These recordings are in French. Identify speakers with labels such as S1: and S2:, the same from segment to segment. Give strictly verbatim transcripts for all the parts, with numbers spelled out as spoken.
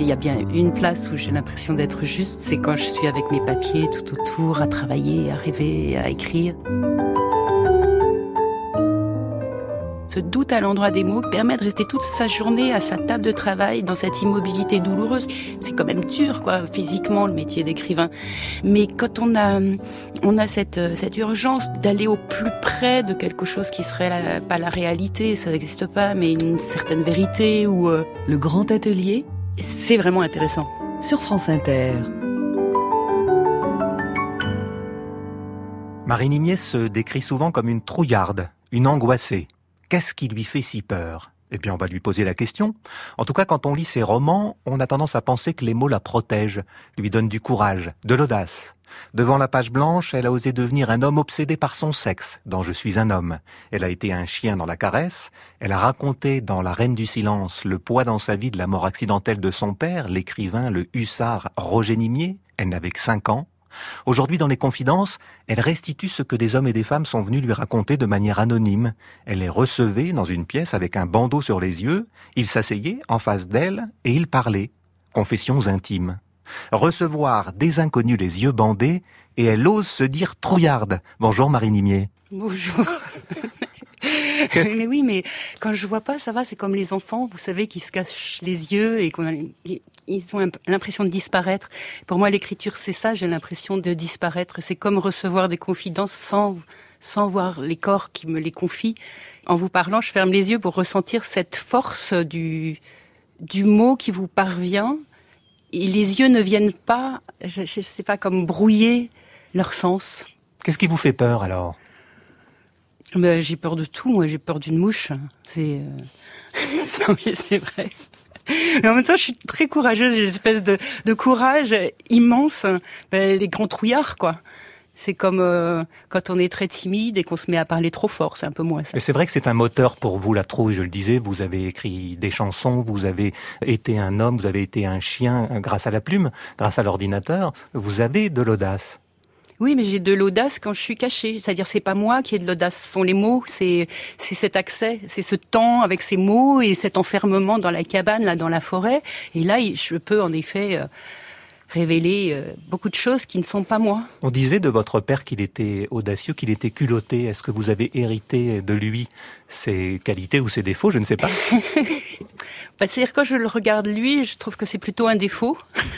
S1: s'il y a bien une place où j'ai l'impression d'être juste, c'est quand je suis avec mes papiers tout autour, à travailler, à rêver, à écrire. Ce doute à l'endroit des mots permet de rester toute sa journée à sa table de travail dans cette immobilité douloureuse. C'est quand même dur, quoi, physiquement, le métier d'écrivain. Mais quand on a, on a cette, cette urgence d'aller au plus près de quelque chose qui serait la, pas la réalité, ça n'existe pas, mais une certaine vérité ou... Euh,
S2: Le Grand Atelier,
S1: c'est vraiment intéressant.
S2: Sur France Inter.
S3: Marie Nimier se décrit souvent comme une trouillarde, une angoissée. Qu'est-ce qui lui fait si peur ? Eh bien, on va lui poser la question. En tout cas, quand on lit ses romans, on a tendance à penser que les mots la protègent, lui donnent du courage, de l'audace. Devant la page blanche, elle a osé devenir un homme obsédé par son sexe, dans Je suis un homme. Elle a été un chien dans La caresse. Elle a raconté dans La reine du silence le poids dans sa vie de la mort accidentelle de son père, l'écrivain, le hussard Roger Nimier. Elle n'avait que cinq ans. Aujourd'hui, dans les confidences, elle restitue ce que des hommes et des femmes sont venus lui raconter de manière anonyme. Elle les recevait dans une pièce avec un bandeau sur les yeux. Il s'asseyait en face d'elle et il parlait. Confessions intimes. Recevoir des inconnus les yeux bandés et elle ose se dire trouillarde. Bonjour Marie Nimier.
S1: Bonjour. Mais oui, mais quand je vois pas, ça va, c'est comme les enfants, vous savez, qui se cachent les yeux et qu'on a, ils ont l'impression de disparaître. Pour moi, l'écriture, c'est ça, j'ai l'impression de disparaître. C'est comme recevoir des confidences sans, sans voir les corps qui me les confient. En vous parlant, je ferme les yeux pour ressentir cette force du, du mot qui vous parvient. Et les yeux ne viennent pas, je, je sais pas, comme brouiller leur sens.
S3: Qu'est-ce qui vous fait peur alors ?
S1: Ben, j'ai peur de tout, moi j'ai peur d'une mouche. C'est euh... non mais c'est vrai. Mais en même temps, je suis très courageuse, j'ai une espèce de, de courage immense. Ben, les grands trouillards, quoi. C'est comme euh, quand on est très timide et qu'on se met à parler trop fort, c'est un peu moins ça.
S3: Mais c'est vrai que c'est un moteur pour vous, la trouille, je le disais. Vous avez écrit des chansons, vous avez été un homme, vous avez été un chien grâce à la plume, grâce à l'ordinateur. Vous avez de l'audace.
S1: Oui, mais j'ai de l'audace quand je suis cachée. C'est-à-dire, c'est pas moi qui ai de l'audace, ce sont les mots, c'est, c'est cet accès, c'est ce temps avec ces mots et cet enfermement dans la cabane, là, dans la forêt. Et là, je peux, en effet, euh, révéler euh, beaucoup de choses qui ne sont pas moi.
S3: On disait de votre père qu'il était audacieux, qu'il était culotté. Est-ce que vous avez hérité de lui ses qualités ou ses défauts ? Je ne sais pas.
S1: Bah, c'est-à-dire, quand je le regarde lui, je trouve que c'est plutôt un défaut.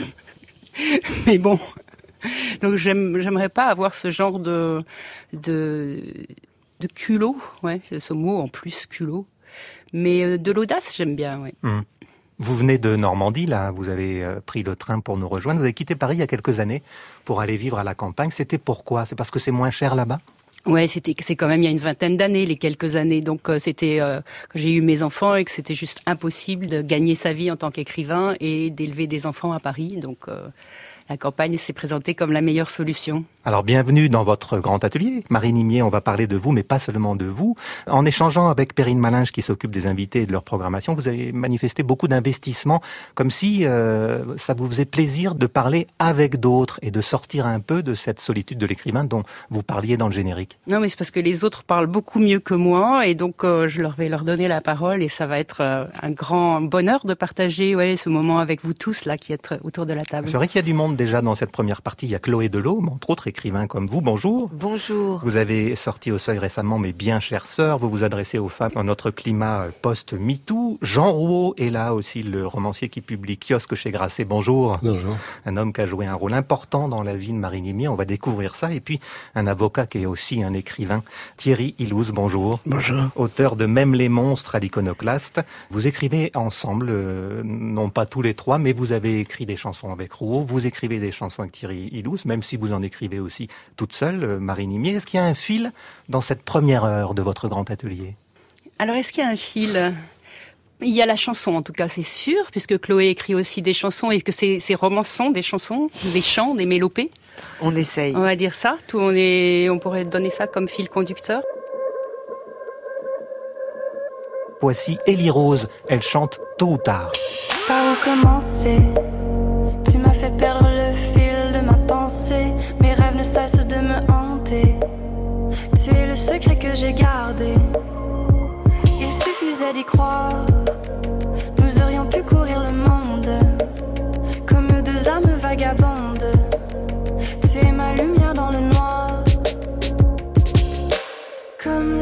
S1: Mais bon... Donc j'aime, j'aimerais pas avoir ce genre de de, de culot, ouais, ce mot en plus culot. Mais de l'audace, j'aime bien, ouais.
S3: Mmh. Vous venez de Normandie, là, vous avez pris le train pour nous rejoindre. Vous avez quitté Paris il y a quelques années pour aller vivre à la campagne. C'était pourquoi ? C'est parce que c'est moins cher là-bas ?
S1: Ouais, c'était, c'est quand même il y a une vingtaine d'années, les quelques années. Donc euh, c'était euh, quand j'ai eu mes enfants et que c'était juste impossible de gagner sa vie en tant qu'écrivain et d'élever des enfants à Paris. Donc euh, la campagne s'est présentée comme la meilleure solution. Alors bienvenue dans votre grand atelier. Marie Nimier, on va parler de vous, mais pas seulement de vous. En échangeant avec Perrine Malinge qui s'occupe des invités et de leur programmation, vous avez manifesté beaucoup d'investissement, comme si euh, ça vous faisait plaisir de parler avec d'autres et de sortir un peu de cette solitude de l'écrivain dont vous parliez dans le générique. Non, mais c'est parce que les autres parlent beaucoup mieux que moi et donc euh, je leur vais leur donner la parole et ça va être euh, un grand bonheur de partager ouais, ce moment avec vous tous là qui êtes autour de la table. C'est vrai qu'il y a du monde déjà dans cette première partie. Il y a Chloé Delhomme, entre autres écrivain comme vous. Bonjour.
S4: Bonjour.
S3: Vous avez sorti au Seuil récemment Mes bien chères sœurs. Vous vous adressez aux femmes dans notre climat post-MeToo. Jean Rouault est là aussi, le romancier qui publie Kiosque chez Grasset. Bonjour.
S5: Bonjour.
S3: Un homme qui a joué un rôle important dans la vie de Marie Nimier. On va découvrir ça. Et puis un avocat qui est aussi un écrivain, Thierry Ilouz. Bonjour.
S5: Bonjour.
S3: Auteur de Même les monstres à l'Iconoclaste. Vous écrivez ensemble, euh, non pas tous les trois, mais vous avez écrit des chansons avec Rouault. Vous écrivez des chansons avec Thierry Ilouz, même si vous en écrivez aussi toute seule, Marie Nimier. Est-ce qu'il y a un fil dans cette première heure de votre grand atelier ?
S1: Alors, est-ce qu'il y a un fil ? Il y a la chanson, en tout cas, c'est sûr, puisque Chloé écrit aussi des chansons et que ses, ses romans sont des chansons, des chants, des mélopées.
S4: On essaye.
S1: On va dire ça. Tout, on, est, on pourrait donner ça comme fil conducteur.
S3: Voici Élie Rose. Elle chante Tôt ou tard.
S6: Par où commencer ? Tu m'as fait perdre le fil de ma pensée. Mes rêves ne cessent de me hanter. Tu es le secret que j'ai gardé. Il suffisait d'y croire. Nous aurions pu courir le monde.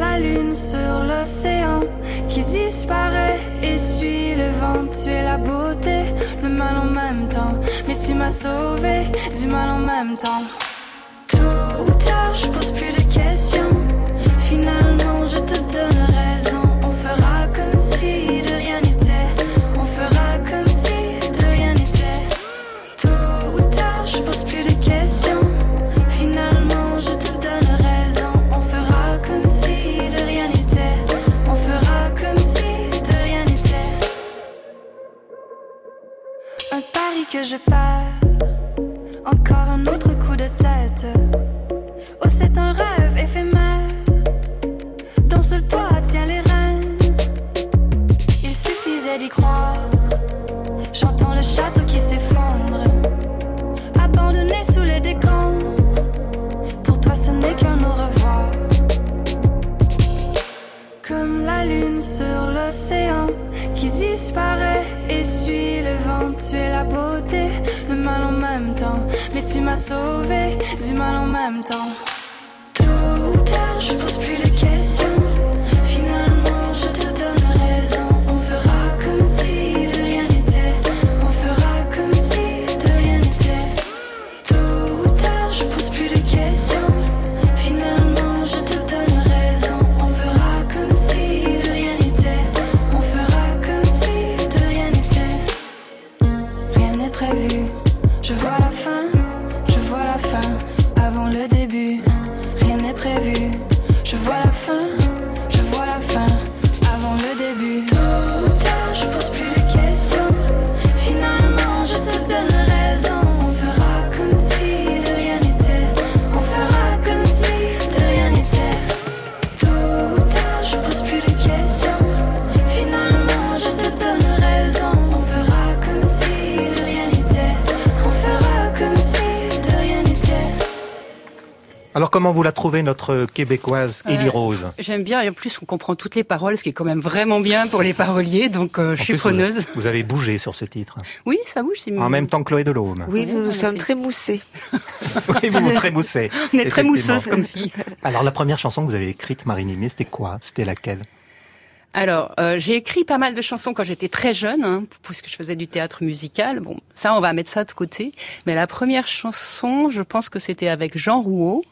S6: la lune sur l'océan qui disparaît et suit le vent. Tu es la beauté, le mal en même temps, mais tu m'as sauvé du mal en même temps. Tôt ou tard, je pose plus de questions. Finalement, je te donne raison. On fera comme si de rien n'était. On fera comme si de rien n'était. Tôt ou tard, je pose plus de questions. Finalement, je te donne raison. On fera comme si de rien n'était. On fera comme si de rien n'était. Un pari que je perds. Encore un autre coup de tête. Oh, c'est un rêve éphémère dont seul toi tiens les rênes. Il suffisait d'y croire. J'entends le château qui s'effondre, abandonné sous les décombres. Pour toi ce n'est qu'un au revoir. Comme la lune sur l'océan qui disparaît et suit le vent. Tu es la beauté, le mal en même temps, mais tu m'as sauvé du mal en même temps. Tôt ou tard, je pose plus de questions. Finalement, je te donne raison. On fera comme si de rien n'était. On fera comme si de rien n'était. Tôt ou tard, je pose plus de questions. Finalement, je te donne raison. On fera comme si de rien n'était. On fera comme si de rien n'était. Rien n'est prévu. Je vois la fin, je vois la fin avant le début. Rien n'est prévu. Je vois la fin, je vois la fin avant le début. Tôt ou tard, je pose plus de questions. Finalement, je te donne raison. On fera comme si de rien n'était. On fera comme si de rien n'était. Tôt ou tard, je pose plus de questions. Finalement, je te donne raison. On fera comme si de rien n'était. On fera comme si de rien n'était.
S3: Alors comment vous la trouvez, notre québécoise Élie Rose?
S1: J'aime bien, et en plus on comprend toutes les paroles, ce qui est quand même vraiment bien pour les paroliers, donc euh, je suis
S3: plus,
S1: preneuse.
S3: Vous, vous avez bougé sur ce titre.
S1: Oui, ça bouge, c'est mieux.
S3: En même temps que Chloé Delhomme.
S4: Oui, nous nous sommes très moussés.
S3: Oui, vous vous trémoussez.
S1: On est très
S3: Effectivement.
S1: mousseuse comme fille.
S3: Alors la première chanson que vous avez écrite, Marie Nimier, c'était quoi? C'était laquelle?
S1: Alors, euh, j'ai écrit pas mal de chansons quand j'étais très jeune, hein, puisque je faisais du théâtre musical. Bon, ça, on va mettre ça de côté. Mais la première chanson, je pense que c'était avec Jean Rouault,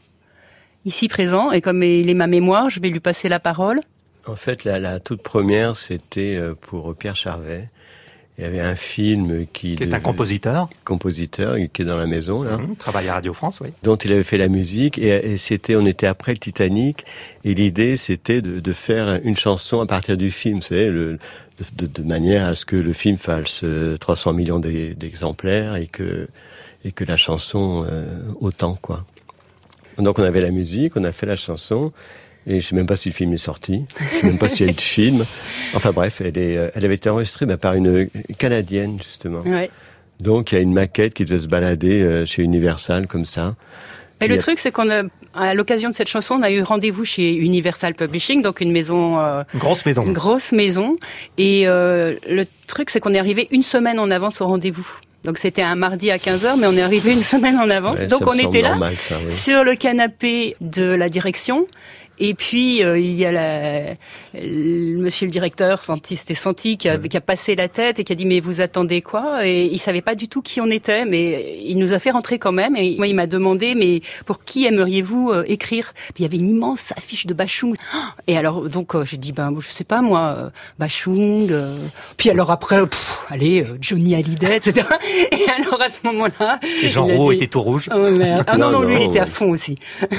S1: ici présent. Et comme il est ma mémoire, je vais lui passer la parole.
S5: En fait, la, la toute première, c'était pour Pierre Charvet. Il y avait un film qui...
S3: Qui est un compositeur.
S5: Compositeur, qui est dans la maison, là.
S3: Mmh, travaille à Radio France, oui.
S5: Dont il avait fait la musique. Et, et c'était, on était après le Titanic. Et l'idée, c'était de, de faire une chanson à partir du film. Vous savez, le, de, de manière à ce que le film fasse trois cents millions d'exemplaires et que, et que la chanson euh, autant, quoi. Donc on avait la musique, on a fait la chanson. Et je sais même pas si le film est sorti. Je sais même pas s'il y a eu de film. Enfin bref, elle est, elle avait été enregistrée bah, par une Canadienne, justement.
S1: Ouais.
S5: Donc il y a une maquette qui devait se balader euh, chez Universal, comme ça.
S1: Et le a... truc, c'est qu'on a, à l'occasion de cette chanson, on a eu rendez-vous chez Universal Publishing, donc une maison... Euh,
S3: une grosse maison.
S1: Une grosse maison. Et euh, le truc, c'est qu'on est arrivé une semaine en avance au rendez-vous. Donc c'était un mardi à quinze heures, mais on est arrivé une semaine en avance.
S5: Ouais,
S1: donc on était là,
S5: normal, ça, oui.
S1: sur le canapé de la direction. Et puis euh, il y a la, le monsieur le directeur, Santi, c'était Santi, qui a, ouais. qui a passé la tête et qui a dit mais vous attendez quoi? Et il savait pas du tout qui on était, mais il nous a fait rentrer quand même. Et moi il m'a demandé mais pour qui aimeriez-vous euh, écrire? Puis il y avait une immense affiche de Bachung. Et alors donc euh, j'ai dit ben je sais pas moi euh, Bachung. Euh, puis alors après pff, allez euh, Johnny Hallyday et cetera. Et alors à ce moment-là,
S3: et Jean Rouault dit... était tout rouge.
S1: Oh, merde. Ah non non, non lui non. il était à fond aussi.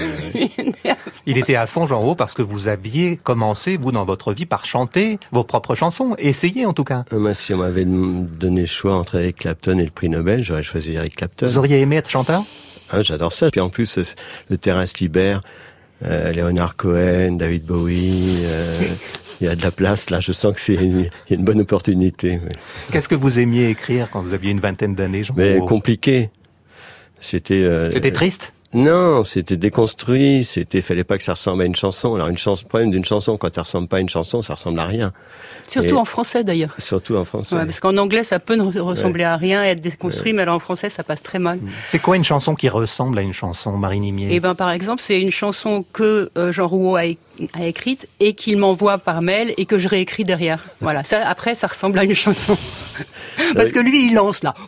S3: Il était à fond. Jean Rouault, parce que vous aviez commencé, vous, dans votre vie, par chanter vos propres chansons. Essayez, en tout cas.
S5: Moi, si on m'avait donné le choix entre Eric Clapton et le prix Nobel, j'aurais choisi Eric Clapton.
S3: Vous auriez aimé être chanteur?
S5: Ah, j'adore ça. Puis en plus, le Terence Libert, euh, Leonard Cohen, David Bowie, euh, il y a de la place. Là, je sens que c'est une, y a une bonne opportunité. Ouais.
S3: Qu'est-ce que vous aimiez écrire quand vous aviez une vingtaine d'années, Jean
S5: Mais
S3: Rouault?
S5: Compliqué. C'était... Euh,
S3: C'était triste?
S5: Non, c'était déconstruit, c'était, fallait pas que ça ressemble à une chanson. Alors une chanson, le problème d'une chanson, quand elle ressemble pas à une chanson, ça ressemble à rien.
S1: Surtout
S5: Et,
S1: en français d'ailleurs.
S5: Surtout en français.
S1: Ouais, parce qu'en anglais, ça peut ne ressembler
S5: ouais.
S1: à rien et être déconstruit, ouais. mais alors en français, ça passe très mal.
S3: C'est quoi une chanson qui ressemble à une chanson, Marie Nimier ?
S1: Eh ben, par exemple, c'est une chanson que euh, Jean Rouault a, é- a écrite et qu'il m'envoie par mail et que je réécris derrière. Voilà. Ça, après, ça ressemble à une chanson. Parce que lui, il lance là.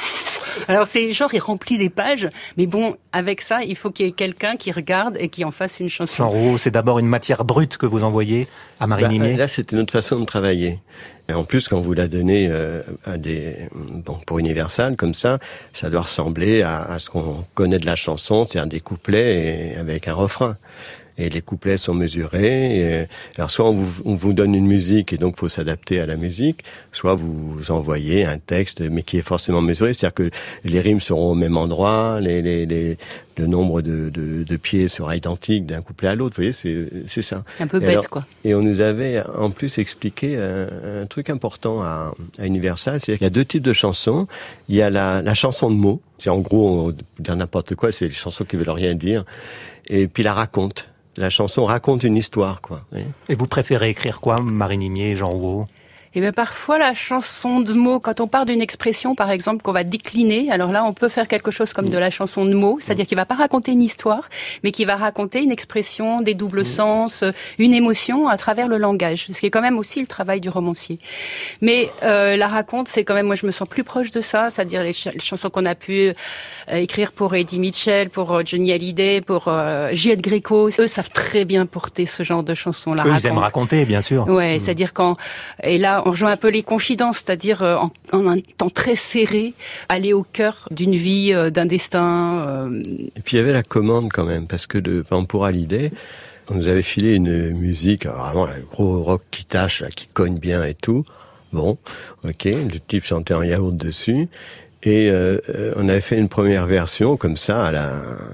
S1: Alors c'est genre, il remplit des pages, mais bon, avec ça, il faut qu'il y ait quelqu'un qui regarde et qui en fasse une chanson.
S3: Jean Rouault, c'est d'abord une matière brute que vous envoyez à Marie
S5: bah,
S3: Nimier.
S5: Là, c'était notre façon de travailler. Et en plus, quand vous la donnez euh, à des, bon, pour Universal, comme ça, ça doit ressembler à, à ce qu'on connaît de la chanson, c'est-à-dire des couplets et, avec un refrain. Et les couplets sont mesurés. Et, alors soit on vous, on vous donne une musique et donc faut s'adapter à la musique, soit vous envoyez un texte mais qui est forcément mesuré, c'est-à-dire que les rimes seront au même endroit, les, les, les, le nombre de, de, de pieds sera identique d'un couplet à l'autre. Vous voyez, c'est, c'est ça.
S1: Un peu
S5: et
S1: bête,
S5: alors,
S1: quoi.
S5: Et on nous avait en plus expliqué un, un truc important à, à Universal, c'est qu'il y a deux types de chansons. Il y a la, la chanson de mots, c'est en gros, on peut dire n'importe quoi, c'est les chansons qui veulent rien dire, et puis la raconte. La chanson raconte une histoire, quoi. Oui.
S3: Et vous préférez écrire quoi, Marie Nimier et Jean Rouault ?
S1: Et bien parfois la chanson de mots, quand on part d'une expression par exemple qu'on va décliner, alors là on peut faire quelque chose comme de la chanson de mots, c'est-à-dire qu'il va pas raconter une histoire, mais qu'il va raconter une expression, des doubles sens, une émotion à travers le langage, ce qui est quand même aussi le travail du romancier. Mais euh, la raconte, c'est quand même, moi je me sens plus proche de ça, c'est-à-dire les, ch- les chansons qu'on a pu euh, écrire pour Eddie Mitchell, pour euh, Johnny Hallyday, pour euh, Juliette Gréco, eux savent très bien porter ce genre de chansons. La
S3: Eux,
S1: raconte.
S3: ils aiment raconter, bien sûr.
S1: Ouais,
S3: mmh.
S1: c'est-à-dire quand, et là on rejoint un peu les confidences, c'est-à-dire euh, en, en un temps très serré, aller au cœur d'une vie, euh, d'un destin. Euh...
S5: Et puis il y avait la commande quand même, parce que de, par exemple, pour Hallyday, on nous avait filé une musique, vraiment un gros rock qui tâche, là, qui cogne bien et tout. Bon, ok, le type chantait en yaourt dessus. Et euh, on avait fait une première version comme ça à la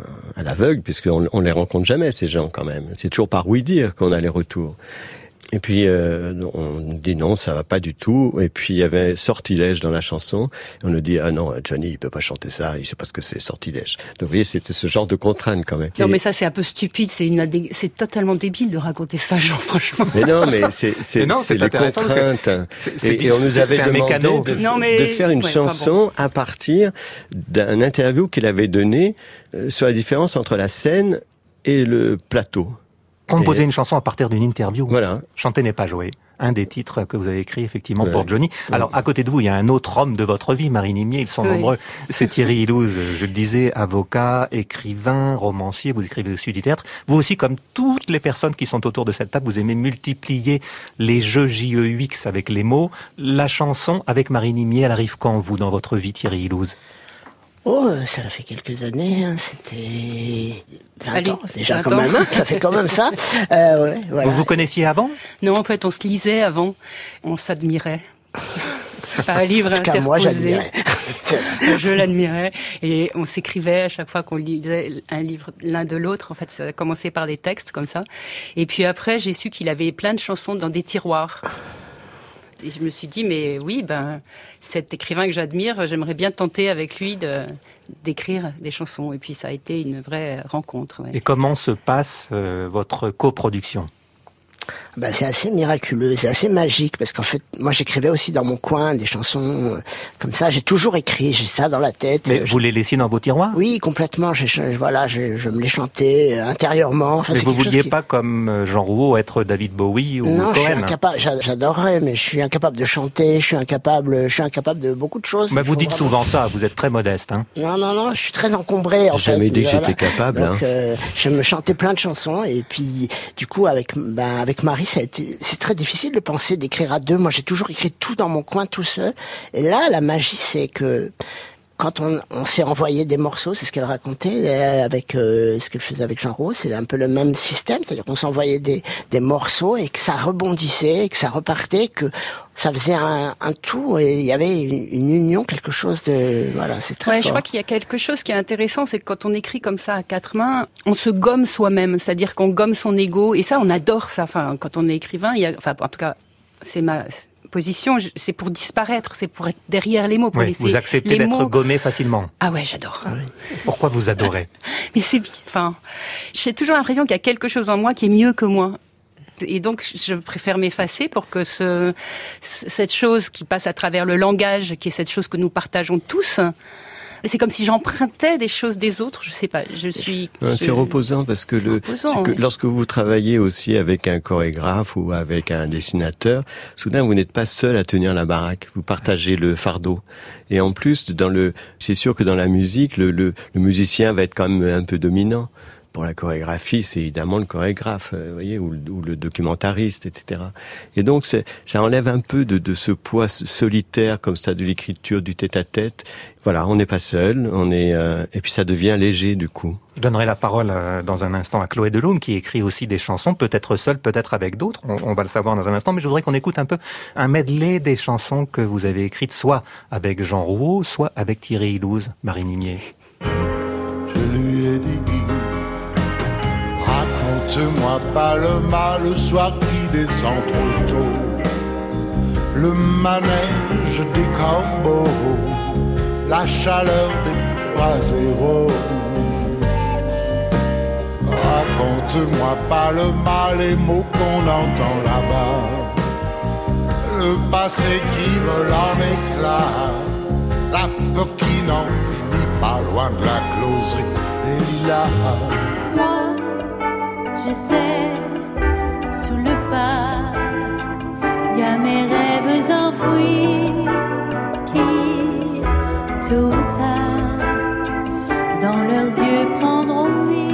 S5: à l'aveugle, puisqu'on on les rencontre jamais ces gens quand même. C'est toujours par oui dire qu'on a les retours. Et puis euh, on dit non, ça va pas du tout. Et puis il y avait sortilège dans la chanson. Et on nous dit ah non, Johnny il peut pas chanter ça, il sait pas ce que c'est sortilège. Donc vous voyez, c'était ce genre de contrainte quand même.
S1: Non
S5: et...
S1: mais ça c'est un peu stupide, c'est une adé... c'est totalement débile de raconter ça, Jean, franchement.
S5: Mais non, mais c'est c'est,
S3: non,
S5: c'est,
S3: c'est
S5: les contraintes.
S3: C'est, c'est,
S5: et, et on nous avait demandé de,
S1: non, mais...
S5: de faire une
S1: ouais,
S5: chanson bon. à partir d'un interview qu'il avait donné euh, sur la différence entre la scène et le plateau.
S3: Composer et... une chanson à partir d'une interview.
S5: Voilà.
S3: Chanter n'est pas jouer. Un des titres que vous avez écrit effectivement
S5: ouais.
S3: pour Johnny. Alors à côté de vous, il y a un autre homme de votre vie, Marie Nimier. Ils sont oui. nombreux. C'est Thierry Hillouz. Je le disais, avocat, écrivain, romancier. Vous écrivez aussi du théâtre. Vous aussi, comme toutes les personnes qui sont autour de cette table, vous aimez multiplier les jeux J E U X avec les mots. La chanson avec Marie Nimier, elle arrive quand vous dans votre vie, Thierry Hillouz?
S4: Oh, ça fait quelques années, hein. C'était vingt
S1: Allez,
S4: ans déjà
S1: vingt
S4: quand
S1: ans.
S4: même, hein. Ça fait quand même ça. Euh, ouais, voilà.
S3: Vous vous connaissiez avant?
S1: Non, en fait, on se lisait avant, on s'admirait. Par un livre
S4: en tout cas,
S1: interposé.
S4: moi, j'admirais.
S1: Je l'admirais et on s'écrivait à chaque fois qu'on lisait un livre l'un de l'autre. En fait, ça a commencé par des textes comme ça. Et puis après, j'ai su qu'il avait plein de chansons dans des tiroirs. Et je me suis dit, mais oui, ben, cet écrivain que j'admire, j'aimerais bien tenter avec lui de, d'écrire des chansons. Et puis ça a été une vraie rencontre. Ouais.
S3: Et comment se passe euh, votre coproduction?
S4: Bah, c'est assez miraculeux, c'est assez magique, parce qu'en fait, moi j'écrivais aussi dans mon coin des chansons euh, comme ça. J'ai toujours écrit, j'ai ça dans la tête.
S3: Mais
S4: je...
S3: vous les laissiez dans vos tiroirs?
S4: Oui, complètement. Je, je, voilà, je, je me les chantais euh, intérieurement. Enfin,
S3: mais
S4: c'est
S3: vous vouliez
S4: qui...
S3: pas, comme Jean Rouault, être David Bowie ou
S4: non,
S3: Cohen?
S4: je suis incapable. J'adorerais, mais je suis incapable de chanter. Je suis incapable. Je suis incapable de beaucoup de choses.
S3: Mais vous dites
S4: vraiment...
S3: souvent ça. Vous êtes très modeste, hein?
S4: Non, non, non. Je suis très encombré. En
S5: J'ai jamais
S4: fait,
S5: dit que
S4: voilà.
S5: j'étais capable.
S4: Donc,
S5: hein.
S4: euh, je me chantais plein de chansons et puis, du coup, avec, ben, avec Marie, ça a été. C'est très difficile de penser d'écrire à deux. Moi, j'ai toujours écrit tout dans mon coin, tout seul. Et là, la magie, c'est que quand on, on s'est envoyé des morceaux, c'est ce qu'elle racontait avec euh, ce qu'elle faisait avec Jean Rouault, c'est un peu le même système, c'est-à-dire qu'on s'envoyait des, des morceaux et que ça rebondissait, et que ça repartait, que ça faisait un, un tout et il y avait une, une union, quelque chose de voilà, c'est très
S1: ouais,
S4: fort.
S1: Je crois qu'il y a quelque chose qui est intéressant, c'est que quand on écrit comme ça à quatre mains, on se gomme soi-même, c'est-à-dire qu'on gomme son ego et ça, on adore ça. Enfin, quand on est écrivain, il y a, enfin, en tout cas, c'est ma position, c'est pour disparaître, c'est pour être derrière les mots, pour
S3: oui,
S1: laisser
S3: vous acceptez
S1: les
S3: d'être
S1: mots...
S3: gommé facilement.
S1: Ah ouais, j'adore. Ah oui.
S3: Pourquoi vous adorez?
S1: Mais c'est, enfin, j'ai toujours l'impression qu'il y a quelque chose en moi qui est mieux que moi. Et donc, je préfère m'effacer pour que ce, cette chose qui passe à travers le langage, qui est cette chose que nous partageons tous, c'est comme si j'empruntais des choses des autres. Je sais pas. Je suis.
S5: Non,
S1: je...
S5: C'est reposant parce que, le,
S1: reposant,
S5: que
S1: oui.
S5: lorsque vous travaillez aussi avec un chorégraphe ou avec un dessinateur, soudain vous n'êtes pas seul à tenir la baraque. Vous partagez le fardeau. Et en plus, dans le, c'est sûr que dans la musique, le, le, le musicien va être quand même un peu dominant. Pour la chorégraphie, c'est évidemment le chorégraphe, vous voyez, ou, ou le documentariste, et cetera. Et donc, c'est, ça enlève un peu de, de ce poids solitaire, comme ça, de l'écriture, du tête-à-tête. Voilà, on n'est pas seul, on est, euh, et puis ça devient léger, du coup.
S3: Je donnerai la parole euh, dans un instant à Chloé Delhomme, qui écrit aussi des chansons, peut-être seule, peut-être avec d'autres. On, on va le savoir dans un instant, mais je voudrais qu'on écoute un peu un medley des chansons que vous avez écrites, soit avec Jean Rouault, soit avec Thierry Ilouz, Marie Nimier.
S7: Je lui ai dit, raconte-moi pas le mal, le soir qui descend trop tôt, le manège des corbeaux, la chaleur des oiseaux. Raconte-moi pas le mal, les mots qu'on entend là-bas, le passé qui vole en éclats, la peur qui n'en finit pas, loin de la closerie des lilas.
S8: Moi, je sais, sous le phare, y a mes rêves enfouis qui, tôt ou tard, dans leurs yeux prendront vie.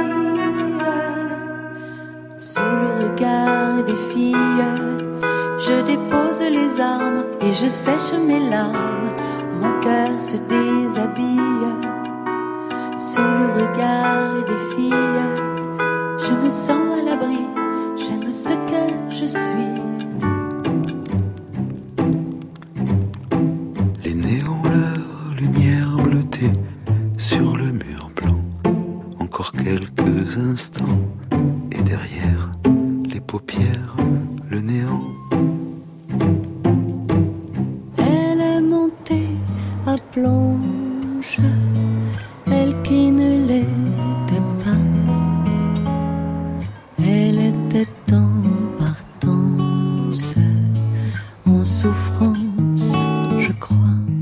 S8: Sous le regard des filles, je dépose les armes et je sèche mes larmes. Mon cœur se déshabille. Sous le regard des filles, je me sens à l'abri, j'aime ce que je suis.
S7: Les néons, leur lumière bleutée sur le mur blanc. Encore quelques instants, et derrière les paupières, le néant.
S8: Elle est montée à plonge, elle qui ne l'était pas. Elle était en partance, en souffrance, je crois.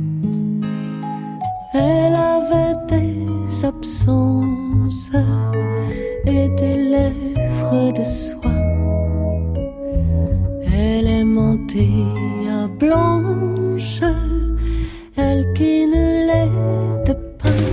S8: Elle avait des absences et des lèvres de soie. Elle est montée à blanche, elle qui ne l'était pas.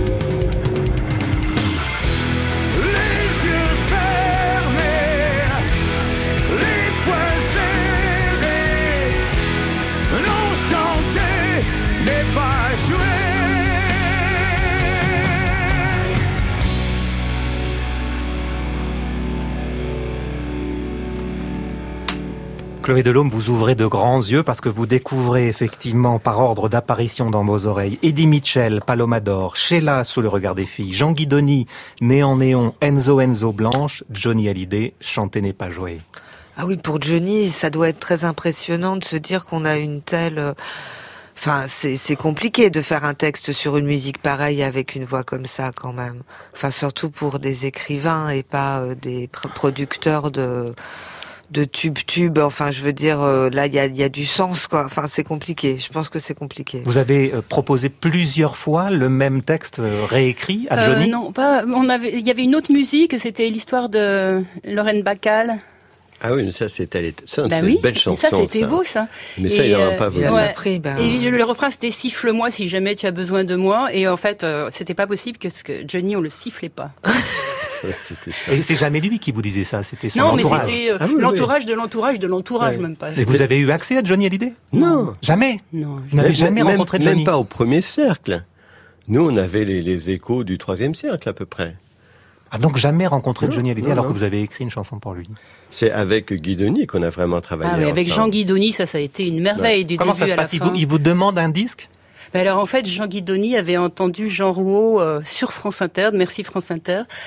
S3: Chloé Delhomme, vous ouvrez de grands yeux parce que vous découvrez effectivement par ordre d'apparition dans vos oreilles Eddie Mitchell, Paloma d'Or, Sheila sous le regard des filles, Jean Guidoni, Néant Néon, Enzo Enzo Blanche, Johnny Hallyday, Chanter n'est pas jouer.
S9: Ah oui, pour Johnny, ça doit être très impressionnant de se dire qu'on a une telle... Enfin, c'est, c'est compliqué de faire un texte sur une musique pareille avec une voix comme ça quand même. Enfin, surtout pour des écrivains et pas euh, des pr- producteurs de... de tube tube, enfin je veux dire euh, là il y a il y a du sens quoi. Enfin c'est compliqué, je pense que c'est compliqué.
S3: Vous avez euh, proposé plusieurs fois le même texte euh, réécrit à Johnny ?
S1: euh, Non, pas. On avait, il y avait une autre musique, c'était l'histoire de Lorraine Bacall.
S5: Ah oui, mais ça c'était ça,
S1: bah
S5: c'est
S1: oui,
S5: une belle chanson.
S1: Ça c'était
S5: ça.
S1: beau ça.
S5: Mais ça
S1: et,
S5: il n'en a
S1: euh,
S5: pas voulu.
S9: Il
S1: ouais.
S9: a pris, ben...
S1: Et le, le refrain c'était siffle-moi si jamais tu as besoin de moi. Et en fait euh, c'était pas possible que, que Johnny on le sifflait pas.
S5: C'était ça.
S3: Et c'est jamais lui qui vous disait ça, c'était son
S1: non,
S3: entourage.
S1: mais c'était euh,
S5: Ah oui,
S1: l'entourage oui. de l'entourage de l'entourage, ouais. Même pas.
S3: Et vous avez eu accès à Johnny Hallyday ?
S5: Non.
S3: Jamais ?
S1: Non.
S3: Vous n'avez
S5: Même,
S3: jamais
S5: même,
S3: rencontré Johnny ?
S5: Même pas au premier cercle. Nous, on avait les, les échos du troisième cercle, à peu près.
S3: Ah, donc jamais rencontré
S5: non,
S3: Johnny Hallyday
S5: non,
S3: alors
S5: non.
S3: que vous avez écrit une chanson pour lui.
S5: C'est avec Guidoni qu'on a vraiment travaillé
S1: Ah oui, avec
S5: ensemble.
S1: Jean Guidoni, ça, ça a été une merveille ouais. du
S3: Comment
S1: début
S3: ça se
S1: à la
S3: passe ? Il
S1: fin.
S3: vous, il vous demande un disque ?
S1: Ben alors en fait, Jean Guidoni avait entendu Jean Rouault euh, sur France Inter, merci France Inter,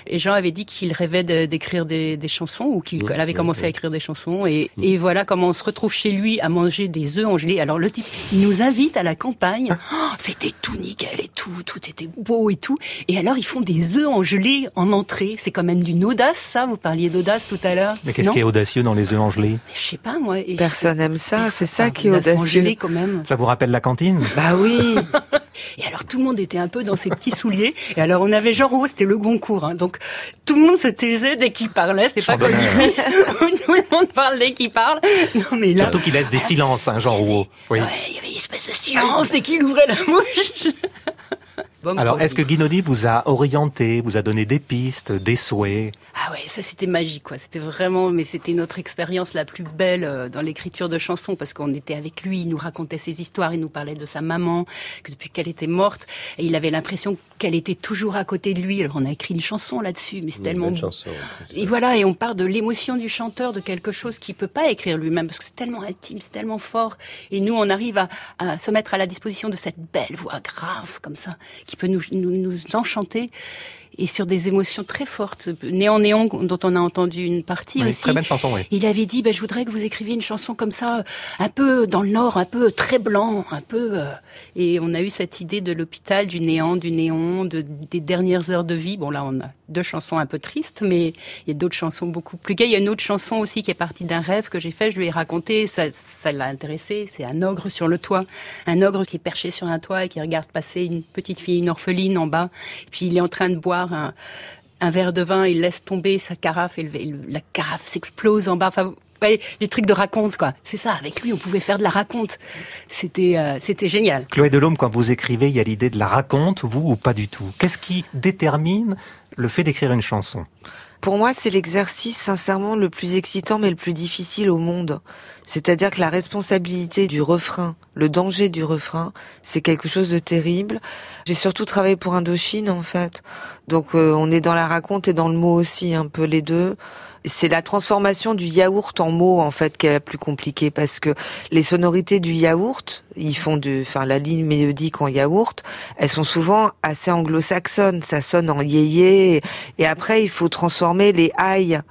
S1: Et Jean avait dit qu'il rêvait de, d'écrire des, des chansons, ou qu'il
S5: Mmh,
S1: avait commencé
S5: mmh.
S1: à écrire des chansons. Et, mmh. et voilà comment on se retrouve chez lui à manger des œufs en gelée. Alors le type, il nous invite à la campagne. Oh, c'était tout nickel et tout, tout était beau et tout. Et alors ils font des œufs en gelée en entrée. C'est quand même d'une audace, ça. Vous parliez d'audace tout à l'heure.
S3: Mais qu'est-ce
S1: non
S3: qui est audacieux dans les œufs en gelée?
S1: Je sais pas moi. Et
S9: Personne
S1: je...
S9: aime ça.
S1: Et
S9: c'est ça, ça qui est
S1: en
S9: audacieux.
S1: Gelée, quand même.
S3: Ça vous rappelle la cantine?
S9: Bah oui.
S1: Et alors tout le monde était un peu dans ses petits souliers. Et alors on avait Jean Rouault, c'était le Goncourt. Hein, donc tout le monde se taisait dès qu'il parlait. C'est pas comme ici où tout le monde parle dès qu'il parle. Non mais là.
S3: Surtout qu'il laisse des silences, hein, Jean Rouault. Oui.
S1: Ouais, il y avait une espèce de silence dès qu'il ouvrait la bouche. Bon,
S3: alors, est-ce que Guinaudy vous a orienté, vous a donné des pistes, des souhaits?
S1: Ah ouais, ça c'était magique, quoi. C'était vraiment, mais c'était notre expérience la plus belle euh, dans l'écriture de chansons, parce qu'on était avec lui, il nous racontait ses histoires, il nous parlait de sa maman, que depuis qu'elle était morte, et il avait l'impression qu'elle était toujours à côté de lui. Alors on a écrit une chanson là-dessus, mais c'est
S5: une
S1: tellement...
S5: chanson,
S1: et voilà, et on part de l'émotion du chanteur, de quelque chose qu'il peut pas écrire lui-même, parce que c'est tellement intime, c'est tellement fort. Et nous, on arrive à, à se mettre à la disposition de cette belle voix grave, comme ça, qui peut nous, nous, nous enchanter, et sur des émotions très fortes. Néant Néant, dont on a entendu une partie
S3: oui,
S1: aussi.
S3: Très belle chanson, oui.
S1: Il avait dit, ben, je voudrais que vous écriviez une chanson comme ça, un peu dans le Nord, un peu très blanc, un peu... Euh... Et on a eu cette idée de l'hôpital, du néant, du néon, de, des dernières heures de vie. Bon, là, on a deux chansons un peu tristes, mais il y a d'autres chansons beaucoup plus gaies. Il y a une autre chanson aussi qui est partie d'un rêve que j'ai fait, je lui ai raconté, ça, ça l'a intéressé. C'est un ogre sur le toit. Un ogre qui est perché sur un toit et qui regarde passer une petite fille, une orpheline en bas. Et puis il est en train de boire un, un verre de vin, il laisse tomber sa carafe et, le, et le, la carafe s'explose en bas. Enfin, ouais, les trucs de raconte, quoi. C'est ça, avec lui, on pouvait faire de la raconte. C'était, euh, c'était génial.
S3: Chloé Delhomme, quand vous écrivez, il y a l'idée de la raconte, vous, ou pas du tout? Qu'est-ce qui détermine le fait d'écrire une chanson?
S9: Pour moi, c'est l'exercice, sincèrement, le plus excitant, mais le plus difficile au monde. C'est-à-dire que la responsabilité du refrain, le danger du refrain, c'est quelque chose de terrible. J'ai surtout travaillé pour Indochine, en fait. Donc, euh, on est dans la raconte et dans le mot aussi, un peu les deux. C'est la transformation du yaourt en mots, en fait, qui est la plus compliquée, parce que les sonorités du yaourt, ils font de, enfin, la ligne mélodique en yaourt, elles sont souvent assez anglo-saxonnes. Ça sonne en yéyé. Et après, il faut transformer les aïe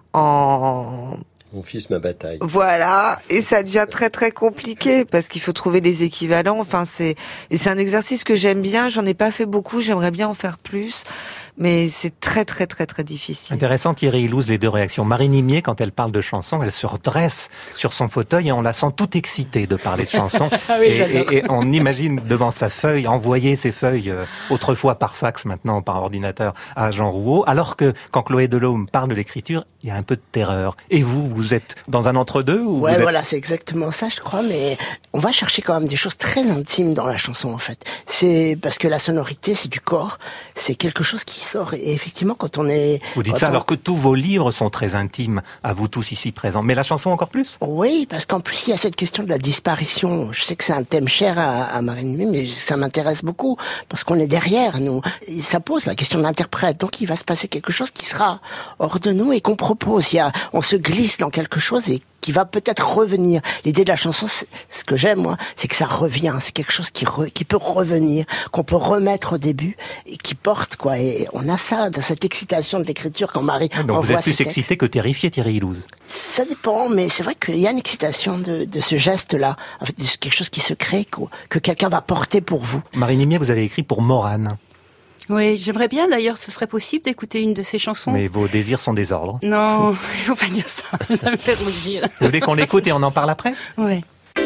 S9: en...
S5: Mon fils, ma bataille.
S9: Voilà, et ça devient très très compliqué parce qu'il faut trouver les équivalents. Enfin, c'est et c'est un exercice que j'aime bien. J'en ai pas fait beaucoup, j'aimerais bien en faire plus, mais c'est très très très très difficile.
S3: Intéressant, Thierry Ilouz, les deux réactions. Marie Nimier, quand elle parle de chansons, elle se redresse sur son fauteuil et on la sent toute excitée de parler de chansons.
S1: Ah oui,
S3: et, et, et on imagine devant sa feuille, envoyer ses feuilles, euh, autrefois par fax, maintenant par ordinateur, à Jean Rouault. Alors que quand Chloé Delhomme parle de l'écriture, il y a un peu de terreur. Et vous, vous êtes dans un entre-deux ou
S4: Ouais,
S3: vous êtes...
S4: voilà, c'est exactement ça, je crois, mais on va chercher quand même des choses très intimes dans la chanson, en fait. C'est parce que la sonorité, c'est du corps, c'est quelque chose qui sort. Et effectivement, quand on est...
S3: Vous dites ça
S4: on...
S3: alors que tous vos livres sont très intimes, à vous tous ici présents. Mais la chanson encore plus?
S4: Oui, parce qu'en plus, il y a cette question de la disparition. Je sais que c'est un thème cher à, à Marie Nimier, mais ça m'intéresse beaucoup, parce qu'on est derrière, nous. Et ça pose la question de l'interprète. Donc, il va se passer quelque chose qui sera hors de nous et qu'on propose. Il y a, on se glisse dans quelque chose et qui va peut-être revenir. L'idée de la chanson, ce que j'aime, moi, c'est que ça revient. C'est quelque chose qui, re, qui peut revenir, qu'on peut remettre au début et qui porte, quoi. Et on a ça, dans cette excitation de l'écriture quand Marie
S3: ah, donc
S4: envoie
S3: vous êtes plus
S4: ses textes.
S3: excité que terrifié, Thierry Ilouz?
S4: Ça dépend, mais c'est vrai qu'il y a une excitation de, de ce geste-là, en fait, de quelque chose qui se crée, que, que quelqu'un va porter pour vous.
S3: Marie Nimier, vous avez écrit pour Morane.
S1: Oui, j'aimerais bien d'ailleurs, ce serait possible d'écouter une de ces chansons.
S3: Mais vos désirs sont désordres.
S1: Non, il faut pas dire ça, ça me fait rougir.
S3: Vous voulez qu'on l'écoute et on en parle après?
S1: Ouais.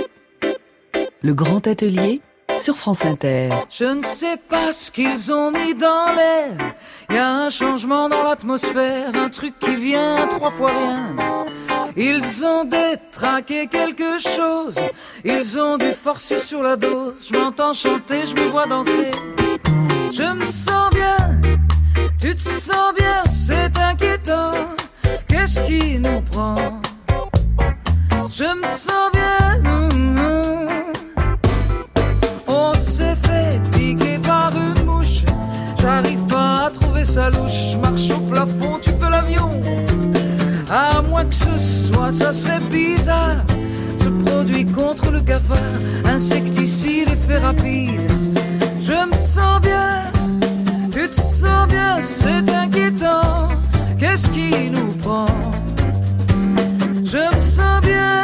S2: Le grand atelier sur France Inter.
S10: Je ne sais pas ce qu'ils ont mis dans l'air. Il y a un changement dans l'atmosphère, un truc qui vient trois fois rien. Ils ont détraqué quelque chose, ils ont dû forcer sur la dose. Je m'entends chanter, je me vois danser. Je me sens bien, tu te sens bien, c'est inquiétant. Qu'est-ce qui nous prend? Je me sens bien. Mmh. On s'est fait piquer par une mouche. J'arrive pas à trouver sa louche. Je marche au plafond, tu veux l'avion? À moins que ce soit, ça serait bizarre. Ce produit contre le cafard, insecticide, effet rapide. Je me sens bien, tu te sens bien, c'est inquiétant. qu'est-ce qui nous prend? Je me sens bien,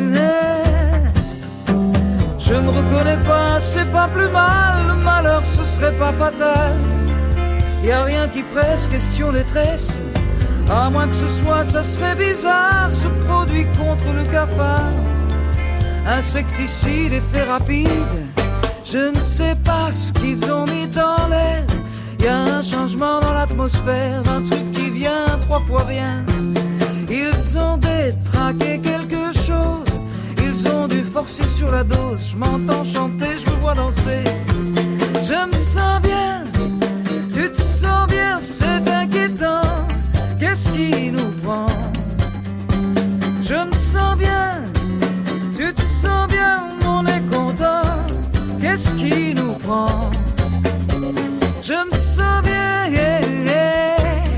S10: je me reconnais pas, c'est pas plus mal, le malheur ce serait pas fatal. Y a rien qui presse, question détresse, à moins que ce soit, ça serait bizarre, ce produit contre le cafard. Insecticide, effet rapide, je ne sais pas ce qu'ils ont mis dans l'air. Y a un changement dans l'atmosphère, un truc qui vient trois fois bien. Ils ont détraqué quelque chose, ils ont dû forcer sur la dose. Je m'entends chanter, je me vois danser. Je me sens bien, tu te sens bien, c'est inquiétant. Qu'est-ce qui nous prend? Je me sens bien, tu te sens bien, on est content. Qu'est-ce qui nous prend? Je me sens bien, yeah, yeah.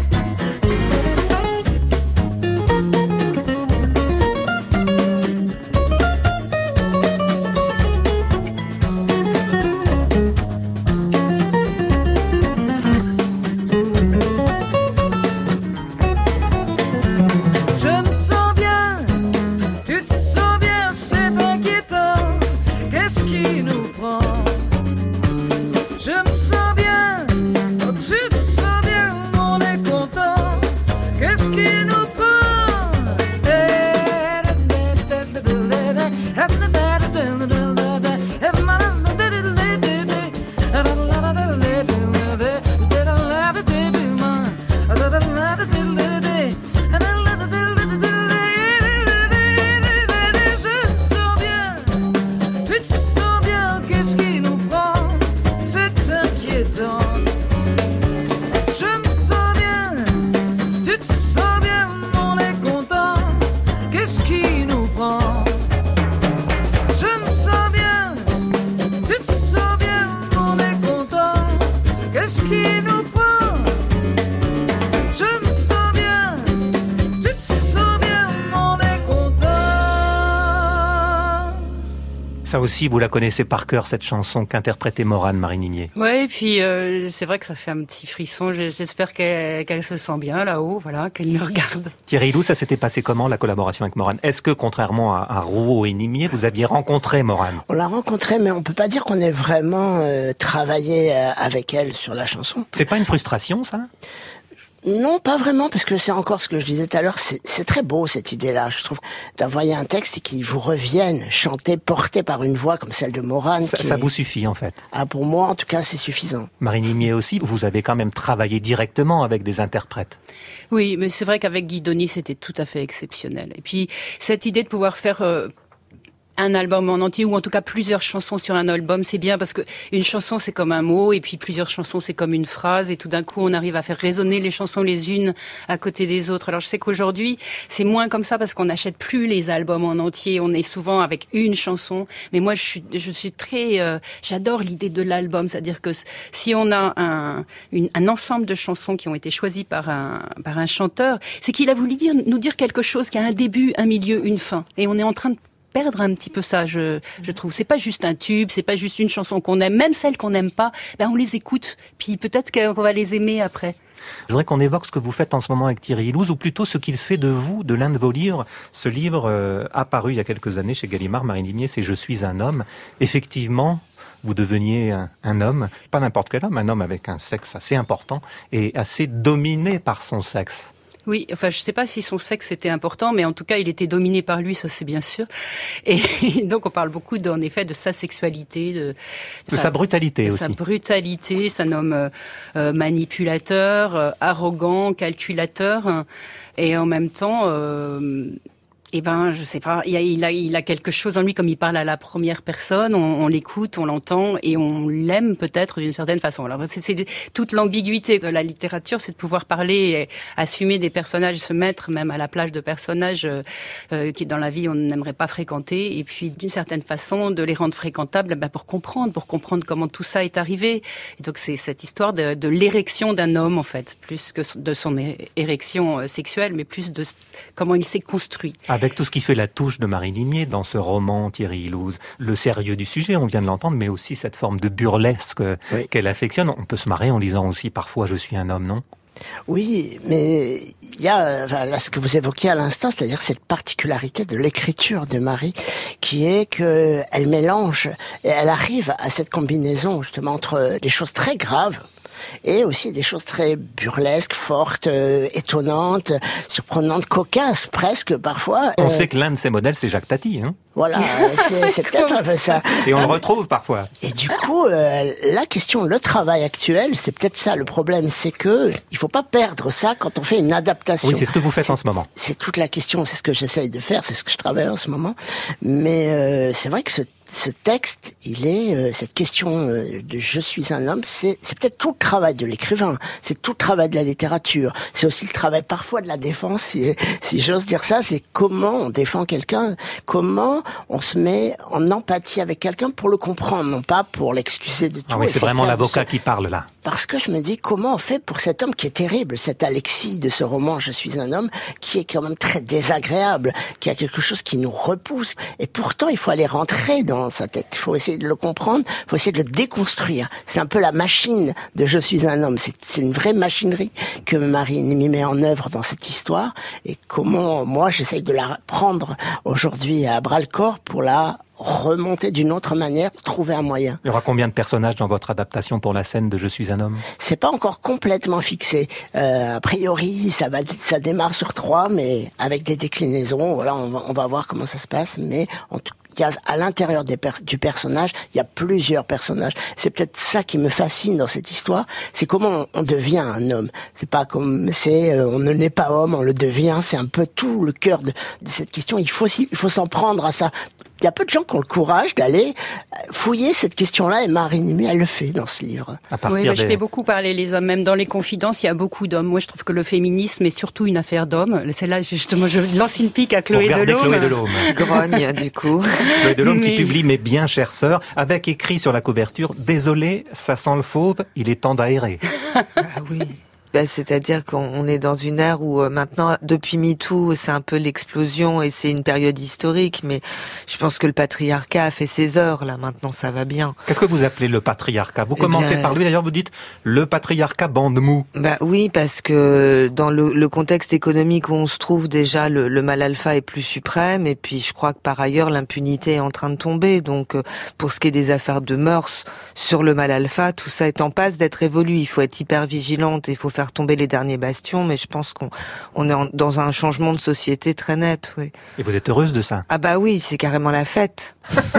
S3: Ça aussi, vous la connaissez par cœur, cette chanson qu'interprétait Morane Marinimier.
S1: Ouais, et puis euh, c'est vrai que ça fait un petit frisson. J'espère qu'elle, qu'elle se sent bien là-haut, voilà, qu'elle nous regarde.
S3: Thierry Hillouz, ça s'était passé comment, la collaboration avec Morane? Est-ce que, contrairement à, à Rouault et Nimier, vous aviez rencontré Morane?
S4: On l'a rencontrée, mais on peut pas dire qu'on ait vraiment euh, travaillé euh, avec elle sur la chanson.
S3: C'est pas une frustration, ça?
S4: Non, pas vraiment, parce que c'est encore ce que je disais tout à l'heure, c'est, c'est très beau cette idée-là, je trouve, d'envoyer un texte qui vous revienne, chanté, porté par une voix comme celle de Morane.
S3: Ça, ça est... vous suffit en fait?
S4: Ah, pour moi, en tout cas, c'est suffisant.
S3: Marinimier aussi, vous avez quand même travaillé directement avec des interprètes.
S1: Oui, mais c'est vrai qu'avec Guy Dony, c'était tout à fait exceptionnel. Et puis, cette idée de pouvoir faire... Euh, un album en entier, ou en tout cas plusieurs chansons sur un album, c'est bien parce que une chanson c'est comme un mot, et puis plusieurs chansons c'est comme une phrase, et tout d'un coup on arrive à faire résonner les chansons les unes à côté des autres. Alors je sais qu'aujourd'hui c'est moins comme ça parce qu'on n'achète plus les albums en entier, on est souvent avec une chanson, mais moi je suis, je suis très, euh, j'adore l'idée de l'album, c'est-à-dire que si on a un, une, un ensemble de chansons qui ont été choisies par un, par un chanteur, c'est qu'il a voulu dire, nous dire quelque chose qui a un début, un milieu, une fin, et on est en train de perdre un petit peu ça, je, je trouve. C'est pas juste un tube, c'est pas juste une chanson qu'on aime, même celles qu'on n'aime pas, ben on les écoute, puis peut-être qu'on va les aimer après.
S3: Je voudrais qu'on évoque ce que vous faites en ce moment avec Thierry Hillouz, ou plutôt ce qu'il fait de vous, de l'un de vos livres. Ce livre euh, apparu il y a quelques années chez Gallimard, Marinimier, c'est « Je suis un homme ». Effectivement, vous deveniez un, un homme, pas n'importe quel homme, un homme avec un sexe assez important et assez dominé par son sexe.
S1: Oui, enfin, je sais pas si son sexe était important, mais en tout cas, il était dominé par lui, ça c'est bien sûr. Et donc, on parle beaucoup, en effet, de sa sexualité, de, de,
S3: de sa, sa brutalité
S1: de
S3: aussi.
S1: Sa brutalité, ça nomme euh, euh, manipulateur, euh, arrogant, calculateur, hein, et en même temps. Euh, Eh ben, je sais pas. Il a, il a, il a quelque chose en lui, comme il parle à la première personne. On, on l'écoute, on l'entend et on l'aime peut-être d'une certaine façon. Alors, c'est, c'est toute l'ambiguïté de la littérature, c'est de pouvoir parler, et assumer des personnages, se mettre même à la place de personnages euh, qui, dans la vie, on n'aimerait pas fréquenter, et puis d'une certaine façon de les rendre fréquentables, ben, pour comprendre, pour comprendre comment tout ça est arrivé. Et donc, c'est cette histoire de, de l'érection d'un homme, en fait, plus que de son érection sexuelle, mais plus de comment il s'est construit.
S3: Avec tout ce qui fait la touche de Marinimier dans ce roman, Thierry Hillouz, le sérieux du sujet, on vient de l'entendre, mais aussi cette forme de burlesque oui. qu'elle affectionne. On peut se marrer en disant aussi parfois « je suis un homme », non ?
S4: Oui, mais il y a enfin, là ce que vous évoquiez à l'instant, c'est-à-dire cette particularité de l'écriture de Marie, qui est que elle mélange, et elle arrive à cette combinaison justement entre des choses très graves et aussi des choses très burlesques, fortes, euh, étonnantes, surprenantes, cocasses presque parfois.
S3: On
S4: euh,
S3: sait que l'un de ces modèles, c'est Jacques Tati. Hein.
S4: Voilà, c'est, c'est peut-être un peu ça.
S3: Et on le retrouve parfois.
S4: Et du coup, euh, la question, le travail actuel, c'est peut-être ça le problème, c'est que il faut pas perdre ça quand on fait une adaptation.
S3: Oui, c'est ce que vous faites
S4: c'est,
S3: en ce moment.
S4: C'est toute la question, c'est ce que j'essaye de faire, c'est ce que je travaille en ce moment. Mais euh, c'est vrai que ce Ce texte, il est euh, cette question euh, de je suis un homme, c'est, c'est peut-être tout le travail de l'écrivain, c'est tout le travail de la littérature, c'est aussi le travail parfois de la défense, si, si j'ose dire ça, c'est comment on défend quelqu'un, comment on se met en empathie avec quelqu'un pour le comprendre, non pas pour l'excuser de tout.
S3: Ah oui, c'est vraiment l'avocat
S4: ce...
S3: qui parle là.
S4: Parce que je me dis, comment on fait pour cet homme qui est terrible, cet Alexis de ce roman Je suis un homme, qui est quand même très désagréable, qui a quelque chose qui nous repousse, et pourtant il faut aller rentrer dans sa tête. Il faut essayer de le comprendre, il faut essayer de le déconstruire. C'est un peu la machine de Je suis un homme. C'est, c'est une vraie machinerie que Marie Nimi met en œuvre dans cette histoire. Et comment, moi, j'essaye de la prendre aujourd'hui à bras-le-corps pour la remonter d'une autre manière, pour trouver un moyen.
S3: Il y aura combien de personnages dans votre adaptation pour la scène de Je suis un homme ?
S4: C'est pas encore complètement fixé. Euh, a priori, ça va, ça démarre sur trois, mais avec des déclinaisons. Voilà, on va, on va voir comment ça se passe. Mais en tout il y a, à l'intérieur des per- du personnage, il y a plusieurs personnages. C'est peut-être ça qui me fascine dans cette histoire. C'est comment on, on devient un homme. C'est pas comme, c'est, euh, on ne naît pas homme, on le devient. C'est un peu tout le cœur de, de cette question. Il faut aussi, il faut s'en prendre à ça. Il y a peu de gens qui ont le courage d'aller fouiller cette question-là, et Marie Nimi, elle le fait dans ce livre.
S1: À oui, bah, des... je fais beaucoup parler les hommes. Même dans les confidences, il y a beaucoup d'hommes. Moi, je trouve que le féminisme est surtout une affaire d'hommes. C'est là, justement, je lance une pique à Chloé Delhomme.
S3: Chloé Delhomme.
S9: Qui grogne, du coup.
S3: Chloé Delhomme
S1: Mais...
S3: qui publie Mes bien chères sœurs, avec écrit sur la couverture, désolé, ça sent le fauve, il est temps d'aérer.
S9: Ah oui. Ben, c'est-à-dire qu'on est dans une ère où euh, maintenant, depuis MeToo, c'est un peu l'explosion et c'est une période historique, mais je pense que le patriarcat a fait ses heures, là, maintenant ça va bien.
S3: Qu'est-ce que vous appelez le patriarcat ? Vous eh commencez bien... par lui, d'ailleurs vous dites le patriarcat bande mou.
S9: Bah oui, parce que dans le, le contexte économique où on se trouve déjà, le, le mal alpha est plus suprême, et puis je crois que par ailleurs l'impunité est en train de tomber, donc euh, pour ce qui est des affaires de mœurs sur le mal alpha, tout ça est en passe d'être évolué, il faut être hyper vigilante, il faut faire faire tomber les derniers bastions, mais je pense qu'on on est en, dans un changement de société très net, oui.
S3: Et vous êtes heureuse de ça ?
S9: Ah bah oui, c'est carrément la fête.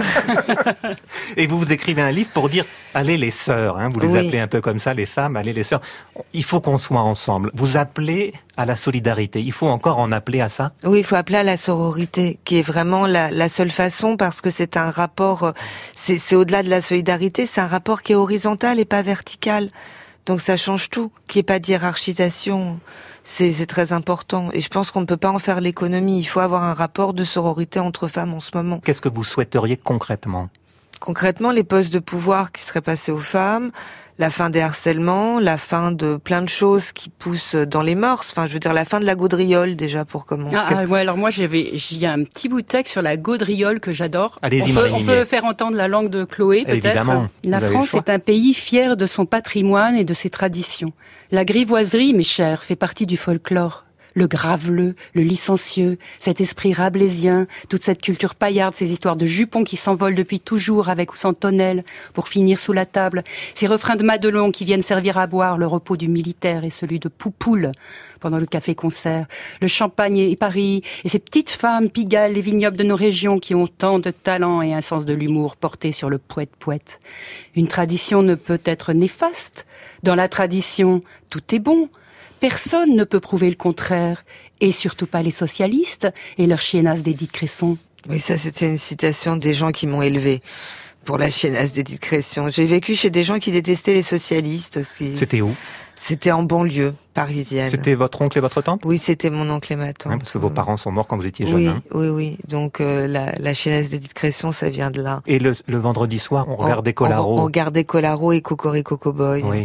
S3: Et vous vous écrivez un livre pour dire « Allez les sœurs hein, », vous les oui. appelez un peu comme ça, les femmes, « Allez les sœurs ». Il faut qu'on soit ensemble. Vous appelez à la solidarité. Il faut encore en appeler à ça ?
S9: Oui, il faut appeler à la sororité, qui est vraiment la, la seule façon, parce que c'est un rapport, c'est, c'est au-delà de la solidarité, c'est un rapport qui est horizontal et pas vertical. Donc ça change tout, qu'il n'y ait pas de hiérarchisation, c'est, c'est très important. Et je pense qu'on ne peut pas en faire l'économie, il faut avoir un rapport de sororité entre femmes en ce moment.
S3: Qu'est-ce que vous souhaiteriez concrètement ?
S9: Concrètement, les postes de pouvoir qui seraient passés aux femmes, la fin des harcèlements, la fin de plein de choses qui poussent dans les mœurs. Enfin, je veux dire, la fin de la gaudriole, déjà, pour commencer.
S1: Ah, ah ouais, alors moi, j'avais, il y a un petit bout de texte sur la gaudriole que j'adore.
S3: Allez-y,
S1: on peut, on peut faire entendre la langue de Chloé, peut-être.
S3: Évidemment.
S1: La France est un pays fier de son patrimoine et de ses traditions. La grivoiserie, mes chers, fait partie du folklore. Le graveleux, le licencieux, cet esprit rabelaisien, toute cette culture paillarde, ces histoires de jupons qui s'envolent depuis toujours avec ou sans tonnelle pour finir sous la table, ces refrains de Madelon qui viennent servir à boire le repos du militaire et celui de Poupoule pendant le café-concert, le champagne et Paris, et ces petites femmes Pigalle et vignobles de nos régions qui ont tant de talent et un sens de l'humour porté sur le poète-poète. Une tradition ne peut être néfaste. Dans la tradition, tout est bon. Personne ne peut prouver le contraire, et surtout pas les socialistes et leur chiennasse d'Édith Cresson.
S9: Oui, ça c'était une citation des gens qui m'ont élevée pour la chiennasse d'Édith Cresson. J'ai vécu chez des gens qui détestaient les socialistes aussi.
S3: C'était où ?
S9: C'était en banlieue parisienne.
S3: C'était votre oncle et votre tante ?
S9: Oui, c'était mon oncle et ma tante.
S3: Ouais, parce que vos parents sont morts quand vous étiez jeune.
S9: Oui,
S3: hein.
S9: oui, oui. Donc euh, la, la chiennasse d'Édith Cresson, ça vient de là.
S3: Et le, le vendredi soir, on regardait Colaro.
S9: On, on regardait Colaro et Cocorico Cowboy.
S3: Oui.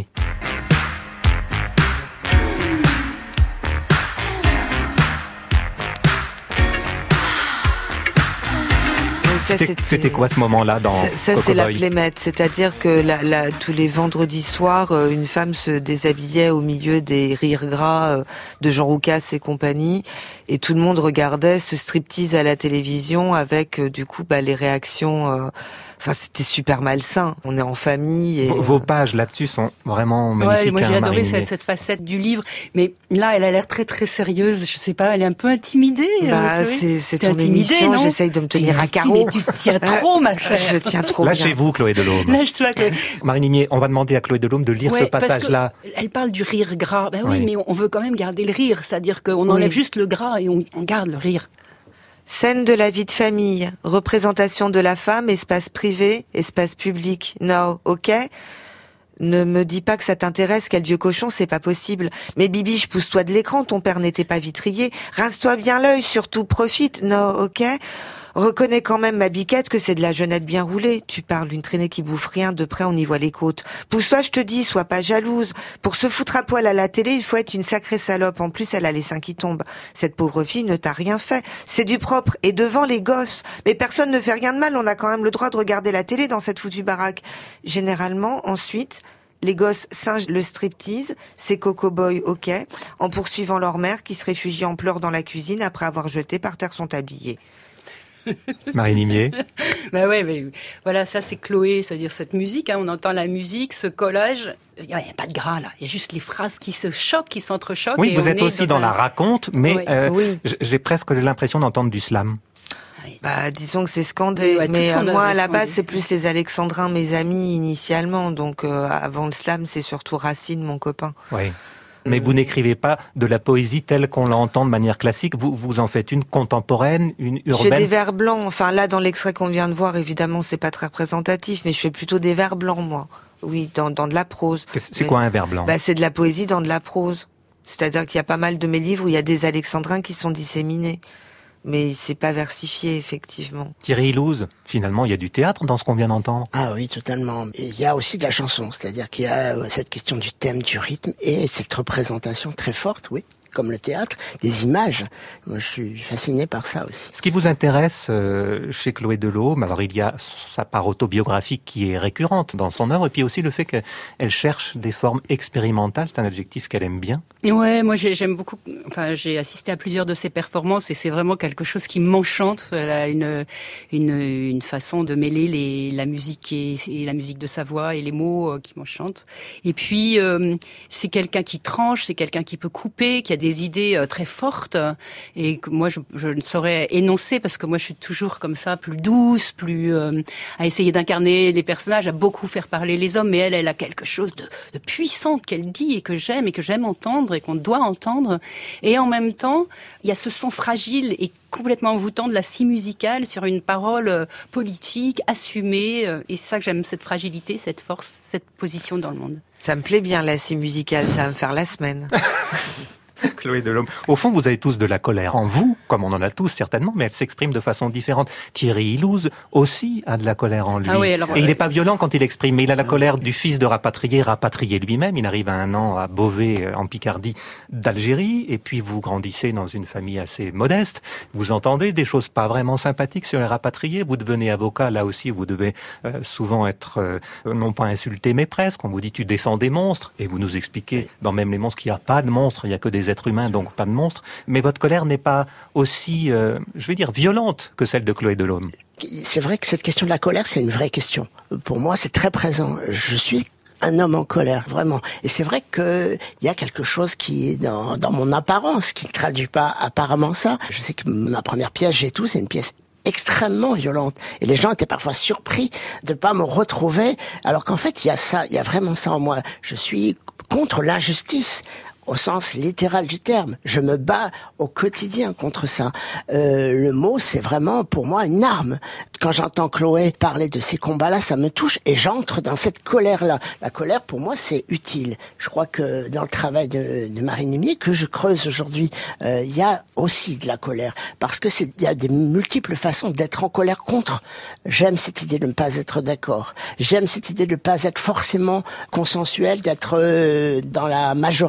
S9: ça,
S3: c'était, c'était quoi ce moment-là dans
S9: Ça, ça
S3: Coco
S9: c'est la
S3: Boy?
S9: plémette, c'est-à-dire que la, la, tous les vendredis soirs, euh, une femme se déshabillait au milieu des rires gras euh, de Jean Roucas et compagnie, et tout le monde regardait ce striptease à la télévision avec euh, du coup bah, les réactions. Euh, Enfin, c'était super malsain. On est en famille. Et,
S3: vos, vos pages là-dessus sont vraiment magnifiques.
S1: Ouais, moi j'ai
S3: hein,
S1: adoré
S3: Marie
S1: cette, cette facette du livre, mais là, elle a l'air très très sérieuse. Je sais pas, elle est un peu intimidée.
S9: Bah,
S1: euh,
S9: c'est, c'est
S1: T'es
S9: ton
S1: intimidée,
S9: émission.
S1: non
S9: J'essaye de me tenir
S1: T'es
S9: à carreau.
S1: Mais tu te tiens trop, ma chère.
S9: Je tiens trop
S3: Lâchez-vous, Chloé Delhomme.
S1: Lâche-toi, Chloé.
S3: Marie Nimier, on va demander à Chloé Delhomme de lire
S1: Ouais,
S3: ce
S1: parce que
S3: passage-là.
S1: Elle parle du rire gras. Ben oui,
S3: Oui.
S1: mais on veut quand même garder le rire, c'est-à-dire qu'on enlève
S9: Oui.
S1: juste le gras et on, on garde le rire.
S9: Scène de la vie de famille, représentation de la femme, espace privé, espace public. No, ok? Ne me dis pas que ça t'intéresse, quel vieux cochon, c'est pas possible. Mais Bibiche, pousse-toi de l'écran, ton père n'était pas vitrier. Rince-toi bien l'œil, surtout profite. No, ok? Reconnais quand même, ma biquette, que c'est de la jeunette bien roulée. Tu parles d'une traînée qui bouffe rien, de près on y voit les côtes. Pousse-toi, je te dis, sois pas jalouse. Pour se foutre à poil à la télé, il faut être une sacrée salope. En plus, elle a les seins qui tombent. Cette pauvre fille ne t'a rien fait. C'est du propre. Et devant les gosses. Mais personne ne fait rien de mal, on a quand même le droit de regarder la télé dans cette foutue baraque. Généralement, ensuite... Les gosses singent le striptease, c'est Coco Boy, ok, en poursuivant leur mère qui se réfugie en pleurs dans la cuisine après avoir jeté par terre son tablier.
S3: Marie Nimier.
S1: Ben ouais, mais voilà, ça c'est Chloé, c'est-à-dire cette musique, hein, on entend la musique, ce collage, il n'y a, a pas de gras là, il y a juste les phrases qui se choquent, qui s'entrechoquent.
S3: Oui,
S1: et
S3: vous
S1: on
S3: êtes
S1: est
S3: aussi dans,
S1: un...
S3: la raconte, mais
S1: Oui.
S3: euh,
S9: Oui.
S3: j'ai presque l'impression d'entendre du slam.
S9: Bah, disons que c'est scandé,
S1: Ouais,
S9: mais
S1: toute son
S9: euh, moi,
S1: œuvre
S9: à
S1: est
S9: la base,
S1: scandée.
S9: c'est plus les Alexandrins, mes amis, initialement, donc euh, avant le slam, c'est surtout Racine, mon copain.
S3: Oui. Mais vous n'écrivez pas de la poésie telle qu'on l'entend de manière classique. Vous, vous en faites une contemporaine, une
S9: Je fais des
S3: urbaine.
S9: vers blancs, enfin là, dans l'extrait qu'on vient de voir, évidemment, c'est pas très représentatif, mais je fais plutôt des vers blancs, moi. Oui, dans, dans de la prose.
S3: C'est
S9: Mais-
S3: quoi un vers blanc?
S9: Bah, c'est de la poésie dans de la prose. C'est-à-dire qu'il y a pas mal de mes livres où il y a des alexandrins qui sont disséminés. Mais c'est pas versifié, effectivement.
S3: Thierry Ilouz, finalement, il y a du théâtre dans ce qu'on vient d'entendre.
S4: Ah oui, totalement. Et il y a aussi de la chanson, c'est-à-dire qu'il y a euh, cette question du thème, du rythme et cette représentation très forte, oui, comme le théâtre, des images. Moi, je suis fasciné par ça aussi.
S3: Ce qui vous intéresse euh, chez Chloé Delhomme, alors il y a sa part autobiographique qui est récurrente dans son œuvre, et puis aussi le fait qu'elle cherche des formes expérimentales, c'est un adjectif qu'elle aime bien.
S1: Ouais, moi j'ai- j'aime beaucoup. Enfin, j'ai assisté à plusieurs de ses performances et c'est vraiment quelque chose qui m'enchante. Elle a une une, une façon de mêler les, la musique et, et la musique de sa voix et les mots euh, qui m'enchantent. Et puis euh, c'est quelqu'un qui tranche, c'est quelqu'un qui peut couper, qui a des idées euh, très fortes et que moi je, je ne saurais énoncer parce que moi je suis toujours comme ça, plus douce, plus euh, à essayer d'incarner les personnages, à beaucoup faire parler les hommes. Mais elle, elle a quelque chose de, de puissant qu'elle dit et que j'aime et que j'aime entendre et qu'on doit entendre. Et en même temps, il y a ce son fragile et complètement envoûtant de la scie musicale sur une parole euh, politique, assumée. euh, Et c'est ça que j'aime, cette fragilité, cette force, cette position dans le monde.
S9: Ça me plaît bien, la scie musicale, ça va me faire la semaine.
S3: Chloé Delhomme. Au fond, vous avez tous de la colère en vous, comme on en a tous certainement, mais elle s'exprime de façon différente. Thierry Ilouz aussi a de la colère en lui.
S1: Ah oui, alors,
S3: Et il
S1: euh,
S3: n'est pas violent quand il exprime, mais il a la colère du fils de rapatrié, rapatrié lui-même. Il arrive à un an à Beauvais, en Picardie, d'Algérie, et puis vous grandissez dans une famille assez modeste. Vous entendez des choses pas vraiment sympathiques sur les rapatriés. Vous devenez avocat, là aussi, vous devez euh, souvent être, euh, non pas insulté, mais presque. On vous dit tu défends des monstres, et vous nous expliquez dans même les monstres qu'il n'y a pas de monstres, il n'y a que des êtres humains, donc pas de monstres. Mais votre colère n'est pas aussi, euh, je vais dire, violente que celle de Chloé Delhomme.
S4: C'est vrai que cette question de la colère, c'est une vraie question. Pour moi, c'est très présent. Je suis un homme en colère, vraiment. Et c'est vrai que il y a quelque chose qui est dans, dans mon apparence, qui ne traduit pas apparemment ça. Je sais que ma première pièce, J'ai tout, c'est une pièce extrêmement violente. Et les gens étaient parfois surpris de pas me retrouver, alors qu'en fait, il y a ça, il y a vraiment ça en moi. Je suis contre l'injustice, au sens littéral du terme. Je me bats au quotidien contre ça. Euh, le mot, c'est vraiment pour moi une arme. Quand j'entends Chloé parler de ces combats-là, ça me touche et j'entre dans cette colère-là. La colère, pour moi, c'est utile. Je crois que dans le travail de, de Marie Nimier, que je creuse aujourd'hui, euh, il y a aussi de la colère. Parce que c'est, il y a des multiples façons d'être en colère contre. J'aime cette idée de ne pas être d'accord. J'aime cette idée de ne pas être forcément consensuel, d'être euh, dans la majorité.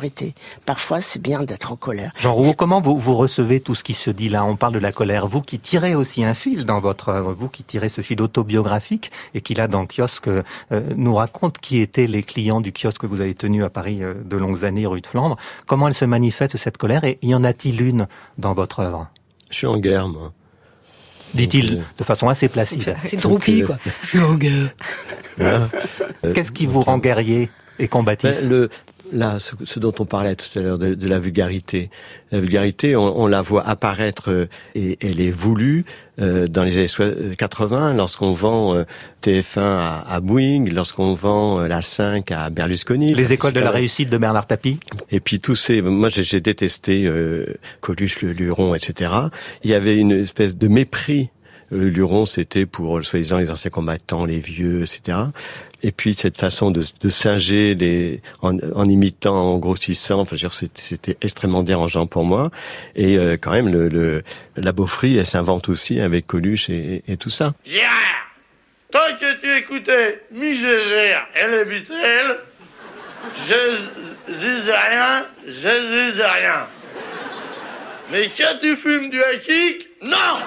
S4: parfois c'est bien d'être en colère.
S3: Jean Rouault, comment vous, vous recevez tout ce qui se dit là? On parle de la colère. Vous qui tirez aussi un fil dans votre œuvre, vous qui tirez ce fil autobiographique et qui là dans Kiosque euh, nous raconte qui étaient les clients du kiosque que vous avez tenu à Paris euh, de longues années, rue de Flandre. Comment elle se manifeste cette colère et y en a-t-il une dans votre œuvre?
S5: Je suis en guerre, moi.
S3: Dit-il
S5: Donc,
S3: de façon assez placide.
S1: C'est Droupi, quoi. Je suis en guerre.
S5: Voilà.
S3: Qu'est-ce qui vous rend guerrier et combatif?
S5: Ben, le, là, ce, ce dont on parlait tout à l'heure, de, de la vulgarité. La vulgarité, on, on la voit apparaître euh, et elle est voulue euh, dans les années quatre-vingts, lorsqu'on vend euh, T F un à, à Bouygues, lorsqu'on vend euh, la cinq à Berlusconi.
S3: Les écoles de la réussite de Bernard Tapie.
S5: Et puis tous ces... Moi, j'ai, j'ai détesté euh, Coluche, le Luron, et cetera. Il y avait une espèce de mépris. Le Luron, c'était pour, soi-disant, les anciens combattants, les vieux, et cetera. Et puis cette façon de, de singer les, en, en imitant, en grossissant, enfin, je veux dire, c'était, c'était extrêmement dérangeant pour moi. Et euh, quand même, le, le, la beaufrie, elle s'invente aussi avec Coluche et, et tout ça.
S11: Gérard, tant que tu écoutais mi Gégère et les Beatles, je disais rien, je disais rien. Mais quand tu fumes du hakik, non!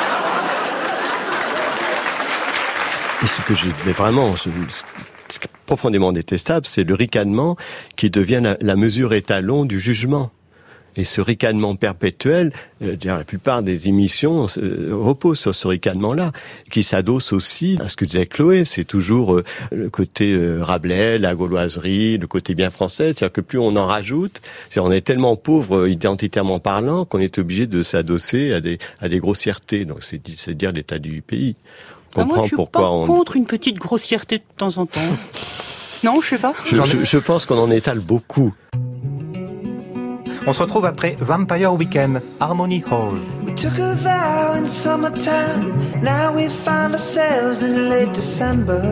S5: Et ce que je, mais vraiment, ce, ce qui est profondément détestable, c'est le ricanement qui devient la, la mesure étalon du jugement. Et ce ricanement perpétuel, euh, la plupart des émissions euh, reposent sur ce ricanement-là, qui s'adosse aussi à ce que disait Chloé. C'est toujours euh, le côté euh, Rabelais, la gauloiserie, le côté bien français. C'est-à-dire que plus on en rajoute, on est tellement pauvre euh, identitairement parlant qu'on est obligé de s'adosser à des, à des grossièretés. Donc c'est, c'est dire l'état du pays.
S1: Ah, moi, je suis
S5: pourquoi
S1: pas
S5: on...
S1: contre une petite grossièreté de temps en temps. Non, je sais pas.
S5: Je, je, je pense qu'on en étale beaucoup.
S3: On se retrouve après Vampire Weekend, Harmony Hall.
S12: We took a vow in summertime. Now we find ourselves in late December.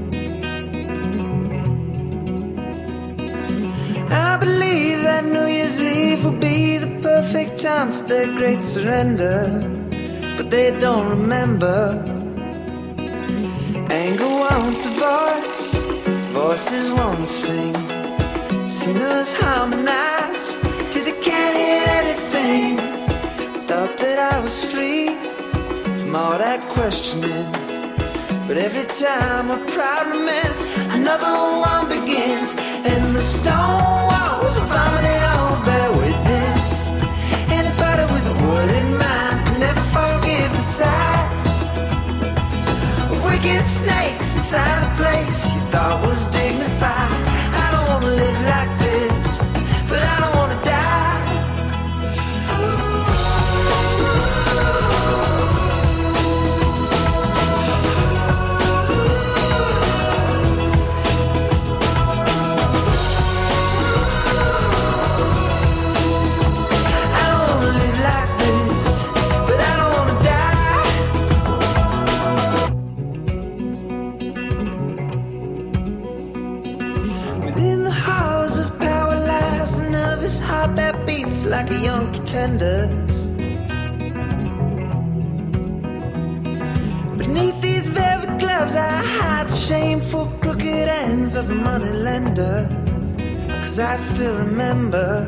S12: I believe that New Year's Eve will be the perfect time for their great surrender. But they don't remember. Anger wants a voice, voices want to sing. Singers harmonize till they can't hear anything. Thought that I was free from all that questioning, but every time a problem ends, another one begins. And the stone walls of harmony all bear witness. Anybody with a word in mind can never forgive the sight of wicked snakes inside a place you thought was dignified. I don't wanna live like this, but I don't wanna die. That beats like a young pretender. Beneath these velvet gloves I hide the shameful crooked ends of a money lender. Cause I still remember.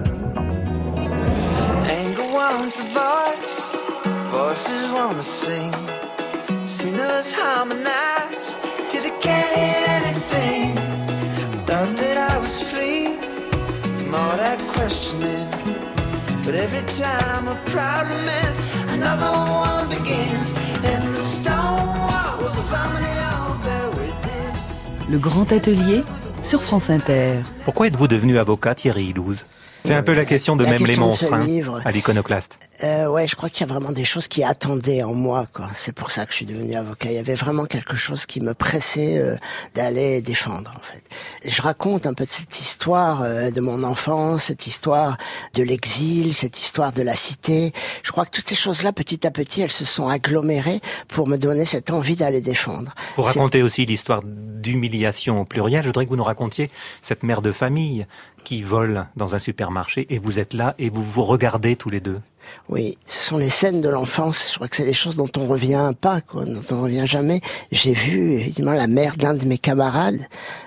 S12: Anger wants a voice, voices wanna sing. Singers harmonize till they can't hear anything. Thought that I was free from all that questioning, but every time a problem ends, another one begins, and the stone walls of harmony all bear witness.
S2: Le Grand Atelier sur France Inter.
S3: Pourquoi êtes-vous devenu avocat, Thierry Hillouze? C'est un peu la question de
S4: la
S3: même
S4: question
S3: les
S4: de ce
S3: monstres, hein,
S4: livre.
S3: à l'Iconoclaste.
S4: Euh, ouais, je crois qu'il y a vraiment des choses qui attendaient en moi, quoi. C'est pour ça que je suis devenu avocat. Il y avait vraiment quelque chose qui me pressait euh, d'aller défendre, en fait. Je raconte un peu de cette histoire euh, de mon enfance, cette histoire de l'exil, cette histoire de la cité. Je crois que toutes ces choses-là, petit à petit, elles se sont agglomérées pour me donner cette envie d'aller défendre.
S3: Vous racontez aussi l'histoire d'humiliation au pluriel. Je voudrais que vous nous racontiez cette mère de famille qui vole dans un supermarché et vous êtes là et vous vous regardez tous les deux.
S4: Oui, ce sont les scènes de l'enfance. Je crois que c'est les choses dont on revient pas, quoi, dont on revient jamais. J'ai vu, évidemment, la mère d'un de mes camarades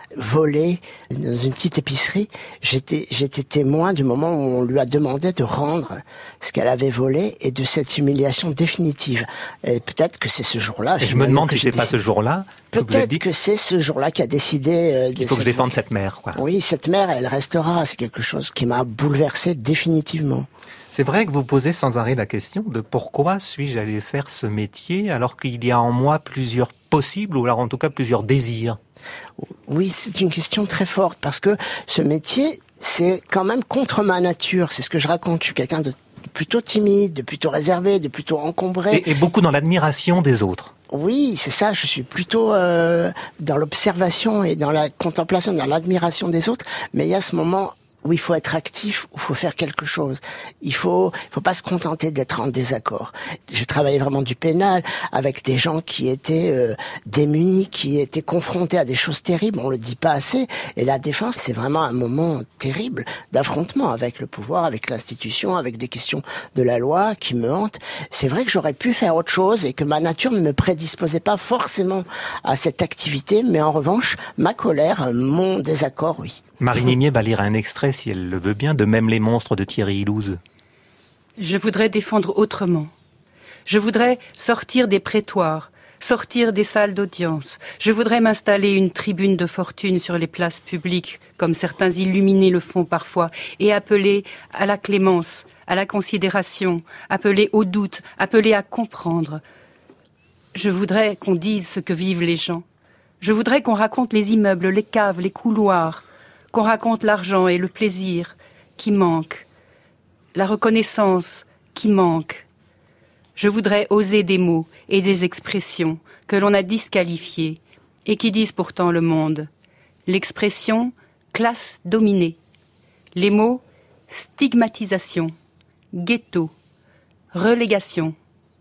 S4: volé dans une petite épicerie. J'étais, j'étais témoin du moment où on lui a demandé de rendre ce qu'elle avait volé et de cette humiliation définitive. Et peut-être que c'est ce jour-là.
S3: Et je me demande si c'est pas ce jour-là.
S4: Peut-être que c'est ce jour-là qui a décidé. Euh, de
S3: Il faut que je défende
S4: mère.
S3: cette mère, quoi.
S4: Oui, cette mère, elle restera. C'est quelque chose qui m'a bouleversé définitivement.
S3: C'est vrai que vous posez sans arrêt la question de pourquoi suis-je allé faire ce métier alors qu'il y a en moi plusieurs possibles, ou alors en tout cas plusieurs désirs.
S4: Oui, c'est une question très forte parce que ce métier, c'est quand même contre ma nature. C'est ce que je raconte. Je suis quelqu'un de plutôt timide, de plutôt réservé, de plutôt encombré.
S3: Et, et beaucoup dans l'admiration des autres.
S4: Oui, c'est ça. Je suis plutôt euh, dans l'observation et dans la contemplation, dans l'admiration des autres. Mais il y a ce moment où il faut être actif, où il faut faire quelque chose. Il faut, il faut pas se contenter d'être en désaccord. J'ai travaillé vraiment du pénal avec des gens qui étaient euh, démunis, qui étaient confrontés à des choses terribles. On le dit pas assez. Et la défense, c'est vraiment un moment terrible d'affrontement avec le pouvoir, avec l'institution, avec des questions de la loi qui me hantent. C'est vrai que j'aurais pu faire autre chose et que ma nature ne me prédisposait pas forcément à cette activité. Mais en revanche, ma colère, mon désaccord, oui.
S3: Marie Nimier va lire un extrait, si elle le veut bien, de Même les monstres de Thierry Hillouz.
S1: Je voudrais défendre autrement. Je voudrais sortir des prétoires, sortir des salles d'audience. Je voudrais m'installer une tribune de fortune sur les places publiques, comme certains illuminés le font parfois, et appeler à la clémence, à la considération, appeler au doute, appeler à comprendre. Je voudrais qu'on dise ce que vivent les gens. Je voudrais qu'on raconte les immeubles, les caves, les couloirs, qu'on raconte l'argent et le plaisir qui manquent, la reconnaissance qui manque. Je voudrais oser des mots et des expressions que l'on a disqualifiées et qui disent pourtant le monde. L'expression « classe dominée », les mots « stigmatisation »,« ghetto »,« relégation ».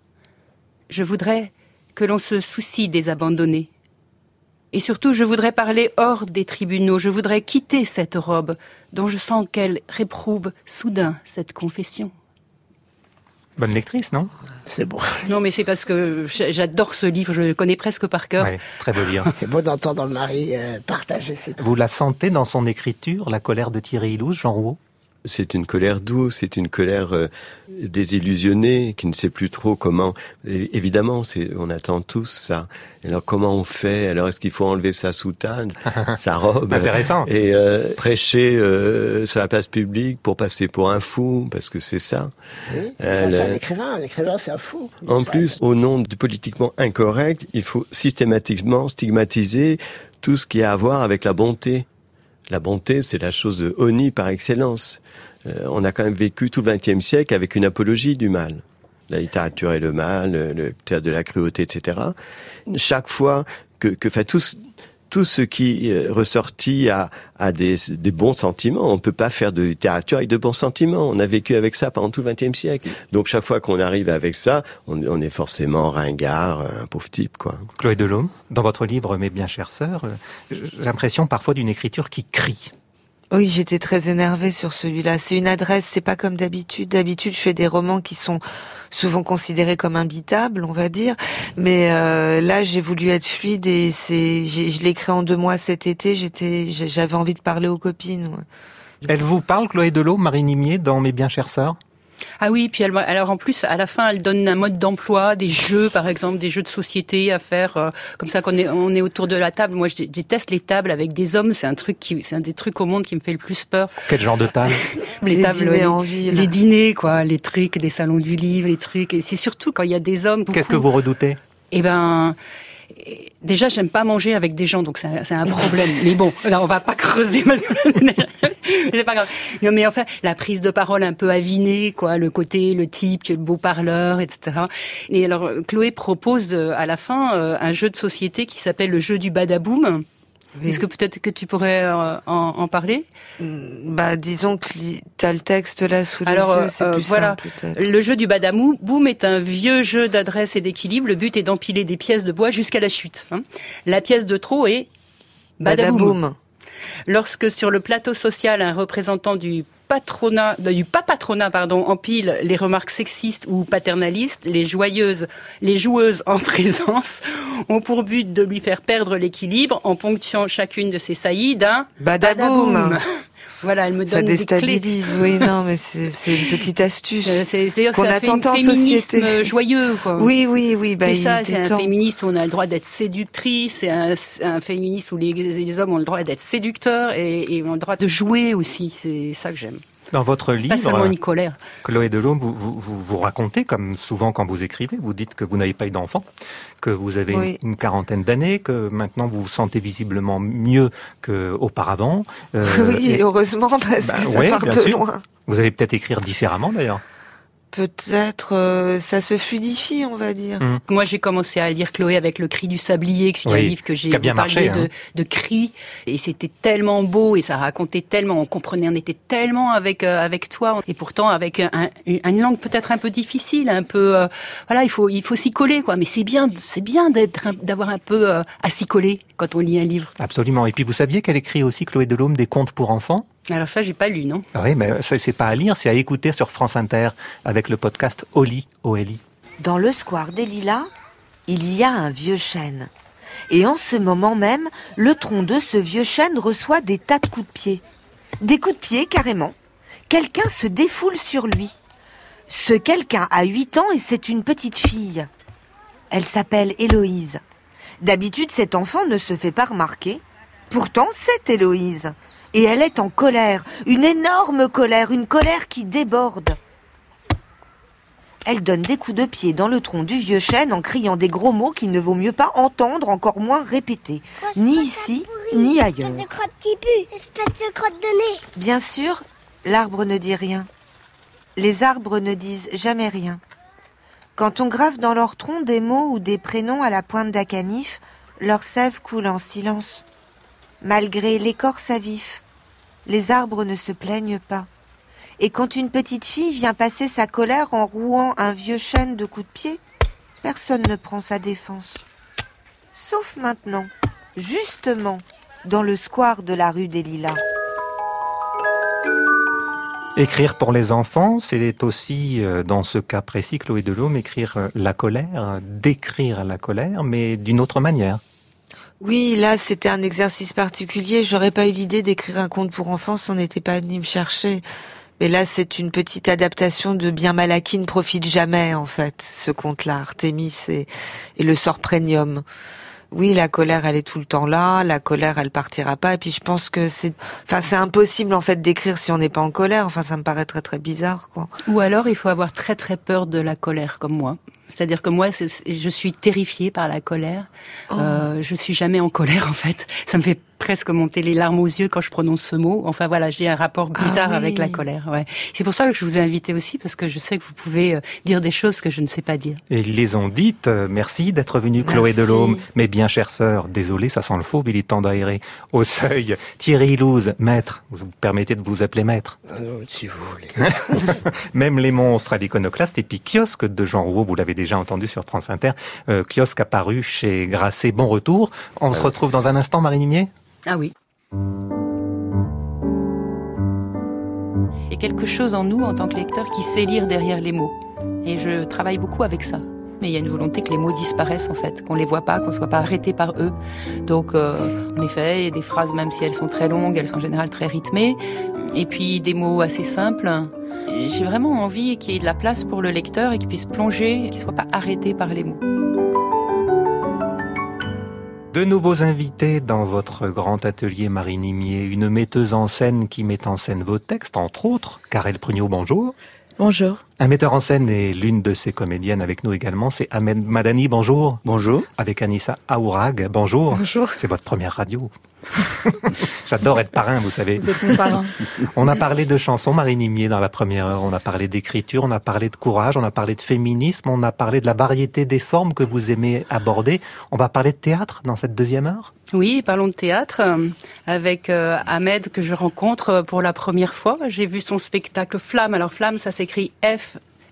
S1: Je voudrais que l'on se soucie des abandonnés. Et surtout, je voudrais parler hors des tribunaux. Je voudrais quitter cette robe dont je sens qu'elle réprouve soudain cette confession.
S3: Bonne lectrice, non?
S4: C'est beau.
S1: Non, mais c'est parce que j'adore ce livre. Je le connais presque par cœur.
S3: Ouais, très beau livre.
S4: C'est beau d'entendre Marie euh, partager cette...
S3: Vous la sentez dans son écriture, la colère de Thierry Hillouz, Jean Rouault?
S5: C'est une colère douce, c'est une colère euh, désillusionnée, qui ne sait plus trop comment... Et, évidemment, c'est, on attend tous ça. Alors comment on fait? Alors est-ce qu'il faut enlever sa soutane, sa robe?
S3: Intéressant.
S5: Et euh, prêcher euh, sur la place publique pour passer pour un fou, parce que c'est ça.
S4: Oui,
S5: Elle,
S4: c'est un écrivain, un écrivain c'est un fou.
S5: En plus, au nom du politiquement incorrect, il faut systématiquement stigmatiser tout ce qui a à voir avec la bonté. La bonté, c'est la chose honnie par excellence. Euh, on a quand même vécu tout le vingtième siècle avec une apologie du mal. La littérature est le mal, le théâtre de la cruauté, et cetera. Chaque fois que, que fait tout, tout ce qui est ressorti à, à des, des bons sentiments, on ne peut pas faire de littérature avec de bons sentiments. On a vécu avec ça pendant tout le vingtième siècle. Donc chaque fois qu'on arrive avec ça, on, on est forcément ringard, un pauvre type, quoi.
S3: Chloé Delhomme, dans votre livre Mes bien chères sœurs, j'ai l'impression parfois d'une écriture qui crie.
S9: Oui, j'étais très énervée sur celui-là. C'est une adresse, c'est pas comme d'habitude. D'habitude, je fais des romans qui sont souvent considérés comme imbitables, on va dire. Mais euh, là, j'ai voulu être fluide et c'est, j'ai, je l'ai écrit en deux mois cet été. J'étais, j'avais envie de parler aux copines. Ouais.
S3: Elle vous parle, Chloé Delhomme, Marie Nimier, dans Mes bien chères sœurs?
S1: Ah oui, puis elle, alors en plus, à la fin, elle donne un mode d'emploi, des jeux, par exemple, des jeux de société à faire, euh, comme ça qu'on est, on est autour de la table. Moi, je déteste les tables avec des hommes. C'est un truc qui, c'est un des trucs au monde qui me fait le plus peur.
S3: Quel genre de table?
S1: les,
S9: les
S1: tables,
S9: dîners
S1: les,
S9: en ville.
S1: Les dîners, quoi, les trucs, des salons du livre, les trucs. Et c'est surtout quand il y a des hommes. Beaucoup,
S3: qu'est-ce que vous redoutez? Eh
S1: ben, déjà, j'aime pas manger avec des gens, donc c'est un, c'est un problème. Mais bon, là, on va pas creuser. C'est pas grave. Non, mais enfin, la prise de parole un peu avinée, quoi, le côté, le type, le beau parleur, et cetera. Et alors, Chloé propose à la fin un jeu de société qui s'appelle le jeu du badaboum. Oui. Est-ce que peut-être que tu pourrais euh, en, en parler?
S9: Bah, disons que t'as le texte là sous les
S1: Alors,
S9: yeux, c'est
S1: euh,
S9: plus
S1: voilà.
S9: simple peut-être.
S1: Le jeu du badaboum est un vieux jeu d'adresse et d'équilibre. Le but est d'empiler des pièces de bois jusqu'à la chute. Hein. La pièce de trop est badaboum. badaboum. Lorsque sur le plateau social, un représentant du patronat, du pas patronat, pardon, empile les remarques sexistes ou paternalistes, les joyeuses, les joueuses en présence ont pour but de lui faire perdre l'équilibre en ponctuant chacune de ses saillies d'un
S9: badaboum.
S1: badaboum. Voilà, elle me donne
S9: ça déstabilise,
S1: des clés.
S9: Oui, non, mais c'est, c'est une petite astuce
S1: euh, c'est, c'est,
S9: qu'on
S1: c'est
S9: a tenté en
S1: féminisme
S9: société.
S1: Joyeux, quoi.
S9: Oui, oui, oui. Bah,
S1: c'est ça, c'est
S9: temps.
S1: un féminisme où on a le droit d'être séductrice, c'est un, un féminisme où les, les hommes ont le droit d'être séducteurs et, et ont le droit de jouer aussi. C'est ça que j'aime.
S3: Dans votre
S1: c'est
S3: livre,
S1: pas seulement une colère.
S3: Chloé Delhomme, vous, vous, vous, vous racontez, comme souvent quand vous écrivez, vous dites que vous n'avez pas eu d'enfant, que vous avez
S9: oui.
S3: une, une quarantaine d'années, que maintenant vous vous sentez visiblement mieux qu'auparavant.
S9: Euh, oui, et heureusement, parce bah, que ça
S3: ouais,
S9: part de
S3: sûr.
S9: loin.
S3: Vous allez peut-être écrire différemment d'ailleurs.
S9: Peut-être, euh, ça se fluidifie, on va dire.
S1: Mmh. Moi, j'ai commencé à lire Chloé avec Le Cri du Sablier, qui est oui, un livre que j'ai
S3: bien marché,
S1: de,
S3: hein.
S1: de cris, et c'était tellement beau, et ça racontait tellement, on comprenait, on était tellement avec euh, avec toi, et pourtant avec un, une langue peut-être un peu difficile, un peu, euh, voilà, il faut il faut s'y coller, quoi. Mais c'est bien, c'est bien d'être, d'avoir un peu euh, à s'y coller quand on lit un livre.
S3: Absolument. Et puis vous saviez qu'elle écrit aussi, Chloé Delhomme, des contes pour enfants?
S1: Alors ça, j'ai pas lu, non?
S3: Oui, mais ça, c'est pas à lire, c'est à écouter sur France Inter avec le podcast Oli, O L I.
S13: Dans le square des Lilas, il y a un vieux chêne. Et en ce moment même, le tronc de ce vieux chêne reçoit des tas de coups de pied. Des coups de pied, carrément. Quelqu'un se défoule sur lui. Ce quelqu'un a huit ans et c'est une petite fille. Elle s'appelle Héloïse. D'habitude, cet enfant ne se fait pas remarquer. Pourtant, c'est Héloïse. Et elle est en colère, une énorme colère, une colère qui déborde. Elle donne des coups de pied dans le tronc du vieux chêne en criant des gros mots qu'il ne vaut mieux pas entendre, encore moins répéter, ni ici, ni ailleurs.
S14: Espèce de crotte qui pue, espèce de crotte de nez.
S13: Bien sûr, l'arbre ne dit rien. Les arbres ne disent jamais rien. Quand on grave dans leur tronc des mots ou des prénoms à la pointe d'acanif, leur sève coule en silence. Malgré l'écorce à vif, les arbres ne se plaignent pas. Et quand une petite fille vient passer sa colère en rouant un vieux chêne de coups de pied, personne ne prend sa défense. Sauf maintenant, justement, dans le square de la rue des Lilas.
S3: Écrire pour les enfants, c'est aussi, dans ce cas précis, Chloé Delhomme, écrire la colère, décrire la colère, mais d'une autre manière.
S9: Oui, là, c'était un exercice particulier. J'aurais pas eu l'idée d'écrire un conte pour enfants si on n'était pas venu me chercher. Mais là, c'est une petite adaptation de Bien Malin qui ne profite jamais, en fait, ce conte-là, Artémis et, et le sorprenium. Oui, la colère, elle est tout le temps là. La colère, elle partira pas. Et puis, je pense que c'est, enfin, c'est impossible, en fait, d'écrire si on n'est pas en colère. Enfin, ça me paraît très, très bizarre, quoi.
S1: Ou alors, il faut avoir très, très peur de la colère, comme moi. C'est-à-dire que moi, c'est, je suis terrifiée par la colère. Oh. Euh, je suis jamais en colère, en fait. Ça me fait presque monter les larmes aux yeux quand je prononce ce mot. Enfin voilà, j'ai un rapport bizarre ah oui. avec la colère. Ouais. C'est pour ça que je vous ai invité aussi, parce que je sais que vous pouvez euh, dire des choses que je ne sais pas dire.
S3: Et ils les ont dites. Merci d'être venue, Chloé Delhomme. Mais bien chère sœur, désolé, ça sent le faux, mais il est temps d'aérer. Au seuil, Thierry Ilouz, maître. Vous vous permettez de vous appeler maître?
S4: Ah non, si vous voulez.
S3: Même les monstres à l'Iconoclaste. Et puis Kiosque de Jean Rouault, vous l'avez déjà entendu sur France Inter. Euh, Kiosque apparu chez Grasset. Bon retour. On euh... se retrouve dans un instant, Marie Nimier?
S1: Ah oui. Il y a quelque chose en nous, en tant que lecteur, qui sait lire derrière les mots. Et je travaille beaucoup avec ça. Mais il y a une volonté que les mots disparaissent, en fait, qu'on les voit pas, qu'on ne soit pas arrêté par eux. Donc, euh, en effet, il y a des phrases, même si elles sont très longues, elles sont en général très rythmées. Et puis, des mots assez simples. J'ai vraiment envie qu'il y ait de la place pour le lecteur et qu'il puisse plonger, et qu'il ne soit pas arrêté par les mots.
S3: De nouveaux invités dans votre grand atelier, Marie Nimier, une metteuse en scène qui met en scène vos textes, entre autres. Karel Prugnot, bonjour.
S15: Bonjour.
S3: Un metteur en scène et l'une de ses comédiennes avec nous également, c'est Ahmed Madani, bonjour.
S16: Bonjour.
S3: Avec Anissa Aourag, bonjour.
S15: Bonjour.
S3: C'est votre première radio. J'adore être parrain, vous savez.
S15: Vous êtes mon parrain.
S3: On a parlé de chansons, Marie Nimier, dans la première heure. On a parlé d'écriture, on a parlé de courage, on a parlé de féminisme, on a parlé de la variété des formes que vous aimez aborder. On va parler de théâtre dans cette deuxième heure.
S1: Oui, parlons de théâtre avec euh, Ahmed que je rencontre pour la première fois. J'ai vu son spectacle Flamme. Alors Flamme, ça s'écrit F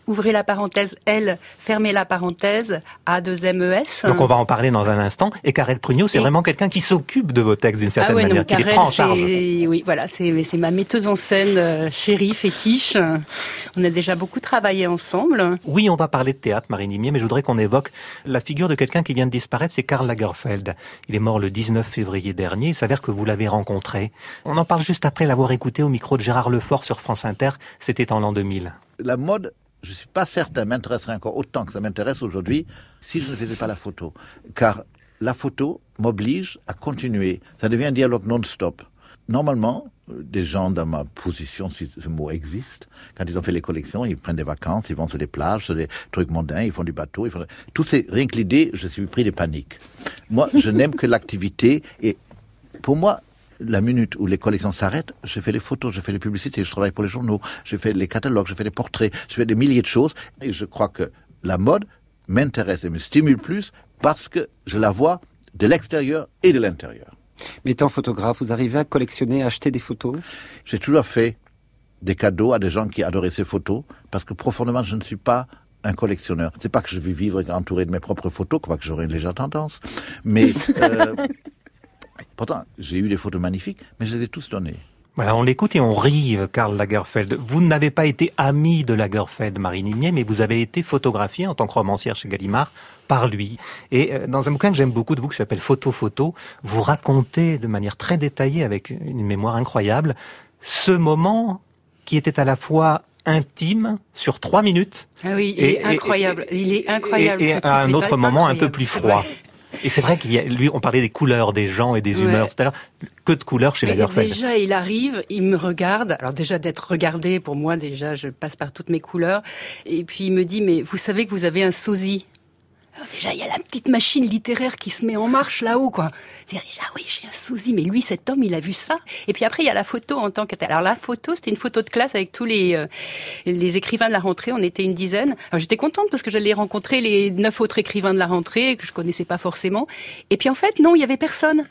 S1: ouvrez la parenthèse L, fermez la parenthèse A deux M E S.
S3: Donc on va en parler dans un instant. Et Karel Prugnot, c'est et... vraiment quelqu'un qui s'occupe de vos textes d'une certaine
S1: ah ouais,
S3: manière,
S1: non,
S3: qui
S1: Karel,
S3: les prend en charge.
S1: C'est... Oui, voilà, c'est, c'est ma metteuse en scène euh, chérie, fétiche. On a déjà beaucoup travaillé ensemble.
S3: Oui, on va parler de théâtre, Marie Nimier, mais je voudrais qu'on évoque la figure de quelqu'un qui vient de disparaître, c'est Karl Lagerfeld. Il est mort le dix-neuf février dernier. Il s'avère que vous l'avez rencontré. On en parle juste après l'avoir écouté au micro de Gérard Lefort sur France Inter. C'était en l'an deux mille.
S15: La mode, je ne suis pas certain, m'intéresserait encore autant que ça m'intéresse aujourd'hui si je ne faisais pas la photo. Car la photo m'oblige à continuer. Ça devient un dialogue non-stop. Normalement, des gens dans ma position, si ce mot existe, quand ils ont fait les collections, ils prennent des vacances, ils vont sur des plages, sur des trucs mondains, ils font du bateau, ils font... Tout c'est rien que l'idée, je suis pris de panique. Moi, je n'aime que l'activité et pour moi, la minute où les collections s'arrêtent, je fais les photos, je fais les publicités, je travaille pour les journaux, je fais les catalogues, je fais les portraits, je fais des milliers de choses et je crois que la mode m'intéresse et me stimule plus parce que je la vois de l'extérieur et de l'intérieur.
S16: Mais étant photographe, vous arrivez à collectionner, à acheter des photos ?
S15: J'ai toujours fait des cadeaux à des gens qui adoraient ces photos, parce que profondément, je ne suis pas un collectionneur. C'est pas que je vais vivre entouré de mes propres photos, quoi que j'aurais une légère tendance. Mais euh, pourtant, j'ai eu des photos magnifiques, mais je les ai tous données.
S3: Voilà, on l'écoute et on rit, Karl Lagerfeld. Vous n'avez pas été ami de Lagerfeld, Marie Nimier, mais vous avez été photographiée en tant que romancière chez Gallimard par lui. Et dans un bouquin que j'aime beaucoup de vous, qui s'appelle Photo Photo, vous racontez de manière très détaillée, avec une mémoire incroyable, ce moment qui était à la fois intime, sur trois minutes.
S1: Ah oui, il et, est incroyable. Et, il est incroyable.
S3: Et, et à un autre moment incroyable. Un peu plus froid. Ouais. Et c'est vrai qu'il y a, lui, on parlait des couleurs des gens et des humeurs ouais. tout à l'heure. Que de couleurs chez Lagerfeld.
S1: Déjà, il arrive, il me regarde. Alors déjà, d'être regardé, pour moi, déjà, je passe par toutes mes couleurs. Et puis, il me dit, mais vous savez que vous avez un sosie. Alors déjà, il y a la petite machine littéraire qui se met en marche là-haut, quoi. C'est-à-dire, déjà, oui, j'ai un sosie, mais lui, cet homme, il a vu ça. Et puis après, il y a la photo en tant que telle. Alors la photo, c'était une photo de classe avec tous les euh, les écrivains de la rentrée. On était une dizaine. Alors j'étais contente parce que j'allais rencontrer les neuf autres écrivains de la rentrée que je connaissais pas forcément. Et puis en fait, non, il y avait personne.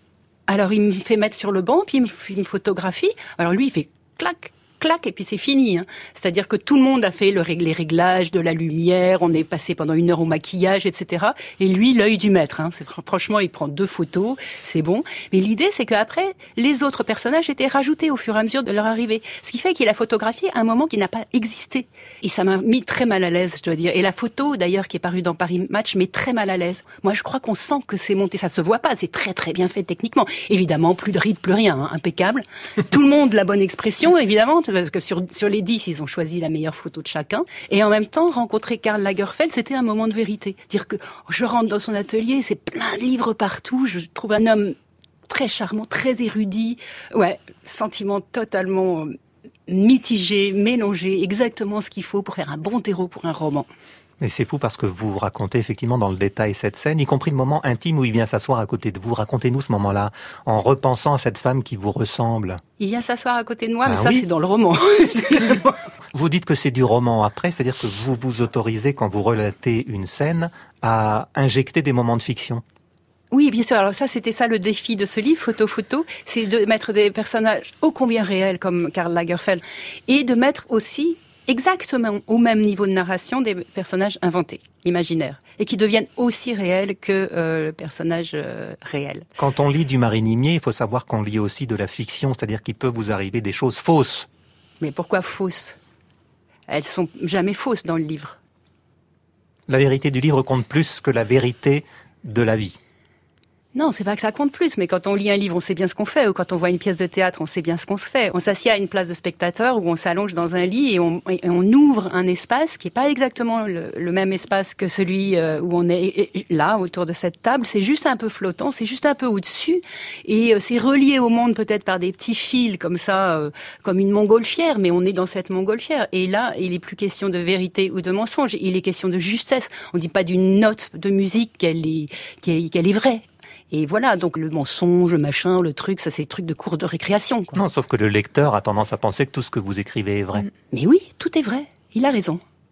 S1: Alors il me fait mettre sur le banc, puis il me, il me photographie. Alors lui, il fait clac. Clac, et puis c'est fini. Hein. C'est-à-dire que tout le monde a fait le, les réglages de la lumière, on est passé pendant une heure au maquillage, et cetera. Et lui, l'œil du maître. Hein. C'est, franchement, il prend deux photos, c'est bon. Mais l'idée, c'est qu'après, les autres personnages étaient rajoutés au fur et à mesure de leur arrivée. Ce qui fait qu'il a photographié un moment qui n'a pas existé. Et ça m'a mis très mal à l'aise, je dois dire. Et la photo, d'ailleurs, qui est parue dans Paris Match, met très mal à l'aise. Moi, je crois qu'on sent que c'est monté. Ça se voit pas, c'est très très bien fait techniquement. Évidemment, plus de rides, plus rien, hein. Impeccable. Tout le monde, la bonne expression, évidemment. Parce que sur, sur les dix, ils ont choisi la meilleure photo de chacun. Et en même temps, rencontrer Karl Lagerfeld, c'était un moment de vérité. Dire que je rentre dans son atelier, c'est plein de livres partout. Je trouve un homme très charmant, très érudit. Ouais, sentiment totalement mitigé, mélangé, exactement ce qu'il faut pour faire un bon terreau pour un roman.
S3: Mais c'est fou parce que vous racontez effectivement dans le détail cette scène, y compris le moment intime où il vient s'asseoir à côté de vous. Racontez-nous ce moment-là, en repensant à cette femme qui vous ressemble.
S1: Il vient s'asseoir à côté de moi,
S3: ben
S1: mais ça
S3: oui.
S1: c'est dans le roman.
S3: Vous dites que c'est du roman après, c'est-à-dire que vous vous autorisez, quand vous relatez une scène, à injecter des moments de fiction.
S1: Oui, bien sûr. Alors ça, c'était ça le défi de ce livre, Photo Photo, c'est de mettre des personnages ô combien réels comme Karl Lagerfeld, et de mettre aussi exactement au même niveau de narration des personnages inventés, imaginaires, et qui deviennent aussi réels que euh, le personnage euh, réel.
S3: Quand on lit du Marie Nimier, il faut savoir qu'on lit aussi de la fiction, c'est-à-dire qu'il peut vous arriver des choses fausses.
S1: Mais pourquoi fausses ? Elles sont jamais fausses dans le livre.
S3: La vérité du livre compte plus que la vérité de la vie.
S1: Non, c'est pas que ça compte plus, mais quand on lit un livre, on sait bien ce qu'on fait, ou quand on voit une pièce de théâtre, on sait bien ce qu'on se fait. On s'assied à une place de spectateur où on s'allonge dans un lit et on, et on ouvre un espace qui est pas exactement le, le même espace que celui où on est là, autour de cette table. C'est juste un peu flottant, c'est juste un peu au-dessus, et c'est relié au monde peut-être par des petits fils comme ça, euh, comme une montgolfière, mais on est dans cette montgolfière. Et là, il est plus question de vérité ou de mensonge, il est question de justesse. On dit pas d'une note de musique qu'elle est, qu'elle est, qu'elle est vraie. Et voilà, donc le mensonge, le machin, le truc, ça c'est des trucs de cours de récréation, quoi.
S3: Non, sauf que le lecteur a tendance à penser que tout ce que vous écrivez est vrai.
S1: Mais oui, tout est vrai, il a raison.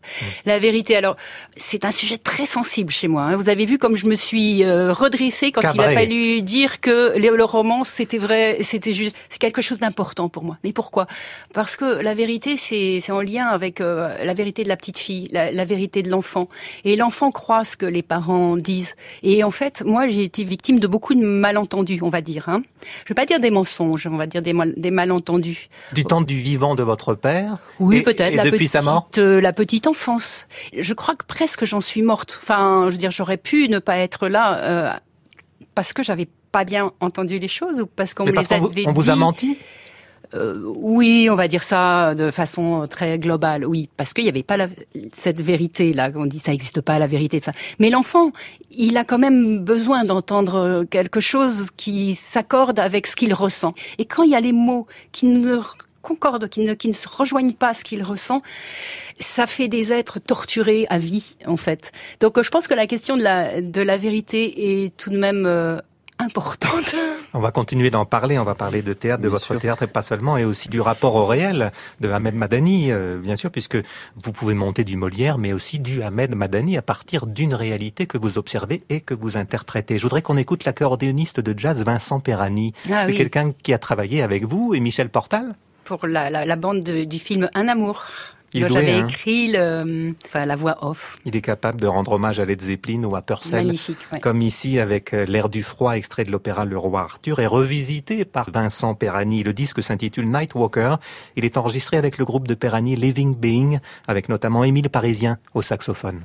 S1: Mmh. La vérité, alors, c'est un sujet très sensible chez moi. Hein. Vous avez vu comme je me suis euh, redressée quand Cabaret. Il a fallu dire que le, le roman, c'était vrai, c'était juste, c'est quelque chose d'important pour moi. Mais pourquoi ? Parce que la vérité, c'est, c'est en lien avec euh, la vérité de la petite fille, la, la vérité de l'enfant. Et l'enfant croit ce que les parents disent. Et en fait, moi, j'ai été victime de beaucoup de malentendus, on va dire. Hein. Je ne vais pas dire des mensonges, on va dire des, mal, des malentendus.
S3: Du temps du vivant de votre père ?
S1: Oui,
S3: et,
S1: peut-être.
S3: Et
S1: la
S3: depuis
S1: petite,
S3: sa mort ?
S1: euh, la petite enfance. Je crois que presque j'en suis morte. Enfin, je veux dire, j'aurais pu ne pas être là euh, parce que j'avais pas bien entendu les choses ou parce qu'on
S3: Mais
S1: me
S3: parce
S1: les
S3: qu'on
S1: avait
S3: vous, on
S1: dit.
S3: vous a menti ?
S1: Euh, oui, on va dire ça de façon très globale, oui, parce qu'il n'y avait pas la, cette vérité-là, on dit ça n'existe pas, la vérité de ça. Mais l'enfant, il a quand même besoin d'entendre quelque chose qui s'accorde avec ce qu'il ressent. Et quand il y a les mots qui ne concordent, qui ne, qui ne se rejoignent pas ce qu'il ressent, ça fait des êtres torturés à vie, en fait. Donc je pense que la question de la, de la vérité est tout de même euh, importante.
S3: On va continuer d'en parler, on va parler de théâtre, de bien votre sûr. Théâtre et pas seulement, et aussi du rapport au réel de Ahmed Madani, euh, bien sûr, puisque vous pouvez monter du Molière, mais aussi du Ahmed Madani à partir d'une réalité que vous observez et que vous interprétez. Je voudrais qu'on écoute l'accordéoniste de jazz Vincent Perani. Ah, C'est oui. quelqu'un qui a travaillé avec vous et Michel Portal ?
S1: Pour la, la, la bande de, du film Un amour.
S3: Il
S1: J'avais
S3: hein.
S1: écrit le, enfin, la voix off.
S3: Il est capable de rendre hommage à Led Zeppelin ou à Purcell.
S1: Magnifique, ouais.
S3: Comme ici avec L'air du froid, extrait de l'opéra Le Roi Arthur, et revisité par Vincent Perani. Le disque s'intitule Nightwalker. Il est enregistré avec le groupe de Perani Living Being, avec notamment Émile Parisien au saxophone.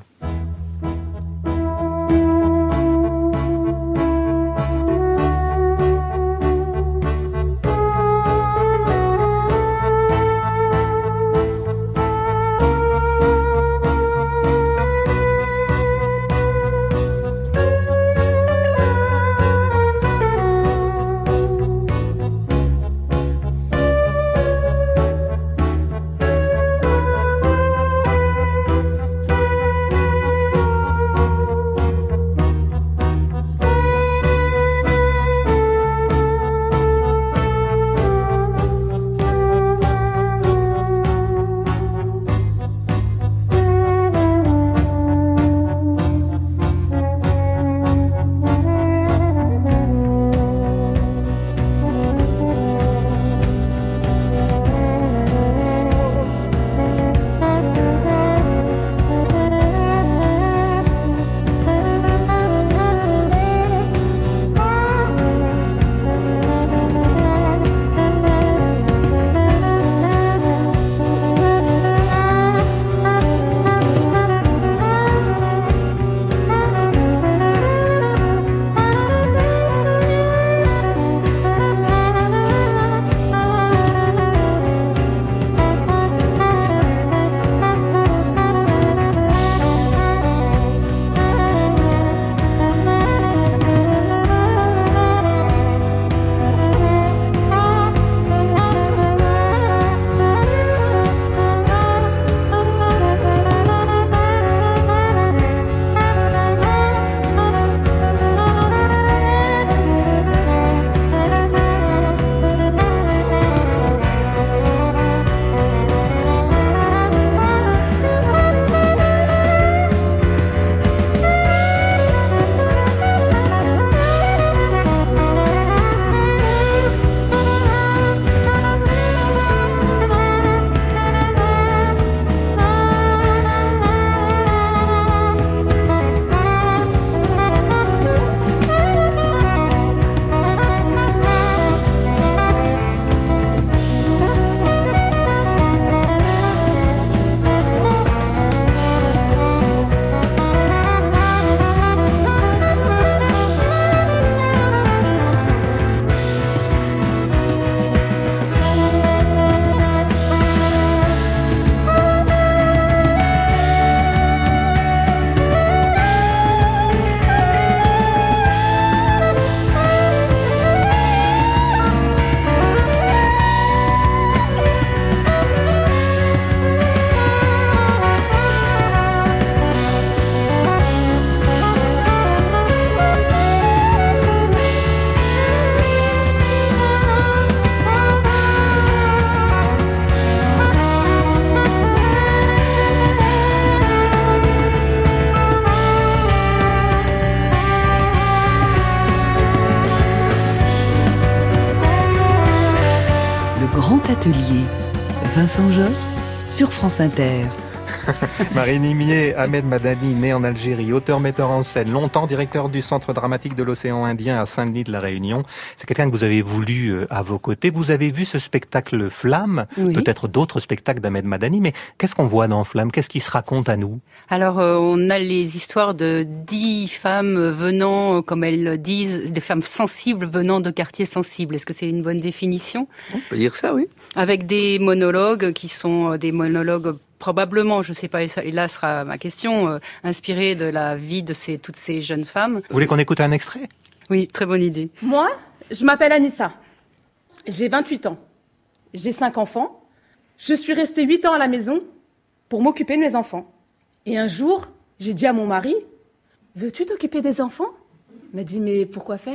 S2: atelier. Vincent Josse sur France Inter.
S3: Marine Imier, Ahmed Madani, né en Algérie, auteur-metteur en scène, longtemps directeur du Centre dramatique de l'Océan Indien à Saint-Denis de la Réunion. C'est quelqu'un que vous avez voulu à vos côtés. Vous avez vu ce spectacle Flamme, oui. Peut-être d'autres spectacles d'Ahmed Madani, mais qu'est-ce qu'on voit dans Flamme? Qu'est-ce qui se raconte à nous?
S1: Alors, euh, on a les histoires de dix femmes venant, comme elles disent, des femmes sensibles venant de quartiers sensibles. Est-ce que c'est une bonne définition?
S17: On peut dire ça, oui.
S1: Avec des monologues qui sont des monologues probablement, je ne sais pas, et là sera ma question, euh, inspirée de la vie de ces, toutes ces jeunes femmes.
S3: Vous voulez qu'on écoute un extrait?
S1: Oui, très bonne idée.
S18: Moi, je m'appelle Anissa. J'ai vingt-huit ans. J'ai cinq enfants. Je suis restée huit ans à la maison pour m'occuper de mes enfants. Et un jour, j'ai dit à mon mari, « Veux-tu t'occuper des enfants ?» Il m'a dit, « Mais pourquoi faire ?»«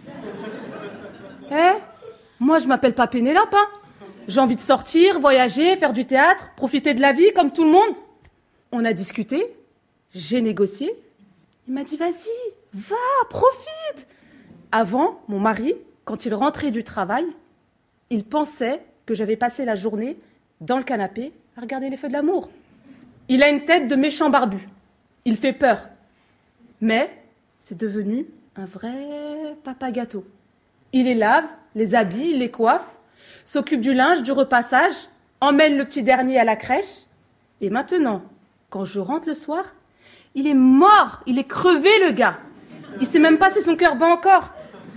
S18: Eh, moi, je m'appelle pas Pénélope, hein. J'ai envie de sortir, voyager, faire du théâtre, profiter de la vie comme tout le monde. » On a discuté, j'ai négocié. Il m'a dit, vas-y, va, profite. Avant, mon mari, quand il rentrait du travail, il pensait que j'avais passé la journée dans le canapé à regarder les feux de l'amour. Il a une tête de méchant barbu. Il fait peur. Mais c'est devenu un vrai papa gâteau. Il les lave, les habille, les coiffe, s'occupe du linge, du repassage, emmène le petit dernier à la crèche. Et maintenant, quand je rentre le soir, il est mort, il est crevé le gars. Il sait même pas si son cœur bat encore.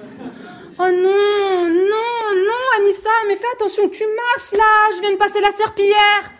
S18: Oh non, non, non, Anissa, mais fais attention, tu marches là, je viens de passer la serpillière.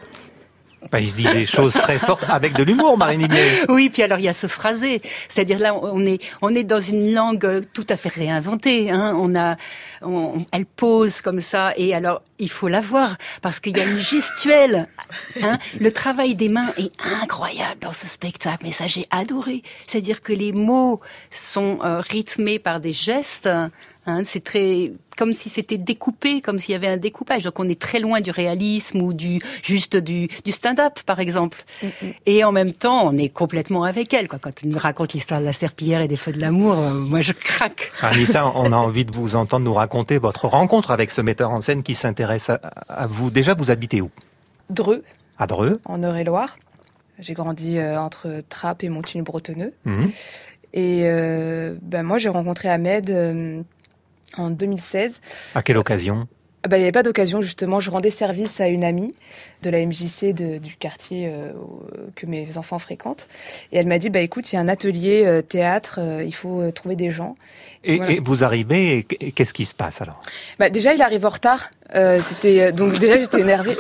S3: Ben, il se dit des choses très fortes avec de l'humour, Marine Imier.
S1: Oui, puis alors il y a ce phrasé, c'est-à-dire là on est on est dans une langue tout à fait réinventée. Hein. On a, on, elle pose comme ça et alors il faut la voir parce qu'il y a une gestuelle. Hein. Le travail des mains est incroyable dans ce spectacle, mais ça j'ai adoré. C'est-à-dire que les mots sont euh, rythmés par des gestes. Hein, c'est très comme si c'était découpé, comme s'il y avait un découpage. Donc on est très loin du réalisme ou du juste du, du stand-up, par exemple. Mm-hmm. Et en même temps, on est complètement avec elle. Quoi. Quand elle nous raconte l'histoire de la serpillière et des feux de l'amour, euh, moi je craque.
S3: Anissa, on a envie de vous entendre nous raconter votre rencontre avec ce metteur en scène qui s'intéresse à, à vous. Déjà, vous habitez où?
S19: Dreux.
S3: À Dreux.
S19: En Eure-et-Loire. J'ai grandi euh, entre Trappes et Montigny-Bretonneux.
S3: Mm-hmm.
S19: Et euh, ben moi, j'ai rencontré Ahmed euh, en deux mille seize.
S3: À quelle occasion?
S19: Bah, il n'y avait pas d'occasion, justement. Je rendais service à une amie de la M J C de, du quartier euh, que mes enfants fréquentent. Et elle m'a dit, bah, écoute, il y a un atelier euh, théâtre, euh, il faut euh, trouver des gens.
S3: Et,
S19: voilà.
S3: Et vous arrivez, et qu'est-ce qui se passe alors?
S19: Bah, déjà, il arrive en retard. Euh, c'était, donc déjà, j'étais énervée.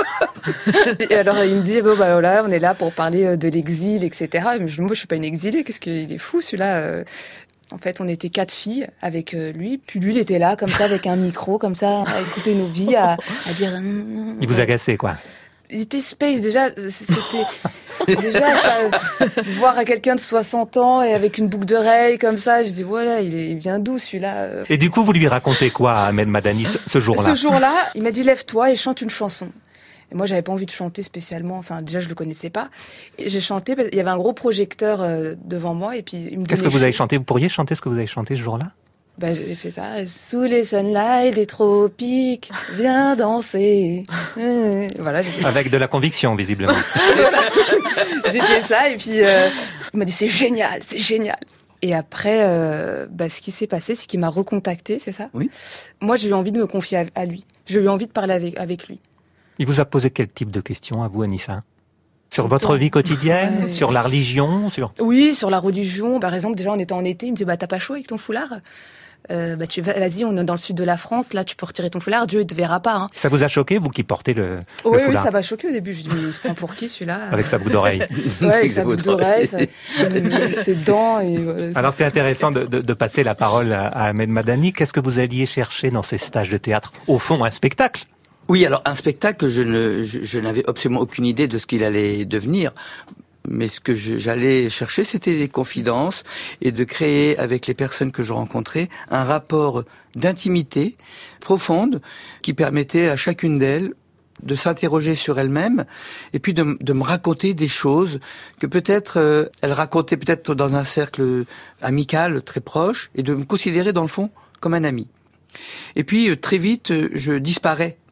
S19: Et alors, il me dit, bon, bah, voilà, on est là pour parler de l'exil, et cetera. Et moi, je suis pas une exilée, qu'est-ce qu'il est fou, celui-là. euh... En fait, on était quatre filles avec lui. Puis lui, il était là, comme ça, avec un micro, comme ça, à écouter nos vies, à, à dire...
S3: Il vous agaçait, quoi.
S19: Il était space, déjà. C'était... déjà, ça, voir à quelqu'un de soixante ans et avec une boucle d'oreille, comme ça, je dis, voilà, il, est, il vient d'où, celui-là?
S3: Et du coup, vous lui racontez quoi à Ahmed Madani, ce, ce jour-là?
S19: Ce jour-là, il m'a dit, lève-toi et chante une chanson. Et moi, j'avais pas envie de chanter spécialement. Enfin, déjà, je le connaissais pas. Et j'ai chanté. Il y avait un gros projecteur euh, devant moi, et puis il me.
S3: Qu'est-ce que vous avez chanté? Vous pourriez chanter ce que vous avez chanté ce jour-là?
S19: Ben, j'ai fait ça. Sous les sunlights des tropiques, viens danser. Voilà. J'ai fait...
S3: Avec de la conviction, visiblement.
S19: Voilà. J'ai fait ça, et puis euh, il m'a dit c'est génial, c'est génial. Et après, euh, bah, ce qui s'est passé, c'est qu'il m'a recontacté, c'est ça?
S17: Oui.
S19: Moi, j'ai eu envie de me confier à, à lui. J'ai eu envie de parler avec avec lui.
S3: Il vous a posé quel type de questions à vous, Anissa? Sur votre vie quotidienne, ouais. Sur la religion, sur...
S19: Oui, sur la religion. Par exemple, déjà, on était en été, il me dit, bah, t'as pas chaud avec ton foulard? Euh, bah, tu vas-y, on est dans le sud de la France, là, tu peux retirer ton foulard, Dieu, il te verra pas, hein.
S3: Ça vous a choqué, vous qui portez le,
S19: oui,
S3: le foulard?
S19: Oui, ça m'a choqué au début. Je dis, mais il se prend pour qui, celui-là?
S3: Avec sa boucle d'oreille.
S19: Ouais, avec sa boucle d'oreille, ça... ses dents, et voilà.
S3: Alors, c'est intéressant de, de, de passer la parole à, à Ahmed Madani. Qu'est-ce que vous alliez chercher dans ces stages de théâtre? Au fond, un spectacle.
S17: Oui, alors un spectacle, je ne, je, je n'avais absolument aucune idée de ce qu'il allait devenir. Mais ce que je, j'allais chercher, c'était des confidences et de créer avec les personnes que je rencontrais un rapport d'intimité profonde qui permettait à chacune d'elles de s'interroger sur elle-même et puis de, de me raconter des choses que peut-être euh, elle racontait peut-être dans un cercle amical très proche et de me considérer dans le fond comme un ami. Et puis très vite, je disparais.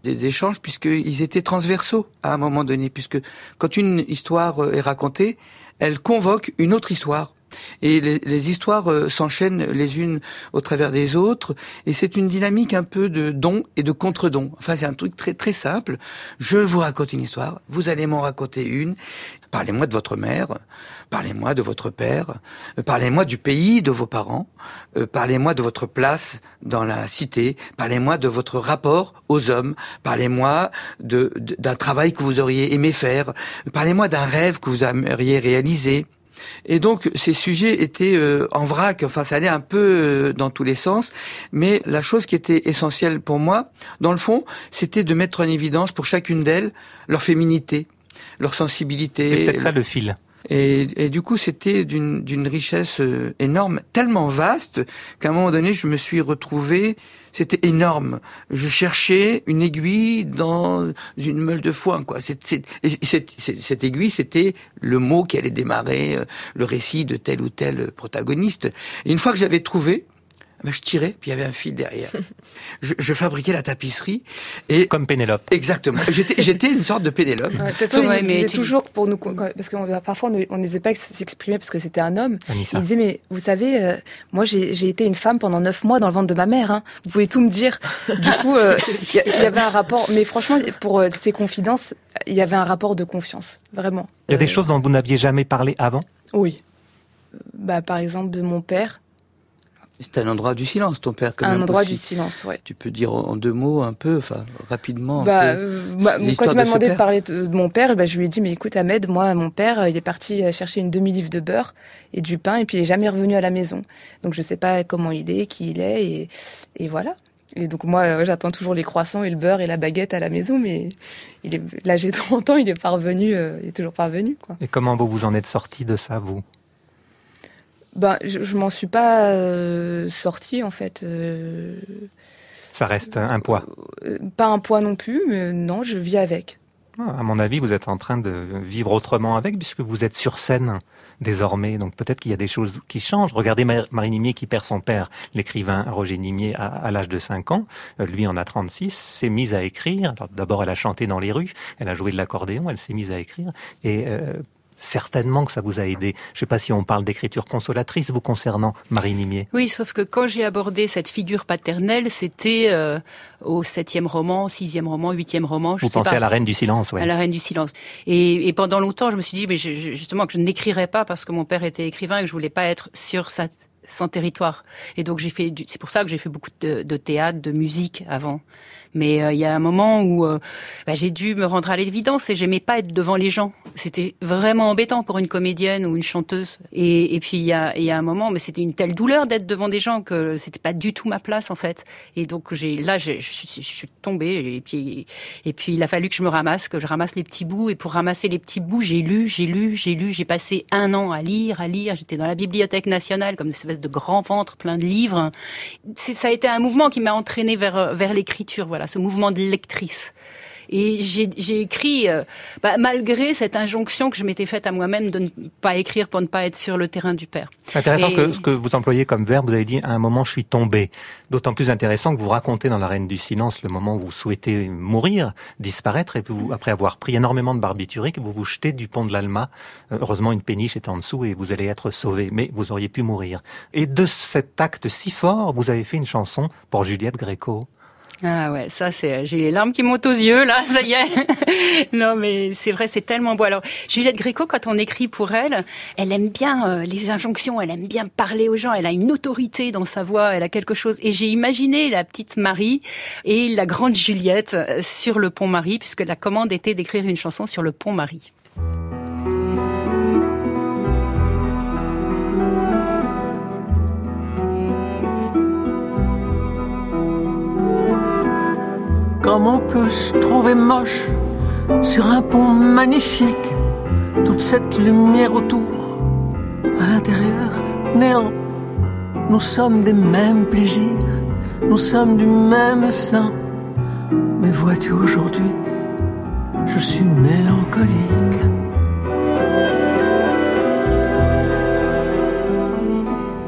S17: des échanges puisqu'ils étaient transversaux à un moment donné, puisque quand une histoire est racontée, elle convoque une autre histoire. Et les, les histoires euh, s'enchaînent les unes au travers des autres, et c'est une dynamique un peu de don et de contre-don. Enfin, c'est un truc très très simple. Je vous raconte une histoire, vous allez m'en raconter une. Parlez-moi de votre mère, parlez-moi de votre père, euh, parlez-moi du pays de vos parents, euh, parlez-moi de votre place dans la cité, parlez-moi de votre rapport aux hommes, parlez-moi de, de, d'un travail que vous auriez aimé faire, parlez-moi d'un rêve que vous aimeriez réaliser. Et donc ces sujets étaient euh, en vrac, enfin ça allait un peu euh, dans tous les sens, mais la chose qui était essentielle pour moi, dans le fond, c'était de mettre en évidence pour chacune d'elles leur féminité, leur sensibilité.
S3: C'est peut-être ça le fil.
S17: Et, et du coup, c'était d'une, d'une richesse euh, énorme, tellement vaste qu'à un moment donné, je me suis retrouvé. C'était énorme. Je cherchais une aiguille dans une meule de foin, quoi. C'est, c'est, c'est, c'est, cette aiguille, c'était le mot qui allait démarrer euh, le récit de tel ou tel protagoniste. Et une fois que j'avais trouvé, ben je tirais, puis il y avait un fil derrière. Je, je fabriquais la tapisserie. Et
S3: comme Pénélope.
S17: Exactement. J'étais, j'étais une sorte de Pénélope.
S19: Ouais, de toute façon, il disait toujours pour nous, parce que parfois on n'osait pas s'exprimer parce que c'était un homme.
S3: Anissa.
S19: Il disait, mais vous savez, euh, moi j'ai, j'ai été une femme pendant neuf mois dans le ventre de ma mère. Hein. Vous pouvez tout me dire. Du coup, il euh, y, y avait un rapport. Mais franchement, pour euh, ces confidences, il y avait un rapport de confiance, vraiment.
S3: Il y a
S19: euh,
S3: des choses dont vous n'aviez jamais parlé avant.
S19: Oui. Bah, par exemple, de mon père.
S17: C'est un endroit du silence, ton père. Quand
S19: un
S17: même
S19: endroit
S17: aussi.
S19: du silence, ouais.
S17: Tu peux dire en deux mots, un peu, enfin, rapidement.
S19: Bah,
S17: un peu,
S19: euh, bah quand il m'a demandé de parler de, de mon père, bah, je lui ai dit, mais écoute, Ahmed, moi, mon père, il est parti chercher une demi-livre de beurre et du pain, et puis il est jamais revenu à la maison. Donc, je sais pas comment il est, qui il est, et, et voilà. Et donc, moi, euh, j'attends toujours les croissants et le beurre et la baguette à la maison, mais il est, là, j'ai trente ans, il est pas revenu, euh, il est toujours pas revenu, quoi.
S3: Et comment vous vous en êtes sorti de ça, vous?
S19: Ben, je, je m'en suis pas euh, sortie, en fait. Euh...
S3: Ça reste un poids.
S19: Euh, pas un poids non plus, mais non, je vis avec.
S3: Ah, à mon avis, vous êtes en train de vivre autrement avec, puisque vous êtes sur scène désormais. Donc peut-être qu'il y a des choses qui changent. Regardez Marie Nimier qui perd son père, l'écrivain Roger Nimier, à, à l'âge de cinq ans. Lui en a trente-six, s'est mise à écrire. Alors, d'abord, elle a chanté dans les rues, elle a joué de l'accordéon, elle s'est mise à écrire. Et... Euh, certainement que ça vous a aidé. Je ne sais pas si on parle d'écriture consolatrice vous concernant, Marie Nimier.
S1: Oui, sauf que quand j'ai abordé cette figure paternelle, c'était euh, au septième roman, sixième roman, huitième roman. Je
S3: vous
S1: sais
S3: pensez
S1: pas,
S3: à la Reine du Silence, oui.
S1: À la Reine du Silence. Et, et pendant longtemps, je me suis dit, mais je, justement, que je n'écrirais pas parce que mon père était écrivain et que je voulais pas être sur sa, son territoire. Et donc j'ai fait, du, c'est pour ça que j'ai fait beaucoup de, de théâtre, de musique avant. Mais euh, il y a un moment où euh, bah, j'ai dû me rendre à l'évidence et j'aimais pas être devant les gens. C'était vraiment embêtant pour une comédienne ou une chanteuse. Et, et puis il y a, y a un moment, mais c'était une telle douleur d'être devant des gens que c'était pas du tout ma place en fait. Et donc j'ai, là, j'ai, je, je, je suis tombée. Et puis, et puis il a fallu que je me ramasse, que je ramasse les petits bouts. Et pour ramasser les petits bouts, j'ai lu, j'ai lu, j'ai lu. J'ai passé un an à lire, à lire. J'étais dans la Bibliothèque nationale comme une espèce de grand ventre plein de livres. C'est, ça a été un mouvement qui m'a entraînée vers vers l'écriture. Voilà. Ce mouvement de lectrice. Et j'ai, j'ai écrit, euh, bah, malgré cette injonction que je m'étais faite à moi-même de ne pas écrire pour ne pas être sur le terrain du père.
S3: C'est intéressant
S1: Et...
S3: ce, que, ce que vous employez comme verbe. Vous avez dit, à un moment, je suis tombée. D'autant plus intéressant que vous racontez dans La Reine du Silence le moment où vous souhaitez mourir, disparaître, et puis vous, après avoir pris énormément de barbiturique, vous vous jetez du pont de l'Alma. Heureusement, une péniche est en dessous et vous allez être sauvé, mais vous auriez pu mourir. Et de cet acte si fort, vous avez fait une chanson pour Juliette Gréco.
S1: Ah ouais, ça c'est, j'ai les larmes qui montent aux yeux là, ça y est. Non mais c'est vrai, c'est tellement beau. Alors Juliette Gréco, quand on écrit pour elle, elle aime bien euh, les injonctions, elle aime bien parler aux gens, elle a une autorité dans sa voix, elle a quelque chose. Et j'ai imaginé la petite Marie et la grande Juliette sur le pont Marie, puisque la commande était d'écrire une chanson sur le pont Marie.
S10: Comment peux-je trouver moche sur un pont magnifique toute cette lumière autour, à l'intérieur, néant. Nous sommes des mêmes plaisirs, nous sommes du même sang. Mais vois-tu aujourd'hui, je suis mélancolique.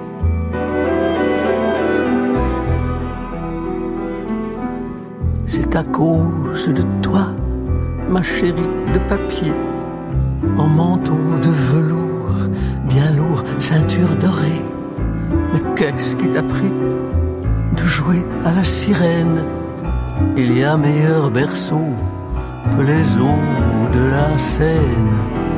S10: C'est
S20: à cause de toi, ma chérie de papier, en manteau de velours, bien lourd, ceinture dorée. Mais qu'est-ce qui t'a pris de jouer à la sirène? Il y a meilleur berceau que les eaux de la Seine.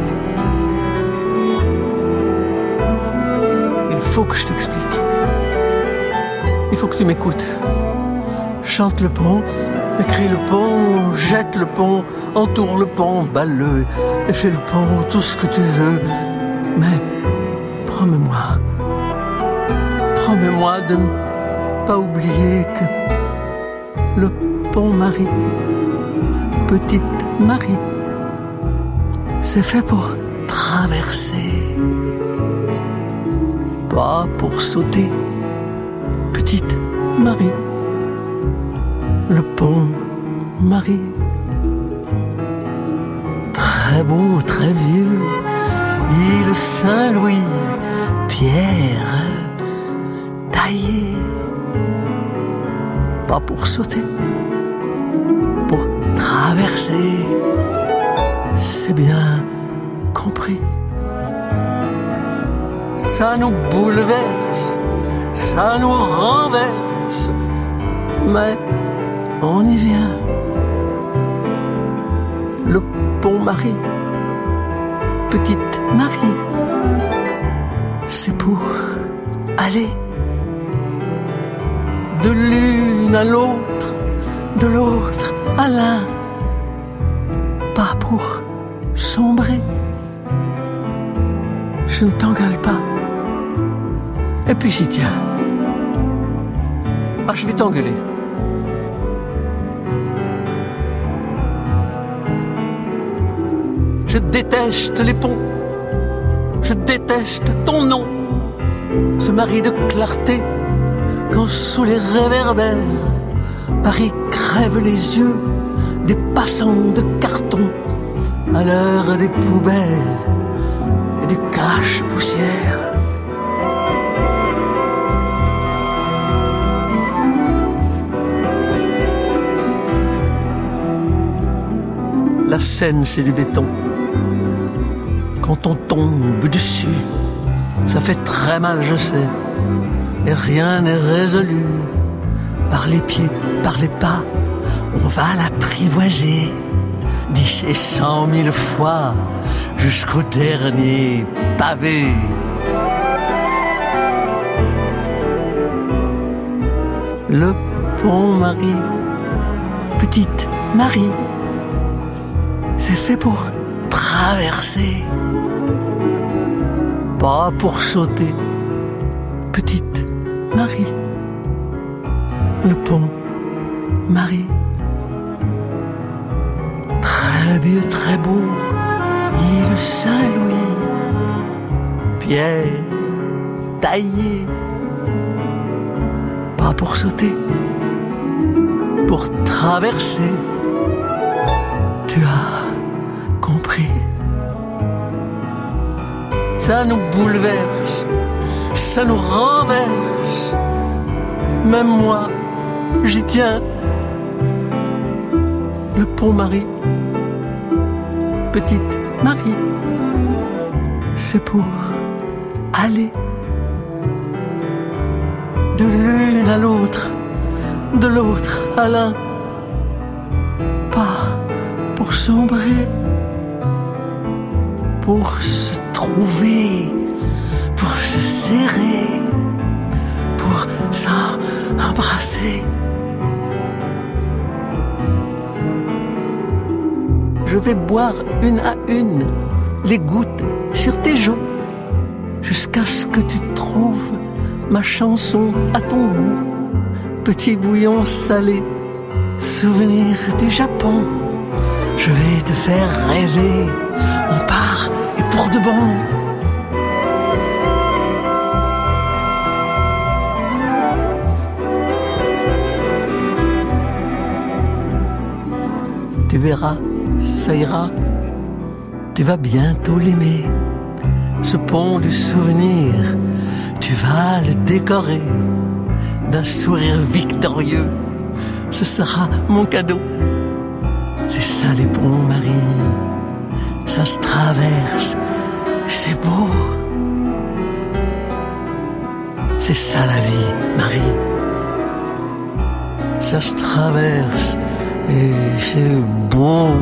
S20: Il faut que je t'explique. Il faut que tu m'écoutes. Chante le pont, écris le pont, jette le pont, entoure le pont, balle-le et fais le pont, tout ce que tu veux. Mais promets-moi, promets-moi de ne pas oublier que le pont Marie, petite Marie, c'est fait pour traverser, pas pour sauter. Petite Marie, le pont Marie, très beau, très vieux, île Saint-Louis, pierre taillée, pas pour sauter, pour traverser, c'est bien compris. Ça nous bouleverse, ça nous renverse, mais on y vient. Le pont Marie, petite Marie, c'est pour aller de l'une à l'autre, de l'autre à l'un, pas pour sombrer. Je ne t'engueule pas. Et puis j'y tiens. Ah, je vais t'engueuler. Je déteste les ponts. Je déteste ton nom. Ce mari de clarté, quand sous les réverbères, Paris crève les yeux des passants de carton à l'heure des poubelles et des caches-poussières. La Seine, c'est du béton. Quand on tombe dessus, ça fait très mal, je sais. Et rien n'est résolu. Par les pieds, par les pas, on va l'apprivoiser. Dix et cent mille fois, jusqu'au dernier pavé. Le pont Marie, petite Marie, c'est fait pour traverser, pas pour sauter. Petite Marie, le pont Marie, très vieux, très beau, île Saint-Louis, pierre taillée, pas pour sauter, pour traverser. Tu as compris. Ça nous bouleverse, ça nous renverse. Même moi, j'y tiens. Le pont Marie, petite Marie, c'est pour aller de l'une à l'autre, de l'autre à l'un, pas pour sombrer, pour se trouver, pour se serrer, pour s'embrasser. Je vais boire une à une les gouttes sur tes joues, jusqu'à ce que tu trouves ma chanson à ton goût. Petit bouillon salé, souvenir du Japon. Je vais te faire rêver, on part et pour de bon. Tu verras, ça ira, tu vas bientôt l'aimer. Ce pont du souvenir, tu vas le décorer d'un sourire victorieux ce sera mon cadeau. C'est ça les ponts, Marie, ça se traverse, c'est beau. C'est ça la vie, Marie, ça se traverse et c'est beau.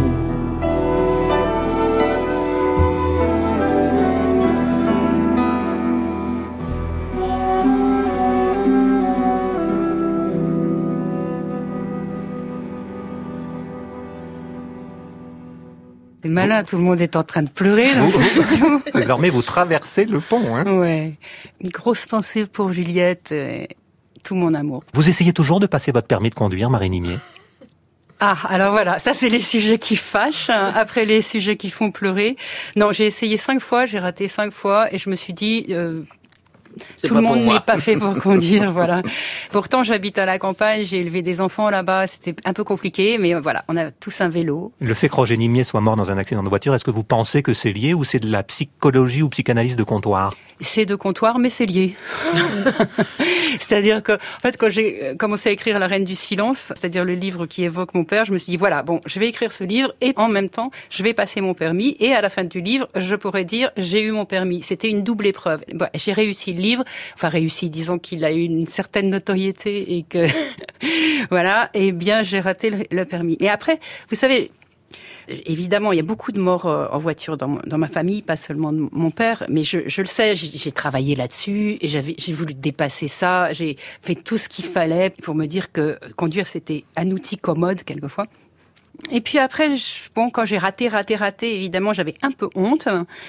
S1: C'est malin, tout le monde est en train de pleurer dans ce studio.
S3: Désormais, vous traversez le pont. Hein.
S1: Ouais. Une grosse pensée pour Juliette et tout mon amour.
S3: Vous essayez toujours de passer votre permis de conduire, Marie Nimier ?
S1: Ah, alors voilà, ça c'est les sujets qui fâchent, hein, après les sujets qui font pleurer. Non, j'ai essayé cinq fois, j'ai raté cinq fois et je me suis dit... Euh, Tout le monde n'est pas fait pour conduire, voilà. Pourtant, j'habite à la campagne, j'ai élevé des enfants là-bas, c'était un peu compliqué, mais voilà, on a tous un vélo.
S3: Le fait que Roger Nimier soit mort dans un accident de voiture, est-ce que vous pensez que c'est lié ou c'est de la psychologie ou psychanalyse de comptoir ?
S1: C'est de comptoir, mais c'est lié. C'est-à-dire que, en fait, quand j'ai commencé à écrire La Reine du Silence, c'est-à-dire le livre qui évoque mon père, je me suis dit, voilà, bon, je vais écrire ce livre et en même temps, je vais passer mon permis et à la fin du livre, je pourrais dire, j'ai eu mon permis. C'était une double épreuve. Bon, j'ai réussi le livre, enfin réussi, disons qu'il a eu une certaine notoriété et que, voilà, et bien, j'ai raté le, le permis. Mais après, vous savez, évidemment, il y a beaucoup de morts en voiture dans, dans ma famille, pas seulement de mon père, mais je, je le sais, j'ai, j'ai travaillé là-dessus et j'avais, j'ai voulu dépasser ça. J'ai fait tout ce qu'il fallait pour me dire que conduire, c'était un outil commode, quelquefois. Et puis après, je, bon, quand j'ai raté, raté, raté, évidemment, j'avais un peu honte.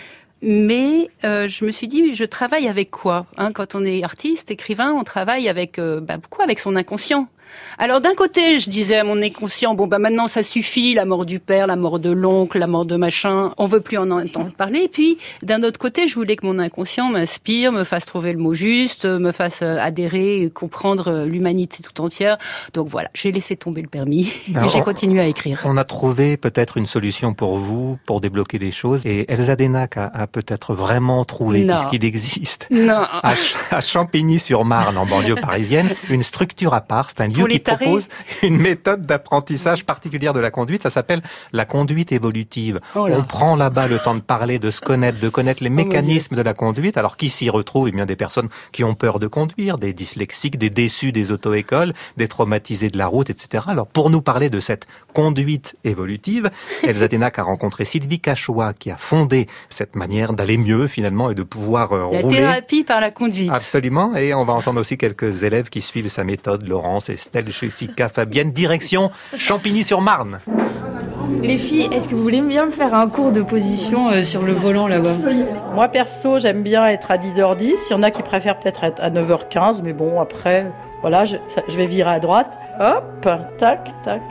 S1: Mais euh, je me suis dit, je travaille avec quoi, hein, quand on est artiste, écrivain, on travaille avec euh, bah, beaucoup avec son inconscient. Alors d'un côté, je disais à mon inconscient, bon bah maintenant ça suffit, la mort du père, la mort de l'oncle, la mort de machin, on veut plus en entendre parler. Et puis d'un autre côté, je voulais que mon inconscient m'inspire, me fasse trouver le mot juste, me fasse adhérer, comprendre l'humanité tout entière. Donc voilà, j'ai laissé tomber le permis et j'ai continué à écrire.
S3: On a trouvé peut-être une solution pour vous, pour débloquer les choses. Et Elsa Denac a, a peut-être vraiment trouvé,
S1: non.
S3: puisqu'il existe
S1: non.
S3: à, à Champigny-sur-Marne, en banlieue parisienne, une structure à part. C'est un lieu qui propose une méthode d'apprentissage particulière de la conduite. Ça s'appelle la conduite évolutive. Oh On prend là-bas le temps de parler, de se connaître, de connaître les mécanismes oh de la conduite. Alors qui s'y retrouve? Eh bien, des personnes qui ont peur de conduire, des dyslexiques, des déçus des auto-écoles, des traumatisés de la route, et cetera. Alors pour nous parler de cette conduite évolutive, Elsa Denac a rencontré Sylvie Cachois qui a fondé cette manière d'aller mieux finalement et de pouvoir euh,
S1: la
S3: rouler.
S1: La thérapie par la conduite.
S3: Absolument. Et on va entendre aussi quelques élèves qui suivent sa méthode, Laurence, Estelle, Jessica, Fabienne, direction Champigny-sur-Marne.
S21: Les filles, est-ce que vous voulez bien me faire un cours de position euh, sur le volant là-bas?
S22: Moi perso, j'aime bien être à dix heures dix. Il y en a qui préfèrent peut-être être à neuf heures quinze, mais bon, après, voilà, je, ça, je vais virer à droite. Hop, tac, tac.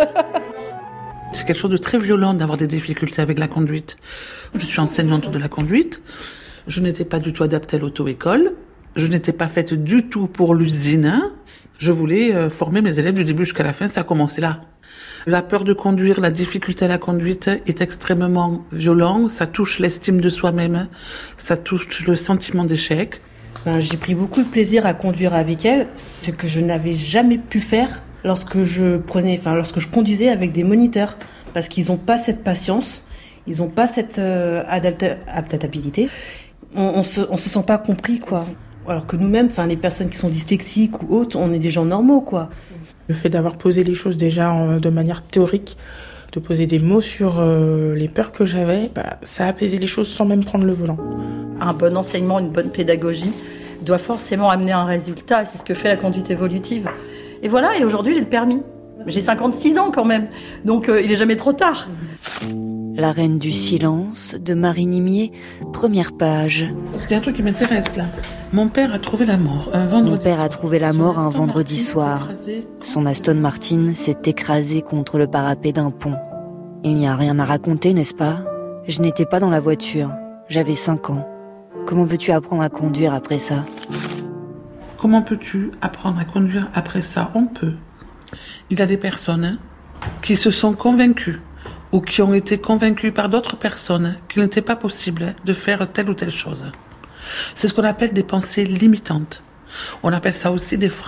S23: C'est quelque chose de très violent d'avoir des difficultés avec la conduite. Je suis enseignante de la conduite. Je n'étais pas du tout adaptée à l'auto-école. Je n'étais pas faite du tout pour l'usine. Je voulais euh, former mes élèves du début jusqu'à la fin, ça a commencé là. La peur de conduire, la difficulté à la conduite est extrêmement violent, ça touche l'estime de soi-même, ça touche le sentiment d'échec.
S24: Ben, j'ai pris beaucoup de plaisir à conduire avec elle, ce que je n'avais jamais pu faire lorsque je prenais, enfin lorsque je conduisais avec des moniteurs, parce qu'ils n'ont pas cette patience, ils n'ont pas cette euh, adapta- adaptabilité. On, on se, on se sent pas compris, quoi. Alors que nous-mêmes, enfin les personnes qui sont dyslexiques ou autres, on est des gens normaux, quoi.
S25: Le fait d'avoir posé les choses déjà en, de manière théorique, de poser des mots sur euh, les peurs que j'avais, bah, ça a apaisé les choses sans même prendre le volant.
S26: Un bon enseignement, une bonne pédagogie doit forcément amener un résultat, et c'est ce que fait la conduite évolutive. Et voilà, et aujourd'hui j'ai le permis. J'ai cinquante-six ans quand même, donc euh, il est jamais trop tard.
S2: La Reine du Silence de Marie Nimier, première page.
S23: Parce qu'il y a un truc qui m'intéresse là. Mon père a trouvé la mort un vendredi.
S2: Mon père a trouvé la mort un vendredi soir. Son Aston Martin s'est écrasé contre le parapet d'un pont. Il n'y a rien à raconter, n'est-ce pas? Je n'étais pas dans la voiture. J'avais cinq ans. Comment veux-tu apprendre à conduire après ça?
S23: Comment peux-tu apprendre à conduire après ça? On peut. Il y a des personnes hein, qui se sont convaincues ou qui ont été convaincus par d'autres personnes qu'il n'était pas possible de faire telle ou telle chose. C'est ce qu'on appelle des pensées limitantes. On appelle ça aussi des freins.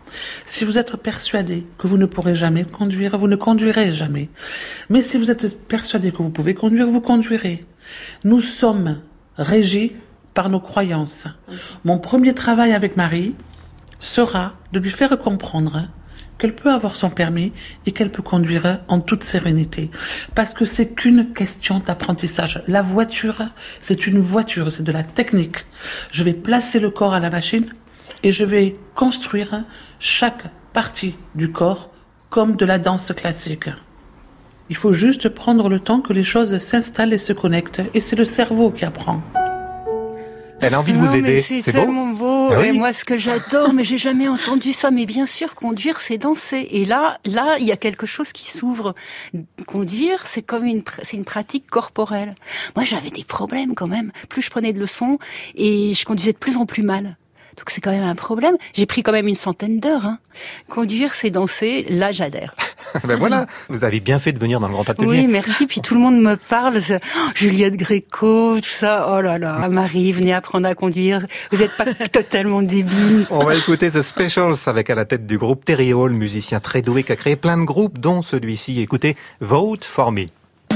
S23: Si vous êtes persuadé que vous ne pourrez jamais conduire, vous ne conduirez jamais. Mais si vous êtes persuadé que vous pouvez conduire, vous conduirez. Nous sommes régis par nos croyances. Mon premier travail avec Marie sera de lui faire comprendre qu'elle peut avoir son permis et qu'elle peut conduire en toute sérénité. Parce que c'est qu'une question d'apprentissage. La voiture, c'est une voiture, c'est de la technique. Je vais placer le corps à la machine et je vais construire chaque partie du corps comme de la danse classique. Il faut juste prendre le temps que les choses s'installent et se connectent. Et c'est le cerveau qui apprend.
S3: Elle a envie de
S1: non,
S3: vous aider.
S1: Mais c'est, c'est tellement beau. beau. Ah oui. Et moi, ce que j'adore, mais j'ai jamais entendu ça. Mais bien sûr, conduire, c'est danser. Et là, là, il y a quelque chose qui s'ouvre. Conduire, c'est comme une, c'est une pratique corporelle. Moi, j'avais des problèmes quand même. Plus je prenais de leçons et je conduisais de plus en plus mal. Donc c'est quand même un problème. J'ai pris quand même une centaine d'heures. Hein. Conduire, c'est danser. Là, j'adhère.
S3: Ben voilà, vous avez bien fait de venir dans le grand atelier.
S1: Oui, merci. Puis tout le monde me parle. Oh, Juliette Gréco, tout ça. Oh là là, Marie, venez apprendre à conduire. Vous n'êtes pas totalement débile.
S3: On va écouter The Specials avec à la tête du groupe Terry Hall, musicien très doué qui a créé plein de groupes, dont celui-ci. Écoutez, Vote for Me.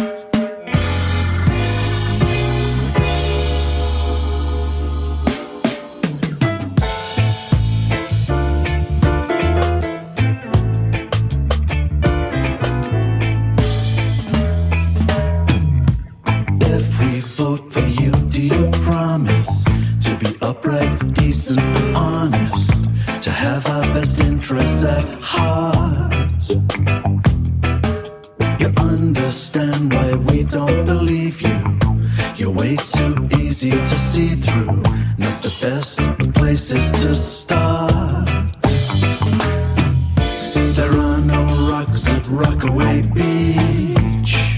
S5: At heart, you understand why we don't believe you. You're way too easy to see through. Not the best of places to start. There are no rocks at Rockaway Beach,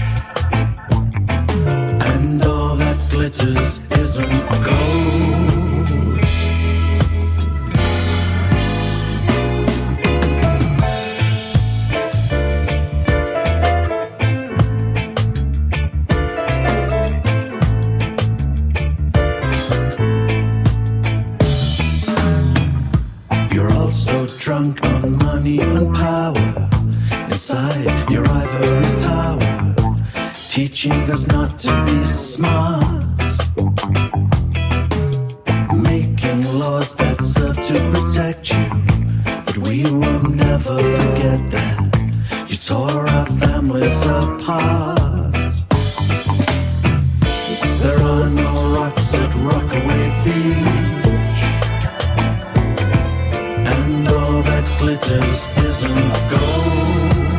S5: and all that glitters isn't gold. Drunk on money and power, inside your ivory tower, teaching us not to be smart, making laws that serve to protect you, but we will never forget that you tore our families apart. There are no rocks at Rockaway Beach, and all that glitters isn't gold.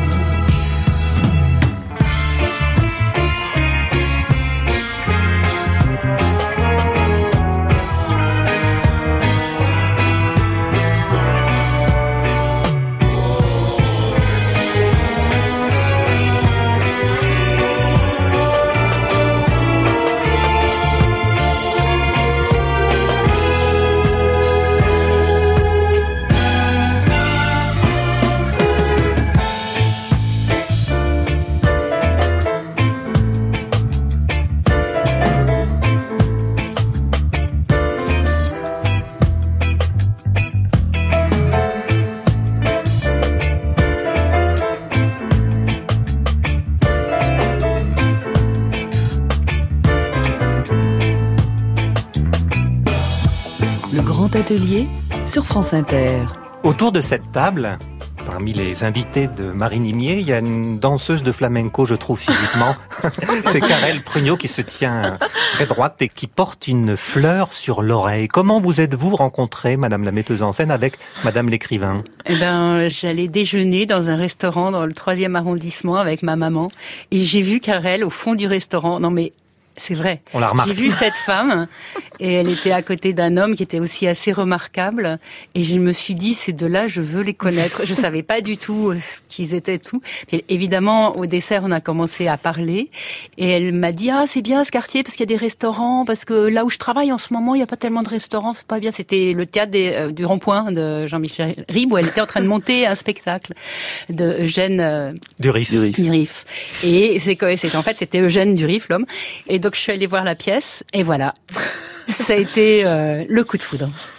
S6: Atelier sur France Inter.
S3: Autour de cette table, parmi les invités de Marie Nimier, il y a une danseuse de flamenco, je trouve, physiquement. C'est Karel Prugnot qui se tient très droite et qui porte une fleur sur l'oreille. Comment vous êtes-vous rencontrée, Madame la metteuse en scène, avec Madame l'écrivain ?
S1: Eh ben, j'allais déjeuner dans un restaurant dans le troisième arrondissement avec ma maman et j'ai vu Karel au fond du restaurant. Non mais c'est vrai.
S3: On la remarque.
S1: J'ai vu cette femme et elle était à côté d'un homme qui était aussi assez remarquable et je me suis dit ces deux-là, je veux les connaître. Je savais pas du tout qui ils étaient tout. Puis évidemment au dessert on a commencé à parler et elle m'a dit ah c'est bien ce quartier parce qu'il y a des restaurants parce que là où je travaille en ce moment il y a pas tellement de restaurants, c'est pas bien. C'était le théâtre des, euh, du Rond-Point de Jean-Michel Ribes où elle était en train de monter un spectacle de Eugène euh,
S3: Durif.
S1: Durif. Durif. Et c'est que c'est en fait c'était Eugène Durif l'homme et donc je suis allée voir la pièce et voilà, ça a été euh, le coup de foudre.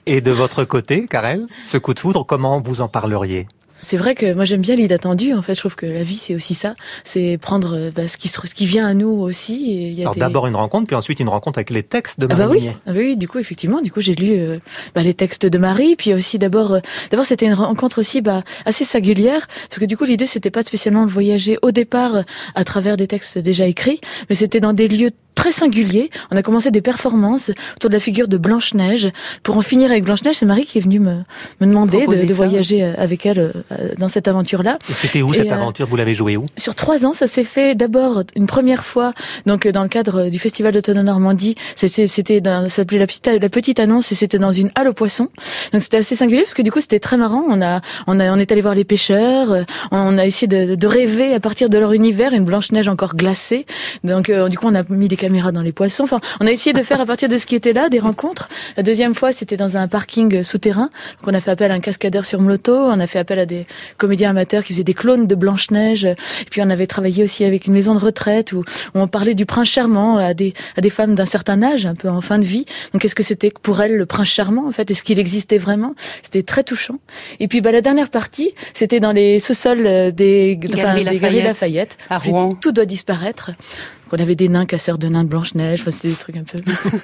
S3: Et de votre côté, Karel, ce coup de foudre, comment vous en parleriez ?
S7: C'est vrai que moi j'aime bien l'inattendu. En fait, je trouve que la vie c'est aussi ça, c'est prendre bah, ce qui se, ce qui vient à nous aussi. Et il y a
S3: Alors
S7: des...
S3: d'abord une rencontre, puis ensuite une rencontre avec les textes de Marie
S7: ah bah oui,
S3: Mignet.
S7: ah bah oui, du coup effectivement, du coup j'ai lu euh, bah, les textes de Marie, puis aussi d'abord, euh, d'abord c'était une rencontre aussi bah assez singulière, parce que du coup l'idée c'était pas spécialement de voyager au départ à travers des textes déjà écrits, mais c'était dans des lieux très singulier. On a commencé des performances autour de la figure de Blanche-Neige. Pour en finir avec Blanche-Neige, c'est Marie qui est venue me, me demander de, de voyager avec elle euh, dans cette aventure-là.
S3: Et c'était où
S7: Et
S3: cette
S7: euh,
S3: aventure ? Vous l'avez jouée où ?
S7: Sur trois ans, ça s'est fait d'abord une première fois, donc dans le cadre du Festival d'automne en Normandie. C'était dans, ça s'appelait la petite, la petite annonce, et c'était dans une halle aux poissons. Donc c'était assez singulier parce que du coup c'était très marrant. On a, on a, on est allé voir les pêcheurs. On a essayé de, de rêver à partir de leur univers, une Blanche-Neige encore glacée. Donc euh, du coup on a mis des caméras dans les poissons. Enfin, on a essayé de faire à partir de ce qui était là des rencontres. La deuxième fois, c'était dans un parking souterrain. Donc, on a fait appel à un cascadeur sur moto. On a fait appel à des comédiens amateurs qui faisaient des clones de Blanche-Neige. Et puis, on avait travaillé aussi avec une maison de retraite où, où on parlait du prince charmant à des, à des femmes d'un certain âge, un peu en fin de vie. Donc, qu'est-ce que c'était pour elles le prince charmant, en fait? Est-ce qu'il existait vraiment? C'était très touchant. Et puis, bah, la dernière partie, c'était dans les sous-sols des, enfin, des Galeries Lafayette.
S1: À Rouen.
S7: Tout doit disparaître. On avait des nains casseurs de nains de Blanche-Neige, enfin c'était des trucs un peu...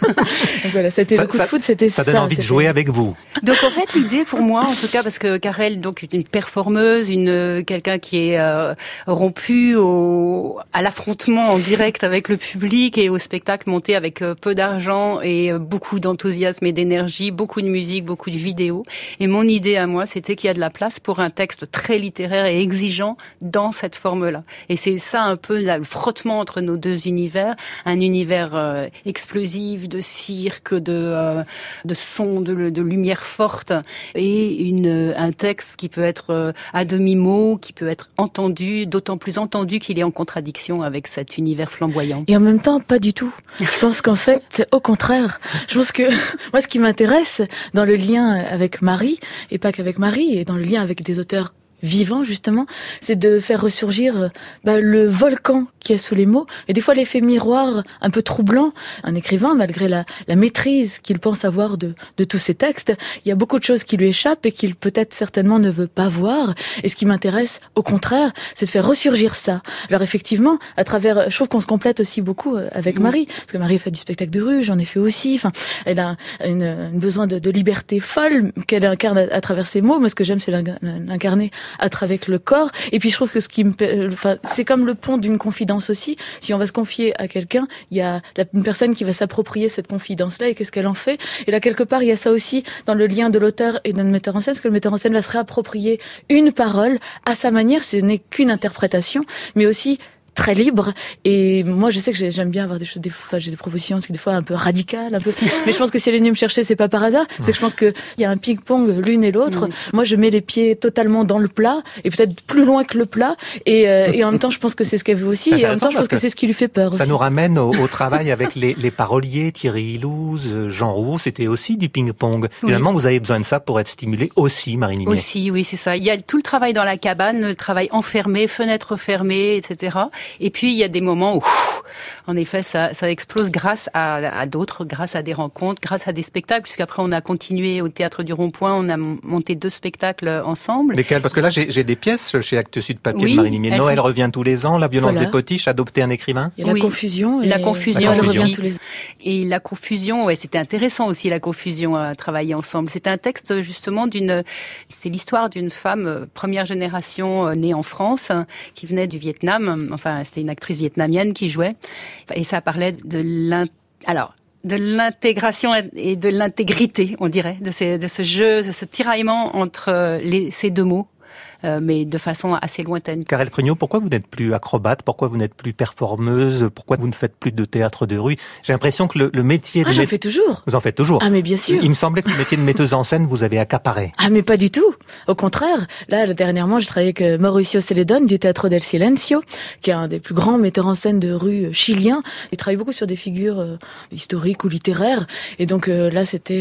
S7: Donc voilà, c'était le coup de foot, c'était ça.
S3: Ça donne envie de jouer avec vous.
S1: Donc en fait, l'idée pour moi, en tout cas, parce que Karel, donc une performeuse, une quelqu'un qui est euh, rompu au, à l'affrontement en direct avec le public et au spectacle monté avec euh, peu d'argent et euh, beaucoup d'enthousiasme et d'énergie, beaucoup de musique, beaucoup de vidéos. Et mon idée à moi, c'était qu'il y a de la place pour un texte très littéraire et exigeant dans cette forme-là. Et c'est ça un peu là, le frottement entre nos deux univers, un univers euh, explosif de cirque, de euh, de son, de, de lumière forte, et une un texte qui peut être euh, à demi-mot, qui peut être entendu, d'autant plus entendu qu'il est en contradiction avec cet univers flamboyant.
S7: Et en même temps, pas du tout. Je pense qu'en fait, au contraire, je pense que moi, ce qui m'intéresse dans le lien avec Marie, et pas qu'avec Marie, et dans le lien avec des auteurs vivant justement, c'est de faire ressurgir bah, le volcan qui est sous les mots, et des fois l'effet miroir un peu troublant. Un écrivain, malgré la, la maîtrise qu'il pense avoir de, de tous ses textes, il y a beaucoup de choses qui lui échappent et qu'il peut-être certainement ne veut pas voir. Et ce qui m'intéresse, au contraire, c'est de faire ressurgir ça. Alors effectivement, à travers, je trouve qu'on se complète aussi beaucoup avec mmh. Marie, parce que Marie fait du spectacle de rue, j'en ai fait aussi. Enfin, elle a une, une besoin de, de liberté folle qu'elle incarne à, à travers ses mots. Moi, ce que j'aime, c'est l'incarner à travers le corps. Et puis je trouve que ce qui me, enfin, c'est comme le pont d'une confidence aussi. Si on va se confier à quelqu'un, il y a la, une personne qui va s'approprier cette confidence-là, et qu'est-ce qu'elle en fait. Et là, quelque part, il y a ça aussi dans le lien de l'auteur et de le metteur en scène, parce que le metteur en scène va se réapproprier une parole à sa manière. Ce n'est qu'une interprétation, mais aussi très libre. Et moi, je sais que j'aime bien avoir des choses, des fois, j'ai des propositions, c'est des fois un peu radicales, un peu. Mais je pense que si elle est venue me chercher, c'est pas par hasard. C'est que je pense qu'il y a un ping-pong l'une et l'autre. Mmh. Moi, je mets les pieds totalement dans le plat, et peut-être plus loin que le plat. Et, euh, et en même temps, je pense que c'est ce qu'elle veut aussi. Et en même temps, je pense que, que c'est ce qui lui fait peur
S3: ça
S7: aussi.
S3: Nous ramène au, au travail avec les, les paroliers, Thierry Ilouz, Jean Rouault. C'était aussi du ping-pong. Oui. Finalement, vous avez besoin de ça pour être stimulé aussi, Marie Mignet.
S1: Aussi, oui, c'est ça. Il y a tout le travail dans la cabane, le travail enfermé, fenêtre fermée, et cetera. Et puis, il y a des moments où, en effet, ça, ça explose grâce à, à d'autres, grâce à des rencontres, grâce à des spectacles, puisqu'après on a continué au Théâtre du Rond-Point, on a monté deux spectacles ensemble.
S3: Lesquels ? Parce que là, j'ai des pièces chez Actes Sud Papier
S1: oui,
S3: de Marie Mignet. Noël
S1: sont...
S3: revient tous les ans, La violence
S7: voilà.
S3: des potiches, Adopter un écrivain.
S7: Il y a la
S1: oui.
S7: confusion. Et...
S1: La confusion,
S3: la confusion.
S1: Aussi. Tous les... Et la confusion, ouais, c'était intéressant aussi, la confusion, à travailler ensemble. C'était un texte, justement, d'une, c'est l'histoire d'une femme, première génération, née en France, qui venait du Vietnam. Enfin, c'était une actrice vietnamienne qui jouait. Et ça parlait de l'in... Alors, de l'intégration et de l'intégrité, on dirait, de, ces, de ce jeu, de ce tiraillement entre les, ces deux mots. Euh, mais de façon assez lointaine.
S3: Karel Prugnot, pourquoi vous n'êtes plus acrobate ? Pourquoi vous n'êtes plus performeuse ? Pourquoi vous ne faites plus de théâtre de rue ? J'ai l'impression que le, le métier...
S7: Ah,
S3: de
S7: j'en
S3: mét...
S7: fais toujours.
S3: Vous en faites toujours.
S7: Ah, mais bien sûr.
S3: Il me semblait que le métier de metteuse en scène vous avez accaparé.
S7: Ah, mais pas du tout. Au contraire. Là, dernièrement, j'ai travaillé avec Mauricio Celedón du Teatro del Silencio, qui est un des plus grands metteurs en scène de rue chiliens. Il travaille beaucoup sur des figures euh, historiques ou littéraires. Et donc euh, là, c'était... Euh,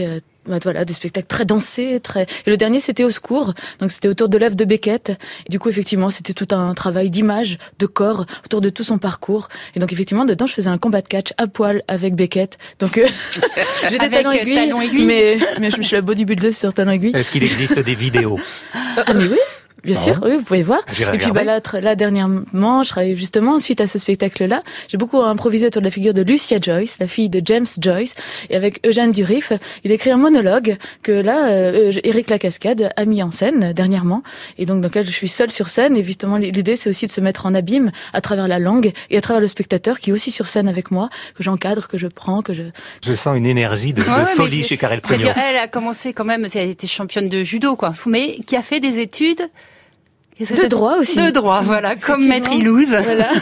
S7: bah, voilà, des spectacles très dansés, très. Et le dernier, c'était Au secours, donc c'était autour de l'œuvre de Beckett. Et du coup, effectivement, c'était tout un travail d'image, de corps, autour de tout son parcours. Et donc, effectivement, dedans, je faisais un combat de catch à poil avec Beckett. Donc, euh, j'ai des talons aiguilles, talons aiguilles, mais mais je suis la bodybuildeuse sur talons aiguilles.
S3: Est-ce qu'il existe des vidéos?
S7: Ah mais oui. Bien
S3: ah
S7: sûr,
S3: ouais.
S7: oui, vous pouvez voir.
S3: J'irai
S7: et puis bah, là, là, dernièrement, je travaillais justement, suite à ce spectacle-là, j'ai beaucoup improvisé autour de la figure de Lucia Joyce, la fille de James Joyce, et avec Eugène Durif, il a écrit un monologue que là, euh, Éric Lacascade a mis en scène dernièrement, et donc dans lequel je suis seule sur scène, et justement l'idée c'est aussi de se mettre en abîme à travers la langue et à travers le spectateur qui est aussi sur scène avec moi, que j'encadre, que je prends, que je...
S3: Je sens une énergie de,
S1: ouais,
S3: de folie chez Karel Pruniaux.
S1: C'est-à-dire, elle a commencé quand même, elle a été championne de judo, quoi, mais qui a fait des études
S7: de droit aussi.
S1: De droit, voilà, comme Maître Ilouz.
S7: Voilà.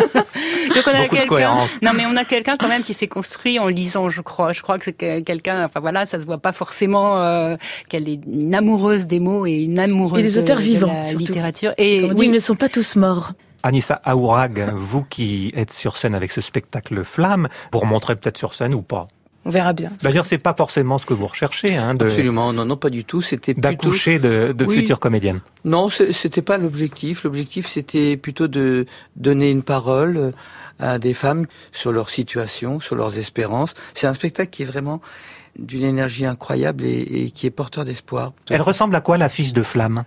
S1: Donc on a
S3: Beaucoup de
S1: quelqu'un.
S3: cohérence.
S1: Non, mais on a quelqu'un quand même qui s'est construit en lisant, je crois. Je crois que c'est quelqu'un. Enfin voilà, ça se voit pas forcément euh, qu'elle est une amoureuse des mots et une amoureuse
S7: et des auteurs
S1: de,
S7: vivants,
S1: de la
S7: surtout.
S1: littérature. Et
S7: Comme on dit,
S1: oui,
S7: ils ne sont pas tous morts.
S3: Anissa Aourag, vous qui êtes sur scène avec ce spectacle Flamme, vous remonterez peut-être sur scène ou pas?
S19: On verra bien.
S3: D'ailleurs, c'est pas forcément ce que vous recherchez, hein, de,
S17: Absolument, non, non, pas du tout. C'était plutôt
S3: d'accoucher de, de
S17: Oui.
S3: futures comédiennes.
S17: Non, c'est- c'était pas l'objectif. L'objectif, c'était plutôt de donner une parole à des femmes sur leur situation, sur leurs espérances. C'est un spectacle qui est vraiment d'une énergie incroyable et, et qui est porteur d'espoir.
S3: Elle ressemble à quoi l'affiche de Flamme?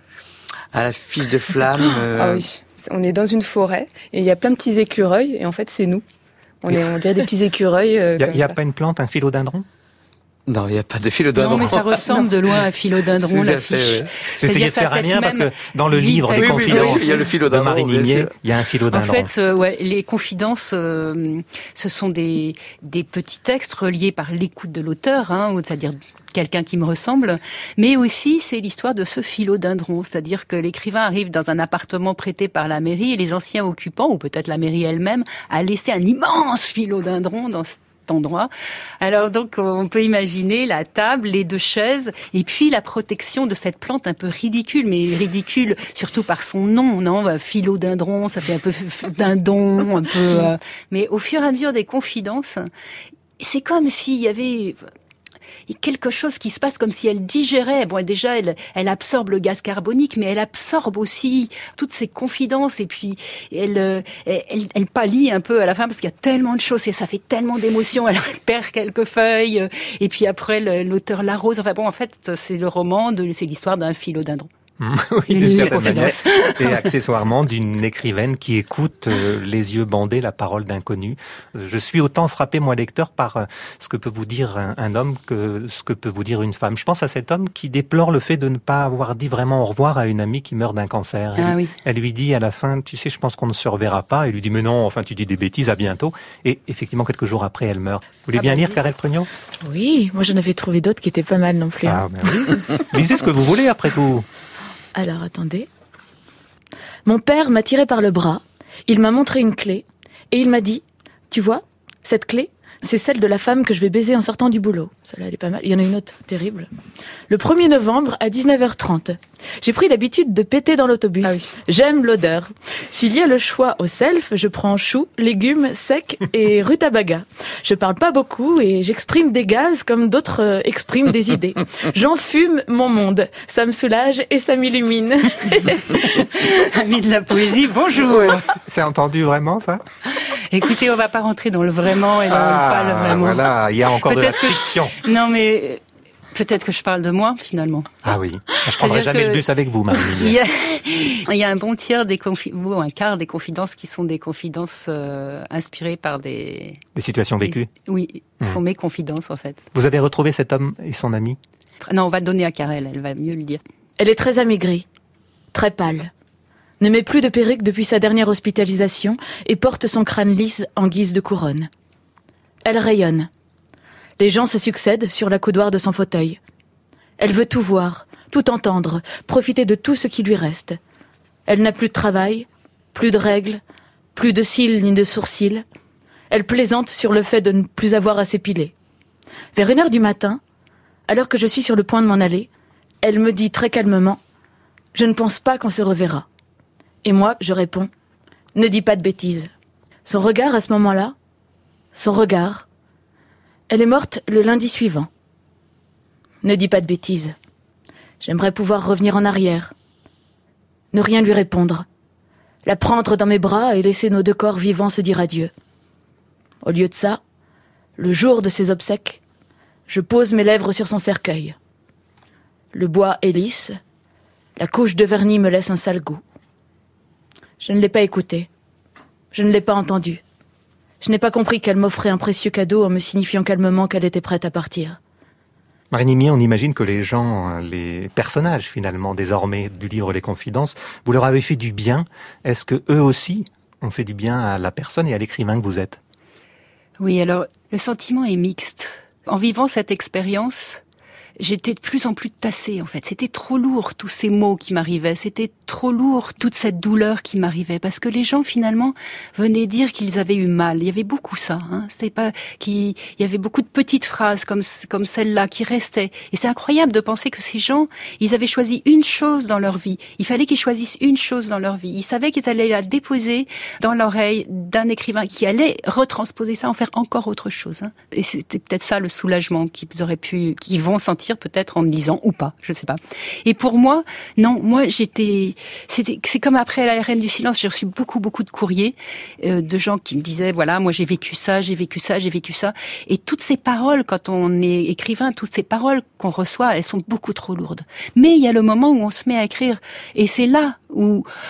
S17: À la fiche de Flamme. euh,
S19: Ah oui. On est dans une forêt et il y a plein de petits écureuils et en fait c'est nous. On est, on dirait des petits écureuils.
S3: Il
S19: Euh,
S3: n'y a,
S19: comme
S3: y a
S19: ça.
S3: pas une plante, un philodendron?
S17: Non, il n'y a pas de philodendron.
S1: non, mais ça ressemble de loin à Philodendron,
S17: Tout à
S1: l'affiche.
S17: fait, oui.
S3: J'ai essayé de faire un lien parce que dans le
S1: vie
S3: livre des
S1: telle-
S17: Oui, oui,
S3: confidences
S17: oui, il y a le
S3: de
S17: philodendron,
S3: Marie
S17: bien
S3: Nimier,
S17: sûr.
S3: il y a un
S1: En
S3: philodendron.
S1: fait, euh, ouais, les confidences, euh, ce sont des, des petits textes reliés par l'écoute de l'auteur, hein, ou c'est-à-dire quelqu'un qui me ressemble, mais aussi c'est l'histoire de ce philodendron, c'est-à-dire que l'écrivain arrive dans un appartement prêté par la mairie et les anciens occupants, ou peut-être la mairie elle-même, a laissé un immense philodendron dans cet endroit. Alors donc on peut imaginer la table, les deux chaises, et puis la protection de cette plante un peu ridicule, mais ridicule surtout par son nom, non, bah, philodendron, ça fait un peu dindon, un peu. Euh, mais au fur et à mesure des confidences, c'est comme s'il y avait quelque chose qui se passe, comme si elle digérait. Bon, déjà, elle, elle absorbe le gaz carbonique, mais elle absorbe aussi toutes ces confidences, et puis elle, euh, elle, elle pâlit un peu à la fin, parce qu'il y a tellement de choses, et ça fait tellement d'émotions, elle perd quelques feuilles, et puis après, le- l'auteur l'arrose. Enfin bon, en fait, c'est le roman, de, c'est l'histoire d'un philodendron.
S3: Oui, d'une
S1: Les
S3: certaine manière.
S1: confidences.
S3: Et accessoirement d'une écrivaine qui écoute euh, les yeux bandés la parole d'inconnu. Je suis autant frappé, moi lecteur, par euh, ce que peut vous dire un, un homme que ce que peut vous dire une femme. Je pense à cet homme qui déplore le fait de ne pas avoir dit vraiment au revoir à une amie qui meurt d'un cancer.
S1: Ah
S3: elle,
S1: oui.
S3: elle lui dit à la fin, tu sais, je pense qu'on ne se reverra pas. Elle lui dit, mais non, enfin, tu dis des bêtises, à bientôt. Et effectivement, quelques jours après, elle meurt. Vous voulez
S7: Ah
S3: bien
S7: bah,
S3: lire,
S7: dis-
S3: Karel Pruniaux?
S7: Oui, moi j'en avais trouvé d'autres qui étaient pas mal non plus.
S3: Ah, ben oui. Lisez ce que vous voulez, après tout.
S7: Alors, attendez. Mon père m'a tiré par le bras, il m'a montré une clé, et il m'a dit, tu vois, cette clé, c'est celle de la femme que je vais baiser en sortant du boulot. Celle-là, elle est pas mal. Il y en a une autre terrible. Le premier novembre, à dix-neuf heures trente, j'ai pris l'habitude de péter dans l'autobus.
S19: Ah oui.
S7: J'aime l'odeur. S'il y a le choix au self, je prends choux, légumes, secs et rutabaga. Je parle pas beaucoup et j'exprime des gaz comme d'autres euh, expriment des idées. J'enfume mon monde. Ça me soulage et ça m'illumine.
S1: Amis de la poésie, bonjour.
S3: C'est entendu vraiment, ça?
S1: Écoutez, on va pas rentrer dans le vraiment et dans le pas le vraiment.
S3: Voilà, il y a encore de la
S1: Peut-être que je-
S3: fiction.
S1: Non, mais euh, peut-être que je parle de moi, finalement.
S3: Ah oui, je prendrai
S1: C'est-à-dire
S3: jamais
S1: que
S3: le bus avec vous, Marie
S1: Il
S3: Nimier.
S1: y, a, il y a un bon tiers des confi- ou un quart des confidences qui sont des confidences euh, inspirées par des...
S3: Des situations vécues.
S1: Oui,
S3: Hmm.
S1: sont mes confidences, en fait.
S3: Vous avez retrouvé cet homme et son ami?
S1: Non, on va donner à Karel, elle va mieux le dire.
S7: Elle est très amaigrie, très pâle, ne met plus de perruque depuis sa dernière hospitalisation et porte son crâne lisse en guise de couronne. Elle rayonne. Les gens se succèdent sur la coudoir de son fauteuil. Elle veut tout voir, tout entendre, profiter de tout ce qui lui reste. Elle n'a plus de travail, plus de règles, plus de cils ni de sourcils. Elle plaisante sur le fait de ne plus avoir à s'épiler. Vers une heure du matin, alors que je suis sur le point de m'en aller, elle me dit très calmement « Je ne pense pas qu'on se reverra ». Et moi, je réponds « Ne dis pas de bêtises ». Son regard à ce moment-là, son regard, elle est morte le lundi suivant. Ne dis pas de bêtises. J'aimerais pouvoir revenir en arrière. Ne rien lui répondre. La prendre dans mes bras et laisser nos deux corps vivants se dire adieu. Au lieu de ça, le jour de ses obsèques, je pose mes lèvres sur son cercueil. Le bois est lisse, la couche de vernis me laisse un sale goût. Je ne l'ai pas écoutée, je ne l'ai pas entendue. Je n'ai pas compris qu'elle m'offrait un précieux cadeau en me signifiant calmement qu'elle était prête à partir.
S3: Marie Nimier, on imagine que les gens, les personnages finalement, désormais du livre Les Confidences, vous leur avez fait du bien. Est-ce que eux aussi ont fait du bien à la personne et à l'écrivain que vous êtes ?
S1: Oui, alors le sentiment est mixte. En vivant cette expérience, j'étais de plus en plus tassée en fait. C'était trop lourd tous ces mots qui m'arrivaient. C'était trop lourd toute cette douleur qui m'arrivait parce que les gens finalement venaient dire qu'ils avaient eu mal. Il y avait beaucoup ça. Hein. C'était pas qu'il il y avait beaucoup de petites phrases comme comme celle-là qui restaient. Et c'est incroyable de penser que ces gens, ils avaient choisi une chose dans leur vie. Il fallait qu'ils choisissent une chose dans leur vie. Ils savaient qu'ils allaient la déposer dans l'oreille d'un écrivain qui allait retransposer ça, en faire encore autre chose. Hein. Et c'était peut-être ça le soulagement qu'ils auraient pu, qu'ils vont sentir peut-être en me lisant ou pas, je sais pas. Et pour moi, non, moi j'étais, c'était, c'est comme après La Reine du Silence, j'ai reçu beaucoup beaucoup de courriers euh, de gens qui me disaient voilà, moi j'ai vécu ça, j'ai vécu ça, j'ai vécu ça. Et toutes ces paroles, quand on est écrivain, toutes ces paroles qu'on reçoit, elles sont beaucoup trop lourdes. Mais il y a le moment où on se met à écrire, et c'est là où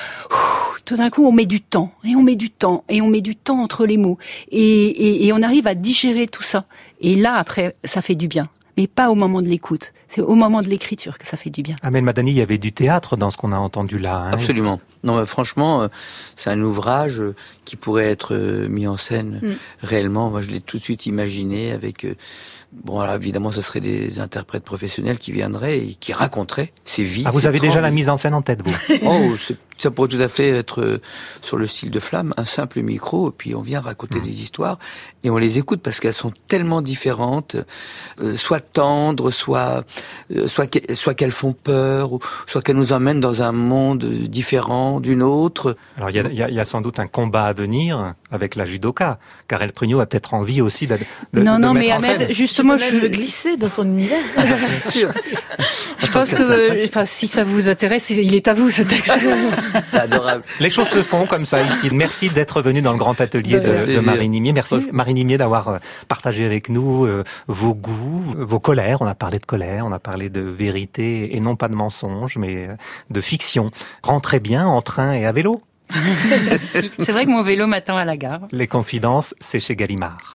S1: ouf, tout d'un coup on met du temps, et on met du temps, et on met du temps entre les mots, et, et, et on arrive à digérer tout ça. Et là après, ça fait du bien. Mais pas au moment de l'écoute. C'est au moment de l'écriture que ça fait du bien.
S3: Amel Madani, il y avait du théâtre dans ce qu'on a entendu là. Hein.
S17: Absolument. Non, mais franchement, c'est un ouvrage qui pourrait être mis en scène mm. réellement. Moi, je l'ai tout de suite imaginé avec... Bon, alors évidemment, ce seraient des interprètes professionnels qui viendraient et qui raconteraient ces vies.
S3: Ah, vous avez déjà la mise en scène en tête, vous?
S17: Oh, c'est, ça pourrait tout à fait être sur le style de Flamme, un simple micro, et puis on vient raconter mmh. des histoires, et on les écoute parce qu'elles sont tellement différentes, euh, soit tendres, soit, euh, soit, qu', soit qu'elles font peur, ou soit qu'elles nous emmènent dans un monde différent d'une autre.
S3: Alors, il y a, y, a, y a sans doute un combat à venir avec la judoka. Karel Prugnot a peut-être envie aussi de, de,
S1: non,
S3: de
S1: non,
S3: mettre
S1: mais
S3: en
S1: Ahmed,
S3: scène.
S1: Justement,
S7: je veux glisser dans son univers.
S17: Bien sûr.
S1: Je pense que, enfin, si ça vous intéresse, il est à vous ce texte.
S17: C'est adorable.
S3: Les choses se font comme ça ici. Merci d'être venu dans le grand atelier de, de Marie Nimier. Merci Marie Nimier d'avoir partagé avec nous euh, vos goûts, vos colères. On a parlé de colère, on a parlé de vérité et non pas de mensonge, mais de fiction. Rentrez bien en train et à vélo.
S1: C'est vrai que mon vélo m'attend à la gare.
S3: Les Confidences, c'est chez Gallimard.